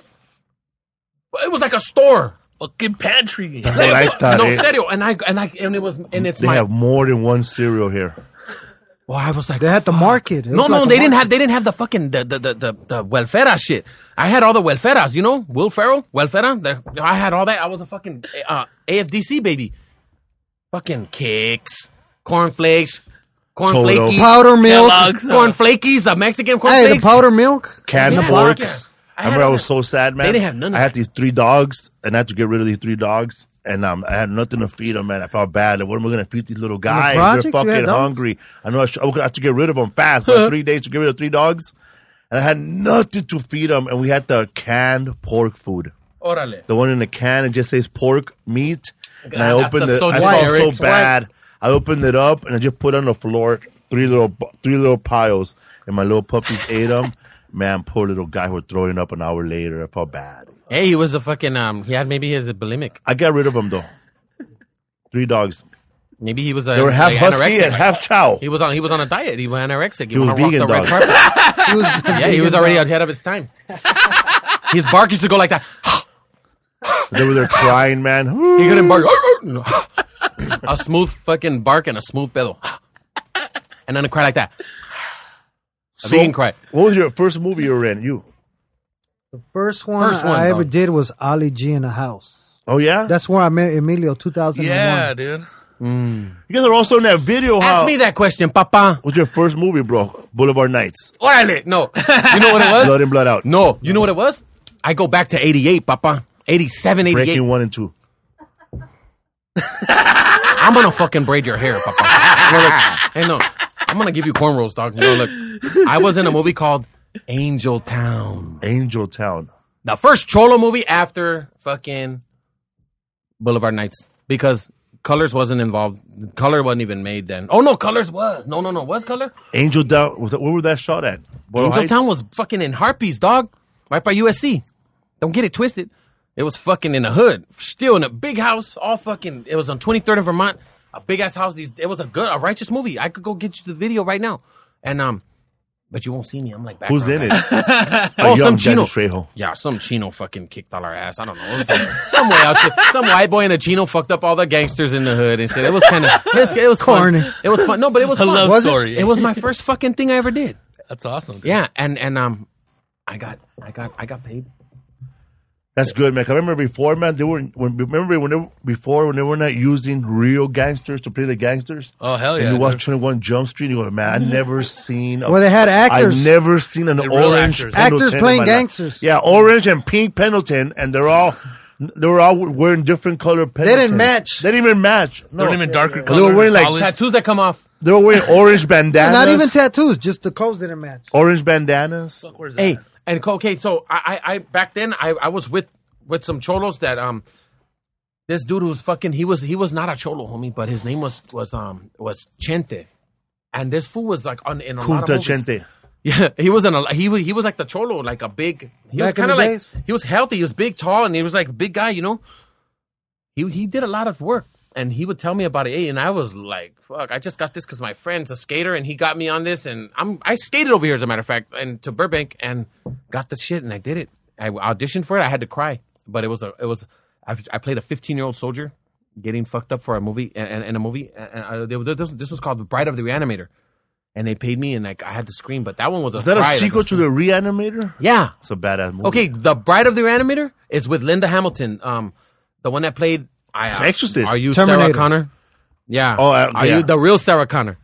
C: It was like a store.
B: Fucking pantry.
A: I like that,
C: No,
A: eh?
C: serio. And I and I and it was and it's
A: They
C: my.
A: have more than one cereal here.
C: Well, I was like,
D: they had the
C: fuck.
D: market. It
C: No,
D: was
C: no,
D: like a
C: they didn't
D: market.
C: have. They didn't have the fucking the the the the, the welfare shit. I had all the welfares, you know, Will Ferrell, welfare. The, I had all that. I was a fucking uh, A F D C baby. Fucking kicks, cornflakes, cornflakies,
D: powder milk.
B: Kellogg's, uh,
C: cornflakies, the Mexican
D: Hey,
C: cornfucks.
D: the powder milk.
A: Canned
C: Yeah,
A: porks.
C: yeah. I
A: I
C: had
A: remember I
C: all
A: was
C: that.
A: so sad, man.
C: They didn't have none of
A: I had
C: that.
A: these three dogs, and I had to get rid of these three dogs. And um, I had nothing to feed them, man. I felt bad. Like, what am I going to feed these little guys? They're
D: projects, you had
A: fucking
D: dogs?
A: hungry. I know I, should, I had to get rid of them fast. But three days to get rid of three dogs. And I had nothing to feed them. And we had the canned pork food.
C: Órale.
A: The one in the can, it just says pork meat. And I
C: God, that
A: opened
C: stuff's
A: it.
C: so
A: I
C: white,
A: felt
C: Eric.
A: so bad. I opened it up and I just put it on the floor three little three little piles. And my little puppies ate them. Man, poor little guy was throwing up an hour later. I felt bad.
C: Hey, he was a fucking um. He had maybe he was a bulimic.
A: I got rid of them, though. Three dogs.
C: Maybe he was a.
A: They were half
C: like,
A: husky
C: anorexic.
A: and half chow.
C: He was on. He was on a diet. He was anorexic. He,
A: He was
C: wanna walk
A: vegan
C: the red
A: dog.
C: carpet.
D: He was
C: Yeah, he was already ahead of his time. His bark used to go like that.
A: They were there crying, man.
C: He couldn't bark. A smooth fucking bark and a smooth pedo. And then a cry like that. A vegan cry.
A: What was your first movie you were in? You?
D: The first one,
C: First one,
D: I ever
C: dog.
D: did was Ali G in the house.
A: Oh, yeah?
D: That's where I met Emilio, two thousand one.
B: Yeah, dude.
A: You guys are also in that video. How
C: Ask me that question, papa.
A: What's your first movie, bro? Boulevard Nights.
C: Órale. No. You know what it was?
A: Blood in, Blood Out.
C: No. You know what it was? I go back to eighty-eight, papa. eighty-seven, eighty-eight.
A: Breaking one and two.
C: I'm gonna fucking braid your hair, papa. You know, look, hey, no. I'm gonna give you cornrows, dog. You know, look. I was in a movie called Angel Town.
A: Angel Town.
C: The first Cholo movie after fucking Boulevard Nights. Because Colors wasn't involved. Color wasn't even made then. Oh, no, Colors was. No, no, no. Was Color?
A: Angel Town. Was that, where was that shot at? Boyle
C: Angel
A: Heights?
C: Town was fucking in Harpies, dog. Right by U S C. Don't get it twisted. It was fucking in the hood. Still in a big house. All fucking. It was on twenty-third in Vermont. A big ass house. These. It was a good, a righteous movie. I could go get you the video right now. And, um, but you won't see me. I'm like,
A: Who's in it?
C: Oh,
A: A young
C: some Chino.
A: Danny Trejo.
C: Yeah, some Chino fucking kicked all our ass. I don't know. It was some, some way out shit. Some white boy in a Chino fucked up all the gangsters in the hood and shit. It was kind of, it was, it was
D: Corny.
C: fun. It was fun. No, but it was
B: A
C: fun.
B: love
C: Was it?
B: story.
C: It was my first fucking thing I ever did.
B: That's awesome. Dude.
C: Yeah, and and um, I got I got I got paid.
A: That's good, man. 'Cause I remember before, man, they were when remember when they were, before when they were not using real gangsters to play the gangsters.
B: Oh, hell yeah,
A: And you watch
B: dude.
A: twenty-one Jump Street, you go, man, I never seen. A,
D: Well, they had actors.
A: I've never seen an
B: They're real
A: orange
B: actors.
A: Pendleton
D: Actors
A: in
D: playing
A: my life.
D: gangsters.
A: Yeah, orange and pink Pendleton, and they're all they were all wearing different color Pendletons.
D: didn't match.
A: They didn't even match. No,
B: They're even darker
A: They were
B: colors.
A: wearing like
B: solids.
C: Tattoos that come off.
A: they were wearing orange bandanas.
D: Not even tattoos, just the clothes didn't match.
A: orange bandanas.
B: Where's that?
C: Hey, and co- okay, so I, I, I back then I, I was with with some cholos that um, this dude was fucking he was he was not a cholo homie, but his name was was um was Chente, and this fool was like on in a lot
A: Junta
C: of movies.
A: Chente.
C: Yeah, he was in a he was he was like the cholo, like a big. He was
D: Back in
C: kind of
D: the
C: like
D: days?
C: he was healthy, he was big, tall, and he was like a big guy, you know. He he did a lot of work, and he would tell me about it. Hey, and I was like, fuck, I just got this because my friend's a skater and he got me on this. And I'm I skated over here, as a matter of fact, and to Burbank and got the shit and I did it. I auditioned for it. I had to cry, but it was a it was I, I played a fifteen year old soldier getting fucked up for a movie and, and a movie. And I, this, this was called The Bride of the Reanimator, and they paid me and like I had to scream. But that one was a
A: Is that a
C: cry,
A: sequel
C: like,
A: to The Reanimator?
C: Yeah,
A: It's a badass movie.
C: okay. The Bride of the Reanimator is with Linda Hamilton, um, the one that played I, uh,
A: Exorcist.
C: Are you
D: Terminator.
C: Sarah Connor? Yeah.
A: Oh, uh,
C: are
A: yeah.
C: you the real Sarah Connor?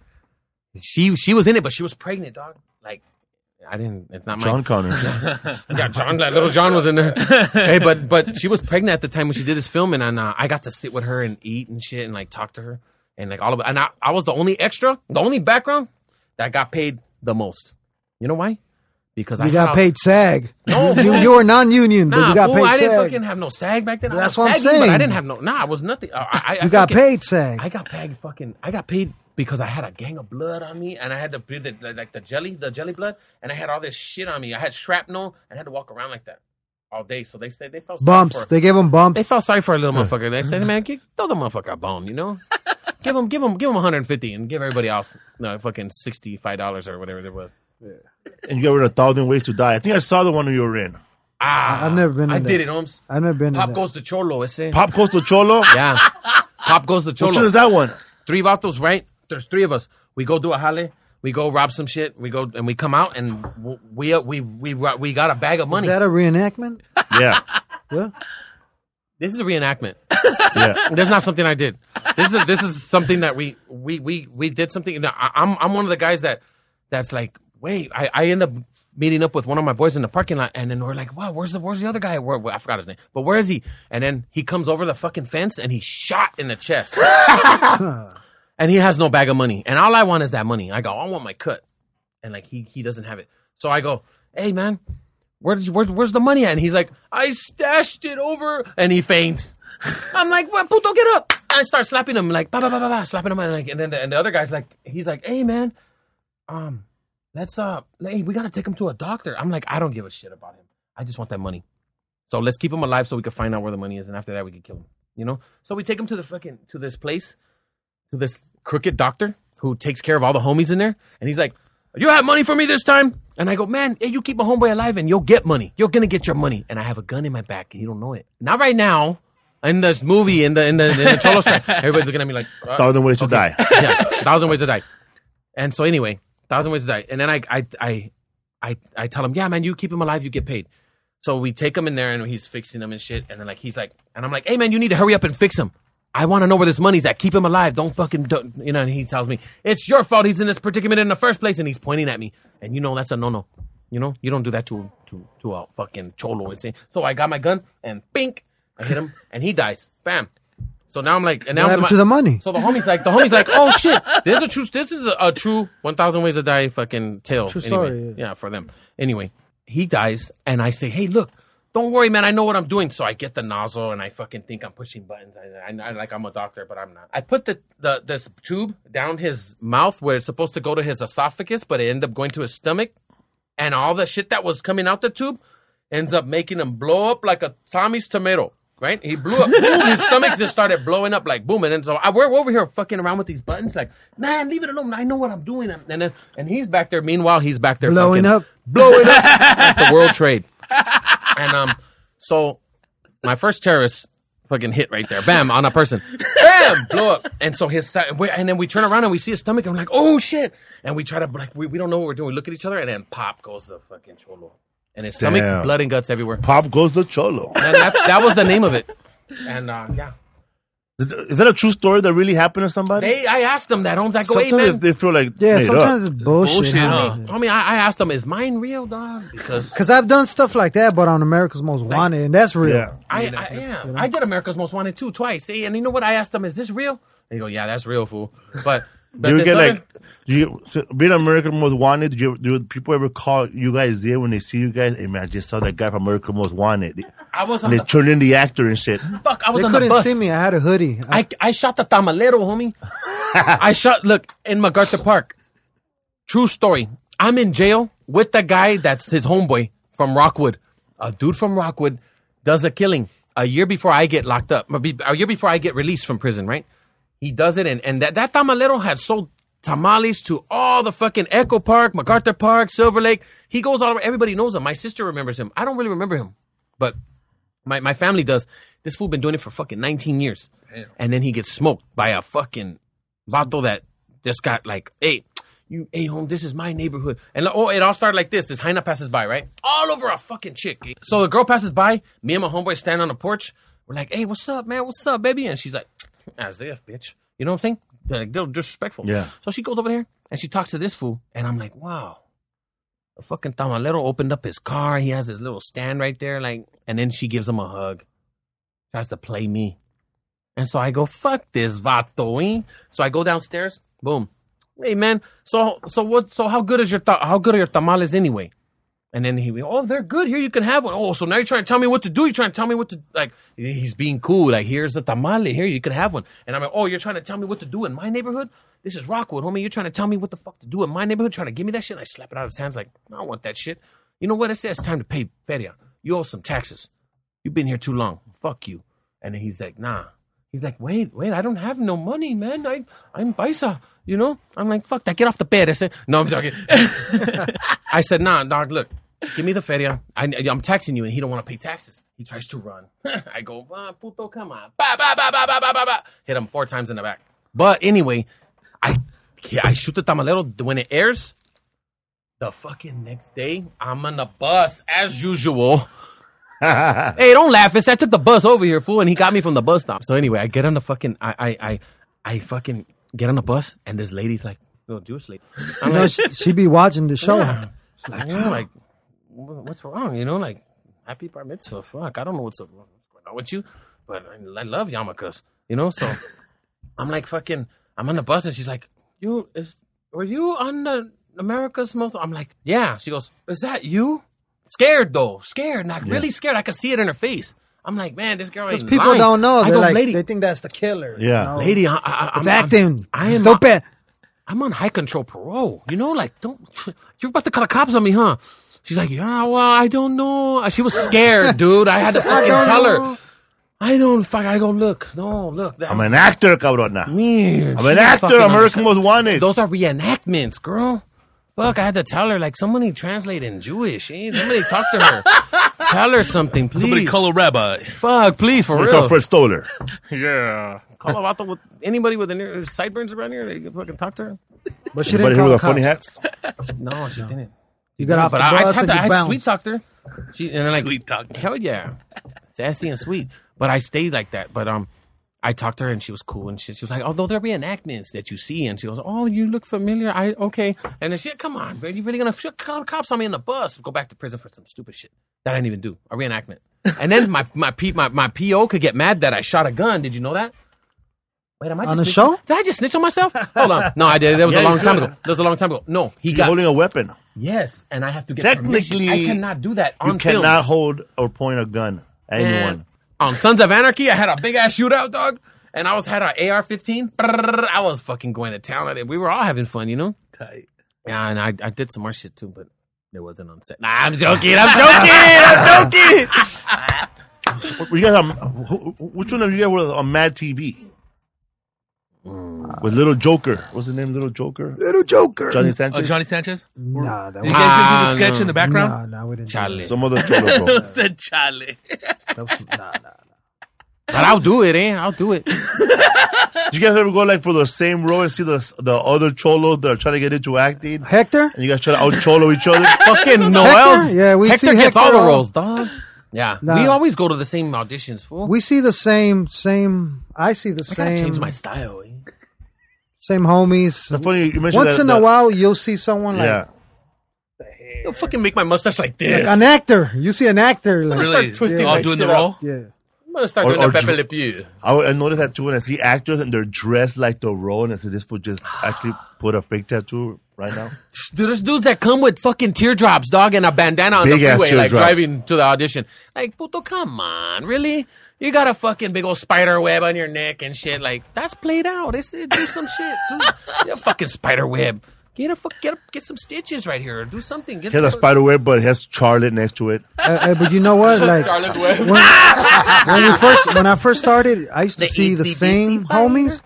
C: She she was in it, but she was pregnant, dog. Like I didn't. It's not my
A: John Connor.
C: Yeah, John, like, little John was in there. Hey, but but she was pregnant at the time when she did this film, and uh, I got to sit with her and eat and shit, and like talk to her, and like all of it. And I, I was the only extra, the only background that got paid the most. You know why? Because I
D: You got
C: had-
D: paid SAG.
C: No,
D: you, you were non-union, but
C: Nah,
D: you got
C: fool,
D: paid
C: I didn't
D: SAG.
C: fucking have no SAG back then. I
D: That's
C: was
D: what I'm
C: saggy, but I
D: saying.
C: didn't have no. Nah, I was nothing. I, I, I
D: You got
C: fucking-
D: paid SAG.
C: I got paid fucking. I got paid because I had a gang of blood on me, and I had to breathe the, like the jelly, the jelly blood, and I had all this shit on me. I had shrapnel, and I had to walk around like that all day. So they said they felt sorry
D: Bumps.
C: For,
D: They gave him bumps.
C: they felt sorry for a little motherfucker. They said, "Man, give, throw the motherfucker a bone, you know." Give him, give him, give him one hundred fifty, and give everybody else no fucking sixty-five dollars or whatever it was.
A: And you were in A Thousand Ways to Die. I think I saw the one you were in.
C: Ah,
D: I've never been in
C: I
D: that.
C: did it, Holmes.
D: I've never been
C: Pop
D: in
C: goes to Cholo. Ese.
A: Pop Goes to Cholo?
C: Yeah. Pop goes to Cholo.
A: Which one is that one?
C: Three vatos, right? There's three of us. We go do a jale. We go rob some shit. We go and we come out and we we we we, we got a bag of
D: that.
C: money.
D: Is that a reenactment?
A: Yeah.
D: What?
C: This is a reenactment.
A: Yeah.
C: That's not something I did. This is this is something that we we we we did something. Now, I, I'm I'm one of the guys that that's like, wait, I, I end up meeting up with one of my boys in the parking lot, and then we're like, wow, where's the where's the other guy? Where, I forgot his name, but where is he? And then he comes over the fucking fence and he's shot in the chest. And he has no bag of money. And all I want is that money. I go, I want my cut. And like he he doesn't have it. So I go, hey man, where did you, where, where's the money at? And he's like, I stashed it over. And he faints. I'm like, well, puto, get up. And I start slapping him, like, ba ba ba ba ba, slapping him. And, like, and then the, and the other guy's like, he's like, hey man, um, let's uh, hey, we gotta take him to a doctor. I'm like, I don't give a shit about him. I just want that money. So let's keep him alive so we can find out where the money is, and after that we can kill him. You know? So we take him to the fucking to this place, to this crooked doctor who takes care of all the homies in there, and he's like, you have money for me this time? And I go, man, hey, you keep a homeboy alive and you'll get money. You're gonna get your money. And I have a gun in my back and you don't know it. Not right now. In this movie, in the in the in the Cholo strike, everybody's looking at me like uh,
A: Thousand Ways to Die.
C: yeah, thousand ways to die. And so anyway, thousand ways to die. And then I I I I, I tell him, yeah, man, you keep him alive, you get paid. So we take him in there and he's fixing them and shit. And then like he's like, and I'm like, hey man, you need to hurry up and fix him. I want to know where this money's at. Keep him alive. Don't fucking, don't, you know. And he tells me it's your fault. He's in this predicament in the first place, and he's pointing at me. And you know that's a no no. You know you don't do that to to to a fucking cholo. It's so I got my gun and bink. I hit him, and he dies. Bam. So now I'm like, and now
D: What
C: I'm
D: happened to the money?
C: So the homie's like, the homie's like, oh shit, this is a true, this is a, a true one thousand ways to die fucking tale.
D: True
C: anyway,
D: story,
C: yeah. for them. Anyway, he dies, and I say, hey, look, don't worry, man, I know what I'm doing. So I get the nozzle, and I fucking think I'm pushing buttons. I, I, I like I'm a doctor, but I'm not. I put the, the this tube down his mouth where it's supposed to go to his esophagus, but it ended up going to his stomach, and all the shit that was coming out the tube ends up making him blow up like a Tommy's tomato. Right? He blew up. Boom, his stomach just started blowing up like boom. And then so I, we're over here fucking around with these buttons like, man, leave it alone. I know what I'm doing. And then and he's back there. Meanwhile, he's back there
D: Blowing
C: fucking,
D: up.
C: Blowing up at the World Trade. And um, so my first terrorist fucking hit right there. Bam, on a person. Bam, blow up. And so his and then we turn around and we see his stomach and we're like, oh shit. And we try to like we, we don't know what we're doing. We look at each other and then pop goes the fucking cholo. And his stomach,
A: Damn.
C: blood and guts everywhere.
A: Pop Goes to Cholo.
C: And that, that was the name of it. And uh, yeah,
A: Is that a true story that really happened to somebody?
C: they. I asked them that. Holmes, I go, hey
A: Sometimes
C: man.
A: they feel like
D: Yeah,
A: made
D: sometimes
A: up.
D: it's bullshit.
B: Bullshit, huh?
C: I mean, I, I asked them, is mine real, dog? Because
D: Because I've done stuff like that, but on America's Most Wanted, and that's real.
A: Yeah.
C: I, I, yeah, I did America's Most Wanted too twice. See, and you know what? I asked them, is this real? They go, yeah, that's real, fool. But, but
A: Do you
C: this
A: get
C: other-
A: like, do you so being American Most Wanted? Do you do people ever call you guys there when they see you guys? Hey man, I just saw that guy from American Most Wanted.
C: I was on
A: And they
C: the
A: turn in the actor and shit.
C: fuck. I was
D: They
C: on the
D: couldn't
C: bus.
D: see me. I had a hoodie. I,
C: I, I shot the tamalero, homie. I shot, look, in MacArthur Park. True story. I'm in jail with the guy that's his homeboy from Rockwood. A dude from Rockwood does a killing a year before I get locked up. A year before I get released from prison, right? he does it, and, and that, that tamalero had sold tamales to all the fucking Echo Park, MacArthur Park, Silver Lake. He goes all over. Everybody knows him. My sister remembers him. I don't really remember him, but my, my family does. This fool been doing it for fucking nineteen years. Damn. And then he gets smoked by a fucking vato that just got like, hey, you, hey, home, this is my neighborhood. And oh, it all started like this. This hyena passes by, right? All over a fucking chick. So the girl passes by. Me and my homeboy stand on the porch. We're like, hey, what's up, man? What's up, baby? And she's like, as if, bitch. You know what I'm saying? They're like, they're disrespectful.
A: Yeah.
C: So she goes over there and she talks to this fool. And I'm like, wow. The fucking tamalero opened up his car. He has his little stand right there. Like, and then she gives him a hug. Tries to play me. And so I go, fuck this vato, eh? So I go downstairs. Boom. Hey, man. So so what? So how good is your ta- how good are your tamales anyway? And then he, oh, they're good. Here, you can have one. Oh, so now you're trying to tell me what to do. You're trying to tell me what to, like, he's being cool. Like, here's a tamale. Here, you can have one. And I'm like, oh, you're trying to tell me what to do in my neighborhood? This is Rockwood, homie. You're trying to tell me what the fuck to do in my neighborhood? Trying to give me that shit? And I slap it out of his hands like, I don't want that shit. You know what? I say it's time to pay feria. You owe some taxes. You've been here too long. Fuck you. And then he's like, nah. He's like, wait, wait, I don't have no money, man. I, I'm paisa, you know? I'm like, fuck that. Get off the bed. I said, no, I'm joking. I said, nah, dog, look, give me the feria. I, I'm taxing you, and he don't want to pay taxes. He tries to run. I go, ah, puto, come on. Ba, ba, ba, ba, ba, ba, ba, ba. Hit him four times in the back. But anyway, I, I shoot the tamalero. When it airs, the fucking next day, I'm on the bus, as usual. Hey, don't laugh. It's, I took the bus over here, fool, and he got me from the bus stop. So anyway, I get on the fucking, I, I, I, I fucking get on the bus, and this lady's like, little Jewish lady. I'm
D: You know,
C: like,
D: she, she be watching the show.
C: yeah. Like, you know, like, what's wrong? You know, like, happy bar mitzvah. Fuck, I don't know what's, what's going on with you, but I, I love yarmulkes. You know, so I'm like, fucking, I'm on the bus, and she's like, you is, were you on the America's Most? I'm like, yeah. She goes, is that you? Scared though, scared, not yeah. really scared. I could see it in her face. I'm like, man, this girl ain't
D: Because people
C: lying.
D: don't know.
C: I
D: They're
C: go,
D: like,
C: lady,
D: they think that's the killer.
A: Yeah.
D: you know?
C: lady, I, I,
D: It's
C: I'm,
D: acting.
C: I'm, I am
D: Stupid.
C: On, I'm on high control parole. You know, like, don't, you're about to call the cops on me, huh? She's like, yeah, well, I don't know. She was scared, dude. I had to fucking tell
D: know.
C: her. I don't fuck. I go, look, no, look.
A: I'm an actor, cabrona.
C: Weird.
A: I'm an actor. American Most Wanted.
C: Those are reenactments, girl. Fuck, I had to tell her, like, somebody translate in Jewish. Eh? Somebody talk to her. Tell her something, please.
B: Somebody call a rabbi.
C: Fuck, please, for
A: We
C: real.
A: call Fred Stoller.
B: Yeah.
C: Call a vato with anybody with any sideburns around here. They can fucking talk to her.
D: But she
A: Anybody
D: didn't
A: here
D: call
A: with
D: the
A: funny
D: cops.
A: hats?
C: No, she didn't.
D: You got off
C: But
D: the
C: I, I,
D: bus
C: talked
D: and
C: to,
D: you
C: I had
D: bounced.
C: sweet talked her. She and then like
B: Sweet talked her.
C: hell yeah, sassy and sweet. But I stayed like that. But um, I talked to her and she was cool and she, she was like, although there reenactments that you see, and she goes, oh, you look familiar. I okay. And then she, come on, man, you really gonna sh- call the cops on me in the bus? Go back to prison for some stupid shit that I didn't even do, a reenactment. And then my my P my, my P O could get mad that I shot a gun. Did you know that? Wait, am I just
D: On the
C: snitching?
D: show?
C: Did I just snitch on myself? Hold on. No, I did. That was
A: Yeah,
C: a long
A: you
C: time
A: could.
C: ago. That was a long time ago. No, he
A: You're
C: got
A: holding a weapon.
C: yes, and I have to get
A: Technically,
C: permission. I cannot do that on
A: You cannot
C: films.
A: hold or point a gun at anyone.
C: And on Sons of Anarchy, I had a big ass shootout, dog, and I was had an A R fifteen. I was fucking going to town at it. We were all having fun, you know.
B: Tight.
C: Yeah, and I I did some more shit too, but it wasn't on set. Nah, I'm joking. I'm joking. I'm joking.
A: You guys, um, wh- wh- which one of you guys were on Mad T V? With Little Joker. What's the name? Little Joker?
D: Little Joker.
A: Johnny Sanchez?
B: Oh, Johnny Sanchez?
D: Nah, that
B: Did you
D: was,
B: guys
C: Ah,
B: do the sketch
C: no.
B: in the background?
D: nah, nah, we didn't. do
C: Charlie.
A: Some other cholo, bro.
B: Said Charlie.
D: that. That was, nah, nah, nah.
C: But I'll do it, eh? I'll do it.
A: Did you guys ever go like for the same row and see the the other cholos that are trying to get into acting?
D: Hector?
A: And you guys try to out cholo each other?
C: Fucking Noel's.
D: Yeah, we
C: Hector
D: see
C: gets
D: Hector
C: all the
D: all-
C: roles, dog. Yeah,
D: Nah.
C: we always go to the same auditions, fool.
D: We see the same, same. I see the
C: I gotta
D: same,
C: change my style, eh?
D: same homies.
A: That's funny you mentioned
D: Once
A: that,
D: in a
A: that-
D: while, you'll see someone like,
A: Yeah.
C: You'll fucking make my mustache like this.
D: like an actor. You see an actor, like,
B: Really?
C: twisting
B: All
C: my
B: doing the
C: shit
B: role?
D: yeah.
C: I'm gonna start
A: Or-
C: doing
A: or
C: the Pepe
A: dr-
C: Le Pew.
A: I, I noticed that too when I see actors and they're dressed like the role and I say this fool just actually put a fake tattoo right now.
C: Dude, there's dudes that come with fucking teardrops, dog, and a bandana on
A: Big
C: the
A: ass
C: freeway, like
A: teardrops.
C: driving to the audition. Like, puto, come on, really? You got a fucking big old spider web on your neck and shit. Like, that's played out. It's, it, do some shit. Do, do a fucking spider web. Get a fuck, get a, get some stitches right here. Do something. Get
A: He has a spider web, but it has Charlotte next to it.
D: Uh, uh, but you know what? Like
C: Charlotte Web.
D: when, when we first, when I first started, I used to
C: The
D: see the
C: itsy
D: same
C: bitsy spider.
D: homies,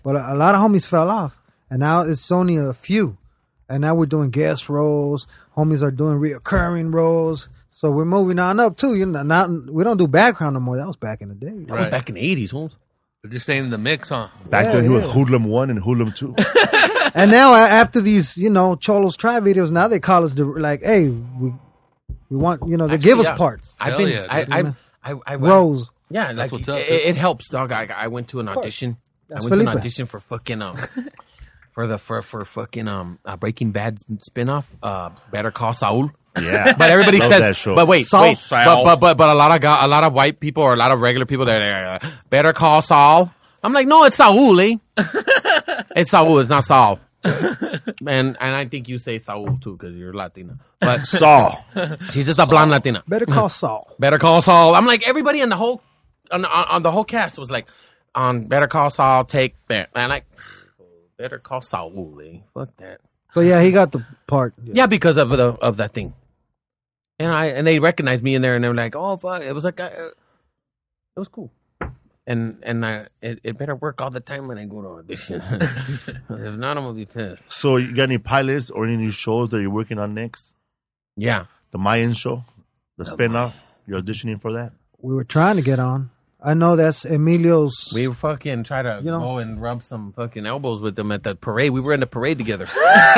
D: But a, a lot of homies fell off, and now it's only a few. And now we're doing guest roles. Homies are doing reoccurring roles. So we're moving on up too. You know, not we don't do background no more. That was back in the day.
C: That was
B: Right.
C: back in the eighties, Holmes.
B: They're just saying the mix, huh?
A: Back
D: Yeah,
A: then, he was
D: yeah.
A: Hoodlum one and Hoodlum two.
D: And now a- after these, you know, Cholos Try videos, now they call us the, like, hey, we we want, you know, they
C: Actually,
D: give us
C: yeah.
D: parts.
C: I've
B: Hell
C: been,
B: yeah,
C: I,
B: dude.
C: I, I, I, I,
D: Roles.
C: Yeah, like
B: what's up,
C: it,
B: dude.
C: it helps, dog. I, I went to an audition.
D: That's
C: I went to
D: Felipe.
C: an audition for fucking um for the for for fucking um uh, Breaking Bad spinoff, uh, Better Call Saul.
A: Yeah.
C: But everybody
A: Love
C: says,
A: that show.
C: but wait,
D: Saul.
C: wait,
A: Saul.
C: but, but but but a lot of go- a lot of white people or a lot of regular people they're uh, Better Call Saul. I'm like, no, it's Saul, eh? It's Saul, it's not Saul. and and I think you say Saul too because you're Latina, but
A: Saul.
C: she's just a blonde Latina.
D: Better call Saul.
C: Better Call Saul. I'm like everybody in the whole on, on, on the whole cast was like on Better Call Saul. Take that. And I'm like Better Call Saul. Eh? Fuck that.
D: So yeah, he got the part.
C: Yeah, because of the of that thing. And I and they recognized me in there, and they were like, "Oh, fuck!" It was like, uh, it was cool. And and I, it, it better work all the time when I go to audition. If not, I'm gonna be pissed.
A: So you got any pilots or any new shows that you're working on next?
C: Yeah.
A: The Mayan show, the spinoff. You're auditioning for that?
D: We were trying to get on. I know that's Emilio's.
C: We fucking try to
D: You know-
C: go and rub some fucking elbows with them at the parade. We were in the parade together.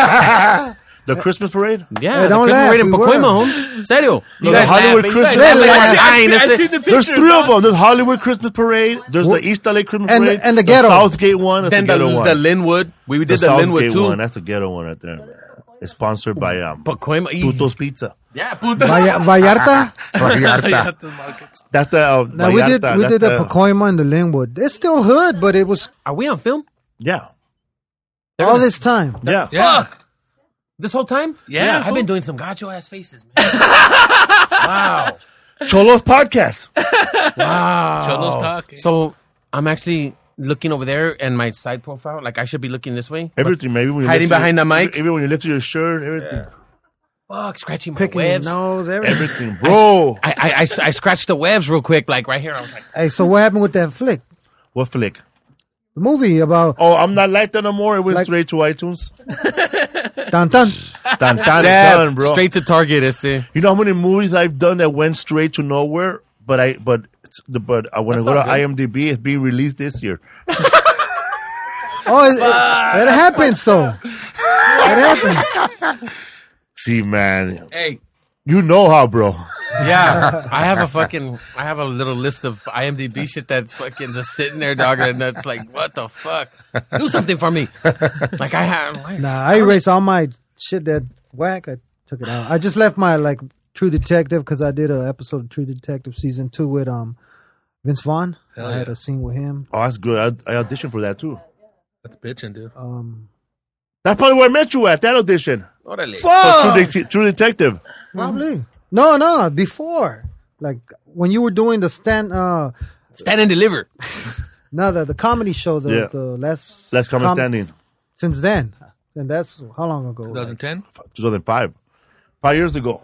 A: The Christmas parade?
C: Yeah,
D: Hey,
C: the
D: don't
C: Christmas
D: laugh,
C: parade in
D: we
C: Pacoima,
D: were.
C: Holmes. Serio. You
A: the
C: guys
A: Hollywood
C: laugh,
A: Christmas
C: you guys
D: parade.
C: laugh like
B: I,
C: dying.
B: see, I
C: That's
B: see
C: it.
B: the picture.
A: There's three of them. There's Hollywood Christmas Parade. There's the East L A Christmas
D: And the-
A: Parade.
D: and the ghetto.
A: Southgate one. That's
C: Then
A: the
C: the,
A: ghetto one.
C: the Linwood. We did the,
A: Southgate
C: Linwood too.
A: one. That's the ghetto one right there. It's sponsored by um,
C: Pacoima.
A: Tuto's Pizza.
C: Yeah, puta.
D: Valla- Vallarta.
A: Vallarta. That's the uh,
D: Now we did
A: Vallarta.
D: we
A: That's
D: did the Pacoima and the Linwood. It's still hood, but it was
C: Are we on film?
A: Yeah.
C: They're
D: all
C: gonna-
D: this time.
A: Yeah.
B: Yeah.
C: Fuck. This whole time?
B: Yeah.
C: I've been doing some gacho ass faces, man. Wow.
A: Cholos Podcast.
C: Wow.
B: Cholos talking.
C: So I'm actually looking over there and my side profile. Like I should be looking this way.
A: Everything, maybe when you
C: Hiding
A: lift your-
C: behind the mic?
A: Even when you lift your shirt, everything.
C: Fuck, scratching my
D: Picking your
C: webs.
D: nose, everything.
A: Everything, bro.
C: I, I, I, I scratched the webs real quick, like right here. I was like,
D: Hey, so what happened with that flick?
A: What flick?
D: The movie about
A: Oh, I'm not like that no more. It went
D: Like-
A: straight to iTunes.
D: Tan Tan.
A: Dun, dun,
C: Dab,
A: dun, bro.
C: straight to Target. Ese.
A: You know how many movies I've done that went straight to nowhere? But I, but, but I want to
C: That's
A: go to
C: all good.
A: IMDb. It's being released this year.
D: Oh, it, it, it happens though. It happens.
A: See, man,
B: Hey,
A: you know how, bro.
C: Yeah, I have a fucking, I have a little list of IMDb shit that's fucking just sitting there, dog, and that's like, what the fuck? Do something for me. Like I have.
D: Nah, I erased all my shit that whack. I took it out. I just left my like True Detective because I did an episode of True Detective season two with um Vince Vaughn.
B: Hell
D: I had
B: yeah.
D: a scene with him.
A: Oh, that's good. I, I auditioned for that too.
B: that's bitching, dude.
D: Um,
A: That's probably where I met you at that audition.
C: Orale.
A: For True, Det- True Detective.
D: probably no, no, before like when you were doing the stand. Uh,
C: Stand and deliver.
D: no, the the comedy show, the
A: Yeah.
D: the less
A: Let's come
D: com-
A: standing.
D: Since then, and that's how long ago?
B: twenty ten.
A: two thousand five. Five years ago.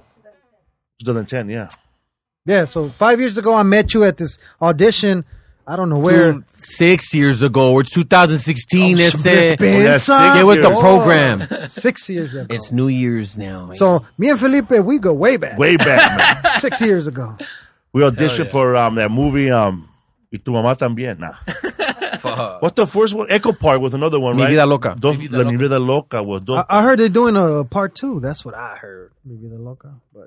A: twenty ten, yeah.
D: Yeah, so five years ago, I met you at this audition. I don't know where.
C: Dude, six years ago, or it's two thousand sixteen.
D: Oh,
C: it's
D: it's
C: uh,
D: been
A: Oh, that's
D: some-
A: six
C: get with the
A: years.
C: program.
D: Six years ago.
C: It's New Year's now.
D: So me and Felipe, we go way back.
A: Way back, man.
D: Six years ago.
A: We auditioned
B: yeah.
A: for um, that movie, um, Y tu mamá también. Nah.
C: Fuck.
A: What's the first one? Echo Park was another one,
C: Mi
A: right?
C: Vida Loca.
A: Dos,
B: Mi Vida
A: La Mi
B: Loca.
A: Vida Loca was dos.
D: I, I heard they're doing a part two. That's what I heard. Maybe the loca, but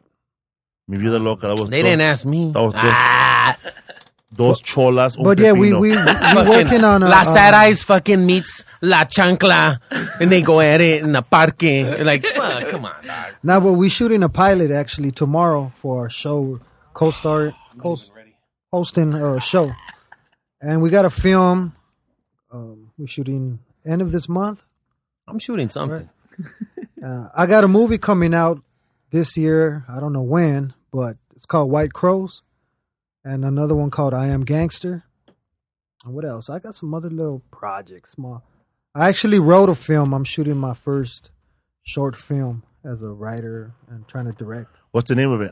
A: Mi Vida Loca. That was
C: They
A: dos,
C: didn't ask me.
A: That was good.
C: Ah,
A: dos cholas. Un
D: but yeah, we
A: pepino.
D: we we
C: fucking
D: working on a,
C: La
D: uh,
C: Sarais fucking meets La Chancla, and they go at it in the parque. Like, fuck, come on, dog.
D: now, but we shooting a pilot actually tomorrow for our show, co-star, co- hosting a show, and we got a film. Um, we're shooting end of this month.
C: I'm shooting something.
D: Uh, I got a movie coming out this year. I don't know when, but it's called White Crows, and another one called I Am Gangster. And what else? I got some other little projects. Small. I actually wrote a film. I'm shooting my first short film as a writer and trying to direct.
A: What's the name of it?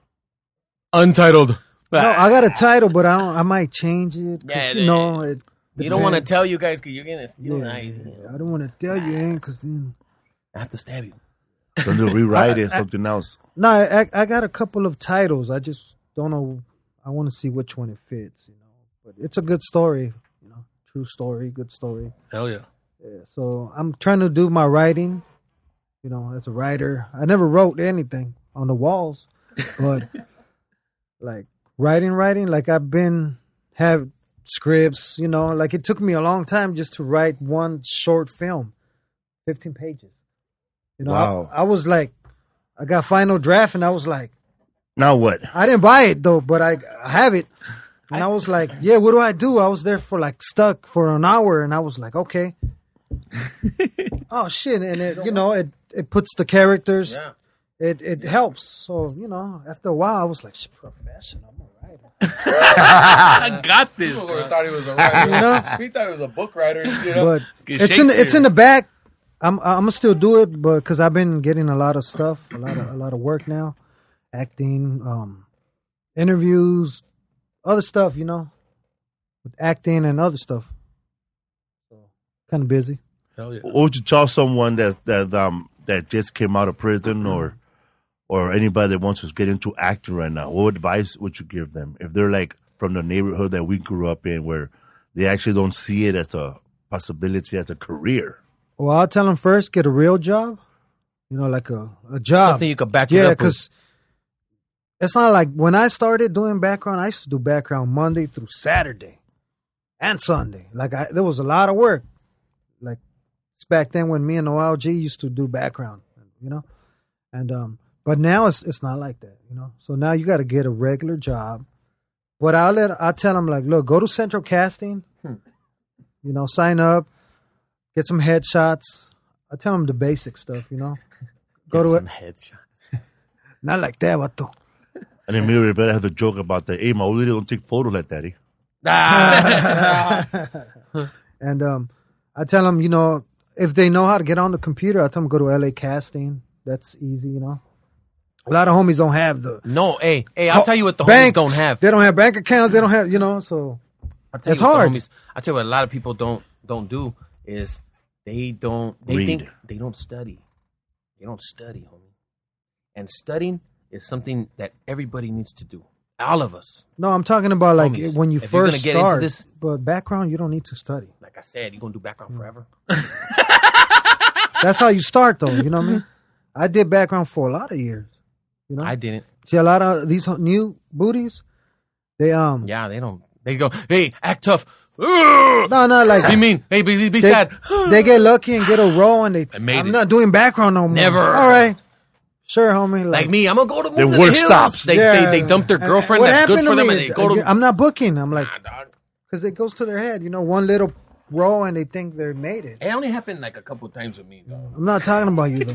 C: Untitled.
D: No, I got a title, but I don't. I might change it. 'cause,
C: Yeah,
D: you know, it,
C: You don't want to tell you guys because you're gonna steal
D: Yeah,
C: nice.
D: I don't want to tell you, ain't because then.
C: I have to stab you.
A: Don't do rewrite it, something else.
D: No, I I got a couple of titles. I just don't know. I want to see which one it fits, you know. But it's a good story, you know. True story, good story.
B: Hell yeah.
D: Yeah. So I'm trying to do my writing, you know, as a writer. I never wrote anything on the walls, but like writing, writing. Like I've been have scripts, you know. Like it took me a long time just to write one short film, fifteen pages. You know,
A: Wow.
D: I, I was like, I got final draft, and I was like,
A: Now what?
D: I didn't buy it though, but I, I have it, and I was like, yeah, what do I do? I was there for like stuck for an hour, and I was like, okay, oh shit, and it, you know, it it puts the characters,
C: Yeah.
D: it it helps. So you know, after a while, I was like, "Shit, professional, I'm a writer,
B: I got this.
C: thought he was a writer.
D: you know.
C: He thought he was a book writer. You
D: But
B: Get
D: it's in the, it's
B: Shakespeare.
D: in the back. I'm I'm gonna still do it, but because I've been getting a lot of stuff, a lot of a lot of work now, acting, um, interviews, other stuff, you know, with acting and other stuff. So kind of busy.
B: Hell yeah.
A: What would you tell someone that that um that just came out of prison or or anybody that wants to get into acting right now? What advice would you give them if they're like from the neighborhood that we grew up in, where they actually don't see it as a possibility as a career?
D: Well, I'll tell them first, get a real job, you know, like a, a job.
C: Something you could back it
D: Yeah,
C: up with.
D: because it's not like when I started doing background, I used to do background Monday through Saturday and Sunday. Like I, there was a lot of work. Like it's back then when me and O L G used to do background, you know, and um, but now it's it's not like that, you know. So now you got to get a regular job. But I'll let I tell them like, look, go to Central Casting, you know, sign up, get some headshots. I tell them the basic stuff, you know. Go
C: Get
D: to
C: some
D: it.
C: headshots.
D: Not like that, vato.
A: And then me Rivera had the joke about that. Hey, my old lady don't take photos like that. Eh?
D: And um, I tell them, you know, if they know how to get on the computer, I tell them go to L A Casting. That's easy, you know. A lot of homies don't have the
C: No, hey, hey, I'll tell you what the homies
D: banks.
C: don't have.
D: They don't have bank accounts. They don't have, you know. So
C: I'll tell
D: It's
C: you what the
D: hard.
C: homies- I'll tell you what a lot of people don't don't do is they don't they
A: Read.
C: think they don't study. They don't study, homie. And studying is something that everybody needs to do. All of us.
D: no, I'm talking about like
C: Homies,
D: when you
C: if you're
D: first
C: gonna get into
D: start.
C: this-
D: But background, you don't need to study.
C: Like I said, you're gonna do background
D: Mm.
C: forever.
D: That's how you start, though. You know what I mean? I did background for a lot of years. You know,
C: I didn't.
D: see a lot of these new booties. They um,
C: Yeah, they don't. They go, hey, act tough. Ugh!
D: no, no, like
C: Be mean. Hey, be, be
D: they,
C: sad.
D: they get lucky and get a role, and they.
B: I made
D: I'm
B: it.
D: not doing background no more.
C: Never.
D: All right. Sure, homie. Like,
C: Like me, I'm gonna go to move
A: The
C: to the
A: work
C: hills.
A: stops.
C: They,
D: yeah.
C: they they dump their
D: And-
C: girlfriend.
D: what
C: That's good
D: happened
C: for
D: to
C: them,
D: me,
C: and they go to.
D: I'm not booking. I'm like,
C: Nah, dog.
D: because it goes to their head. You know, one little role, and they think they made it.
C: It only happened like a couple times with me, dog.
D: I'm not talking about you though.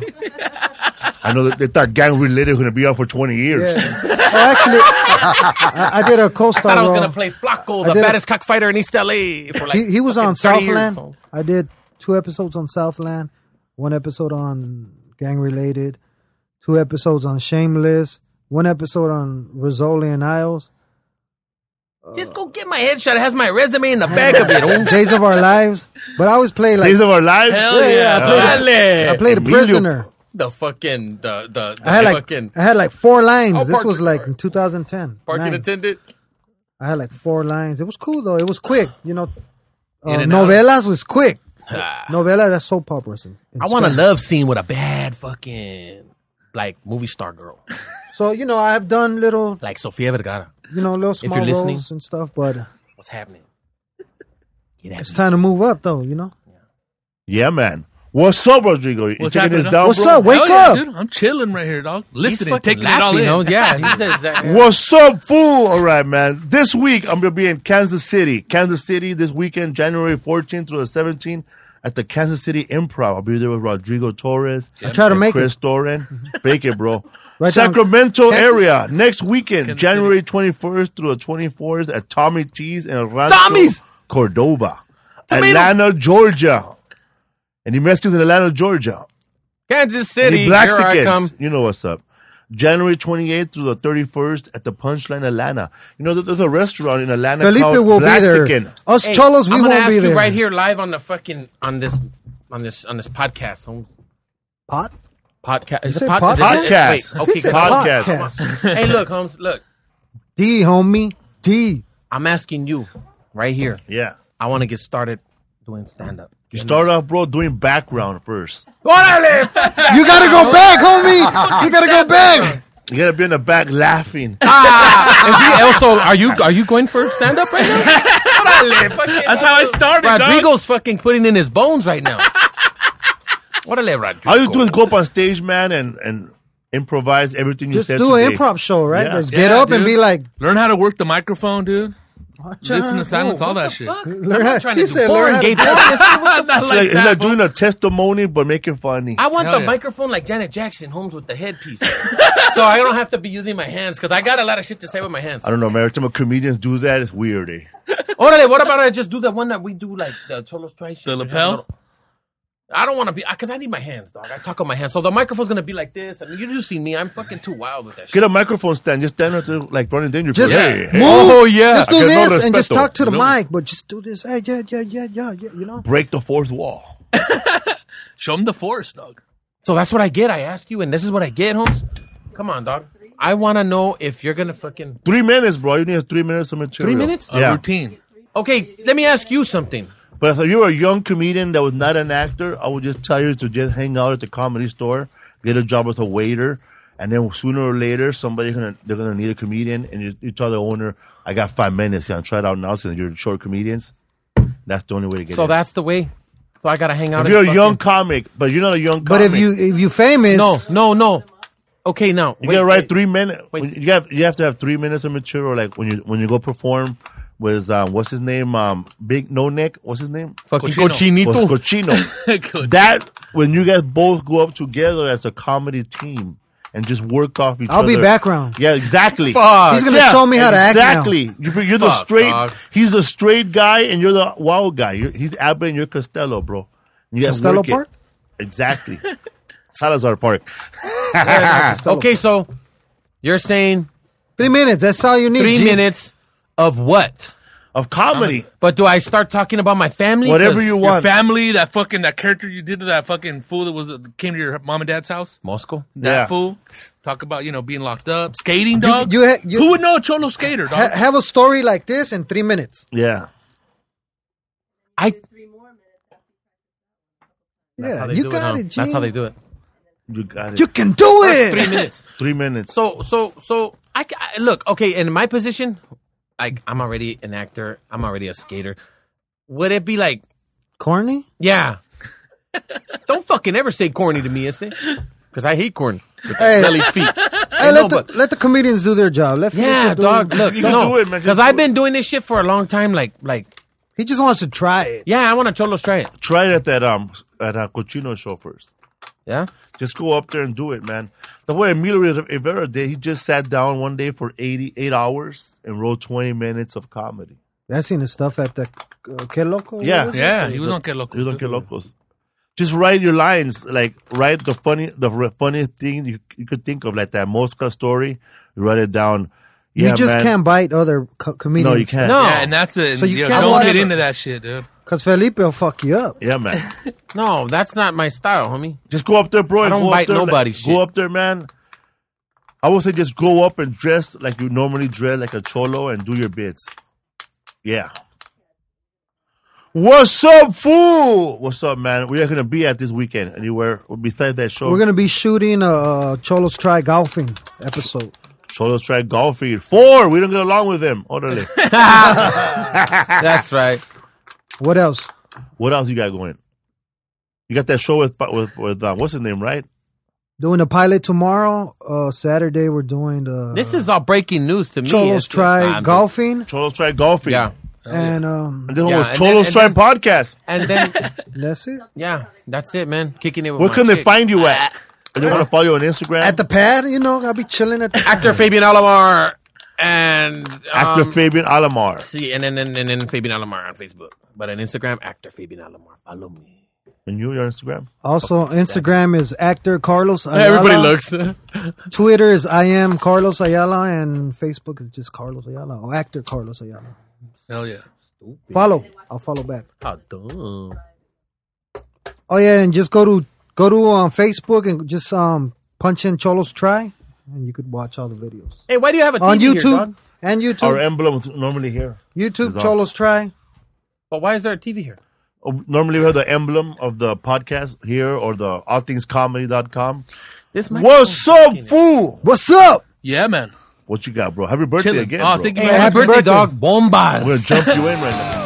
A: I know that they thought gang related was going to be out for twenty years.
D: Yeah. Oh, actually, I, I did a
C: I
D: co-star
C: thought I was
D: role.
C: gonna play Flacco,
D: I
C: the
D: did a-
C: baddest cockfighter in East L A for like.
D: he, he was
C: fucking
D: on
C: thirty years,
D: Southland.
C: so-
D: I did two episodes on Southland, one episode on gang related, two episodes on Shameless, one episode on Rizzoli and Isles,
C: Just go get my headshot. It has my resume in the back of it. Oh,
D: Days of Our Lives. But I always play like
A: Days of Our Lives.
C: hell
D: Yeah,
C: yeah!
D: yeah, I played-
C: Dale.
D: I played a
A: Emilio.
D: prisoner.
C: the fucking the the, the
D: I had like
C: fucking
D: I had like four lines.
C: Oh,
D: this
C: parking
D: was like
C: car.
D: in two thousand ten.
C: parking
D: Nine.
C: attendant.
D: I had like four lines. It was cool though. It was quick. You know, uh,
B: In and out.
D: novelas was quick.
C: Ah.
D: Novela, that's soap operas. in- in
C: I want a
D: Spanish.
C: love scene with a bad fucking like movie star girl
D: So you know, I've done little,
C: like Sofia Vergara.
D: you know, little small
C: you're listening.
D: roles and stuff. But
C: What's happening? Get at
D: it's
C: me.
D: time to move up though. You know.
A: Yeah, man. What's up, Rodrigo? You
B: What's
A: taking this
B: happening,
A: down,
D: What's
A: bro?
D: up? Wake
B: Hell yeah,
D: up.
B: dude. I'm chilling right here, dog.
C: He's
B: Listening,
C: fucking
B: taking it all
C: laughing,
B: in.
C: oh, Yeah, he says that.
A: What's up, fool? All right, man. This week, I'm going to be in Kansas City. Kansas City this weekend, January fourteenth through the seventeenth at the Kansas City Improv. I'll be there with Rodrigo Torres.
D: I try to
A: and
D: make
A: Chris
D: it.
A: Doran. Make it, bro.
D: Right down-
A: Sacramento
D: Kansas-
A: area next weekend,
B: Kansas
A: January twenty-first through the twenty-fourth at Tommy T's in Rancho
C: Tommy's!
A: Cordova.
C: Tomatoes!
A: Atlanta, Georgia. And the Mexicans in Atlanta, Georgia.
C: Kansas
A: Any
C: City, here I come.
A: Blaxicans, you know what's up. January twenty-eighth through the thirty-first at the Punchline Atlanta. You know, there's a restaurant in Atlanta
D: Felipe
A: called
D: will
A: Black
D: be there.
A: Chicken.
D: Us
C: Hey,
D: cholos, we
C: I'm gonna
D: won't
C: ask
D: be
C: you
D: there.
C: right here live on the fucking on this on this on this podcast. Holmes.
D: Pot?
C: Podcast. Is
D: You
C: it
D: said
C: pod-
D: pod-
C: is it-
A: Podcast.
C: Wait, okay,
D: He said
C: good.
A: podcast.
C: Hey, look, Holmes. Look,
D: D, homie. D.
C: I'm asking you right here.
A: Yeah.
C: I want to get started doing stand up.
A: You start off, bro, doing background first.
C: Órale!
D: You gotta go back, homie. You gotta go back.
A: You gotta be in the back laughing.
C: Ah, is he also, are you are you going for stand up right now? Órale, fucking-
B: That's how I started, dog.
C: Rodrigo's fucking putting in his bones right now. Órale, Rodrigo.
A: All you do is go up on stage, man, and, and improvise everything you
D: Just
A: said
D: do
A: today.
D: an improv show, right?
A: Yeah.
D: Just get
B: Yeah,
D: up and
B: dude.
D: be like,
B: Learn how to work the microphone, dude. Listen to silence,
C: Whoa,
B: all
C: what
B: that
C: the
B: shit.
C: fuck?
D: Learn
C: I'm
D: how-
C: not trying
D: he
C: to do
D: said
C: porn,
D: learn how
C: gay
D: to-
C: porn. It's not
B: Not
A: It's like, it's
B: that,
A: like
B: bro.
A: doing a testimony, but make it funny.
C: I want
B: Hell
C: the
B: yeah.
C: microphone like Janet Jackson, Holmes, with the headpiece. So I don't have to be using my hands, because I got a lot of shit to say with my hands.
A: I don't know, man. Every time comedians do that, it's weird, eh?
C: Órale, what about I just do the one that we do, like the Cholos Try shit?
B: The
C: We have
B: lapel?
C: a little- I don't want to be, because I need my hands, dog. I talk on my hands. So the microphone's going to be like this. I mean, you do see me. I'm fucking too wild with that shit.
A: Get a microphone stand. Just stand up there like running danger.
D: just
A: hey, hey,
D: move.
C: Oh, yeah.
D: Just do
A: Okay, no
D: this and just
A: respeto.
D: talk to the
B: No.
D: mic, but just do this. Hey, yeah, yeah, yeah, yeah, yeah, you know?
A: break the fourth wall.
B: Show them the force, dog.
C: So that's what I get. I ask you, and this is what I get, Holmes. Come on, dog. I want to know if you're going to fucking...
A: Three minutes, bro. You need three minutes of material.
C: Three minutes?
B: A
A: Yeah.
B: routine.
C: Okay, let me ask you something.
A: But if you're a young comedian that was not an actor, I would just tell you to just hang out at the Comedy Store, get a job as a waiter, and then sooner or later, somebody's gonna they're gonna need a comedian, and you, you tell the owner, "I got five minutes. Can I try it out now?" Since you're short comedians, that's the only way to get
C: So
A: in.
C: that's the way. So I got to hang out.
A: If
C: in
A: you're a
C: fucking-
A: young comic, but you're not a young comic,
D: But if you if you famous,
C: No, no, no. Okay, now.
A: you
C: wait,
A: gotta write
C: wait.
A: three minutes.
C: Wait.
A: You have you have to have three minutes of material. Like when you when you go perform with um, what's his name, um, Big No Neck, what's his name,
C: Fucking
B: Cochino.
C: cochinito.
A: Cochino.
B: Good.
A: That when you guys both go up together as a comedy team and just work off each
D: I'll
A: other.
D: be background.
A: Yeah, exactly.
C: Fuck.
D: He's gonna
A: Yeah,
D: show me how to act now.
A: Exactly. You're, you're the
C: Fuck,
A: straight.
C: dog.
A: He's the straight guy, and you're the wild guy. You're, he's Abba, and you're Costello, bro. You guys
D: Costello
A: work it.
D: Park?
A: Exactly. Salazar Park.
C: Okay, so you're saying
D: Three minutes. That's all you need.
C: three
D: G.
C: minutes of what?
A: Of comedy,
C: But do I start talking about my family?
A: whatever
C: 'Cause
A: you
B: Your
A: want.
B: family, that fucking, that character you did to that fucking fool that was came to your mom and dad's house.
C: Moscow.
B: That
A: Yeah.
B: fool. Talk about, you know, being locked up. Skating, dog.
D: you ha- you-
B: Who would know a Cholo skater, dog?
D: Ha- have a story like this in three minutes.
A: Yeah.
C: I.
D: Yeah,
C: how they
D: you
C: do
D: got
C: it, huh?
D: it, G.
C: That's how they do it.
A: You got it.
D: You can do it.
C: Three minutes.
A: Three minutes.
C: So, so, so I, ca- I look okay. In my position, like I'm already an actor. I'm already a skater. Would it be like,
D: Corny?
C: yeah? Don't fucking ever say corny to me, is it? Because I hate corny. With the
D: Hey.
C: smelly feet.
D: Hey,
C: I know,
D: let, the,
C: but
D: let the comedians do their job. Let
C: yeah,
D: Felipe do-
C: dog. Look,
A: You can
C: no,
A: do it, man. Just
C: because
A: do
C: I've
A: it.
C: been doing this shit for a long time. Like, like,
D: He just wants to try it.
C: yeah, I want to cholos try it.
A: Try it at that um at a Cochino show first.
C: Yeah.
A: Just go up there and do it, man. The way Emilio Rivera did, he just sat down one day for eighty-eight hours and wrote twenty minutes of comedy.
D: I seen his stuff at the uh, Que Loco.
A: Yeah.
D: What was it?
B: Yeah, he was on Que Loco.
A: You don't
B: too.
A: get locos. Just write your lines, like write the funny, the re- funniest thing you, you could think of, like that Mosca story. You write it down.
D: You
A: Yeah,
D: just
A: man.
D: can't bite other co- comedians.
A: No, you can't.
C: No.
B: Yeah, and that's it.
D: So you
B: Yo,
D: can't
B: don't
D: watch
B: get
D: it.
B: into that shit, dude.
D: Because Felipe will fuck you up.
A: Yeah, man.
C: No, that's not my style, homie.
A: Just go up there, bro.
C: I
A: and
C: don't
A: go up
C: bite
A: there, like,
C: nobody's shit.
A: Go up there, man. I would say just go up and dress like you normally dress, like a cholo, and do your bits. Yeah. What's up, fool? What's up, man? We are gonna be at this weekend anywhere besides that show.
D: We're going to be shooting a Cholos Try Golfing episode.
A: Cholos try golfing. Four. We don't get along with them. Orderly.
C: That's right.
D: What else?
A: What else you got going? You got that show with with with uh, what's his name, right?
D: Doing the pilot tomorrow. Uh, Saturday, we're doing the
C: This is all breaking news to me.
D: Cholos
C: It's-
D: Try
C: Nah, I'm-
D: golfing.
A: Cholos try golfing.
C: Yeah.
D: And um,
A: And then
C: Yeah,
A: it was
C: and
A: Cholos
C: then- and
A: try
C: then-
A: podcast.
C: And then,
D: that's it.
C: yeah, that's it, man. Kicking it with
A: Where
C: my
A: can they
C: chick.
A: find you at? They want to follow you on Instagram.
D: At the pad, you know, I'll be chilling at the
C: Actor Fabian Alamar and um,
A: Actor Fabian Alamar.
C: See, and then and, and then Fabian Alamar on Facebook, but on Instagram, Actor Fabian Alamar. Follow me.
A: And you, your Instagram?
D: Also, Instagram is actor Carlos Ayala.
C: Everybody looks.
D: Twitter is I am Carlos Ayala, and Facebook is just Carlos Ayala or actor Carlos Ayala.
B: Hell yeah.
D: Follow. I'll follow back.
C: Oh, dumb.
D: Oh yeah, and just go to go to um, Facebook and just um punch in Cholos Try, and you could watch all the videos
C: Hey, why do you have a T V
D: on
C: here,
D: YouTube
C: dog?
D: and YouTube.
A: Our emblem is normally here.
D: YouTube
A: is off.
D: Cholos Try.
C: But why is there a T V here?
A: Oh, normally we have the emblem of the podcast here or the all things comedy dot com.
C: This might
A: What's up, fool?
D: What's up?
B: Yeah, man.
A: What you got, bro? Happy birthday
B: Chilling.
A: again,
B: Oh,
A: bro.
B: thank you,
C: Hey,
B: man.
C: happy birthday, dog. Bombas.
A: I'm going to jump you in right now.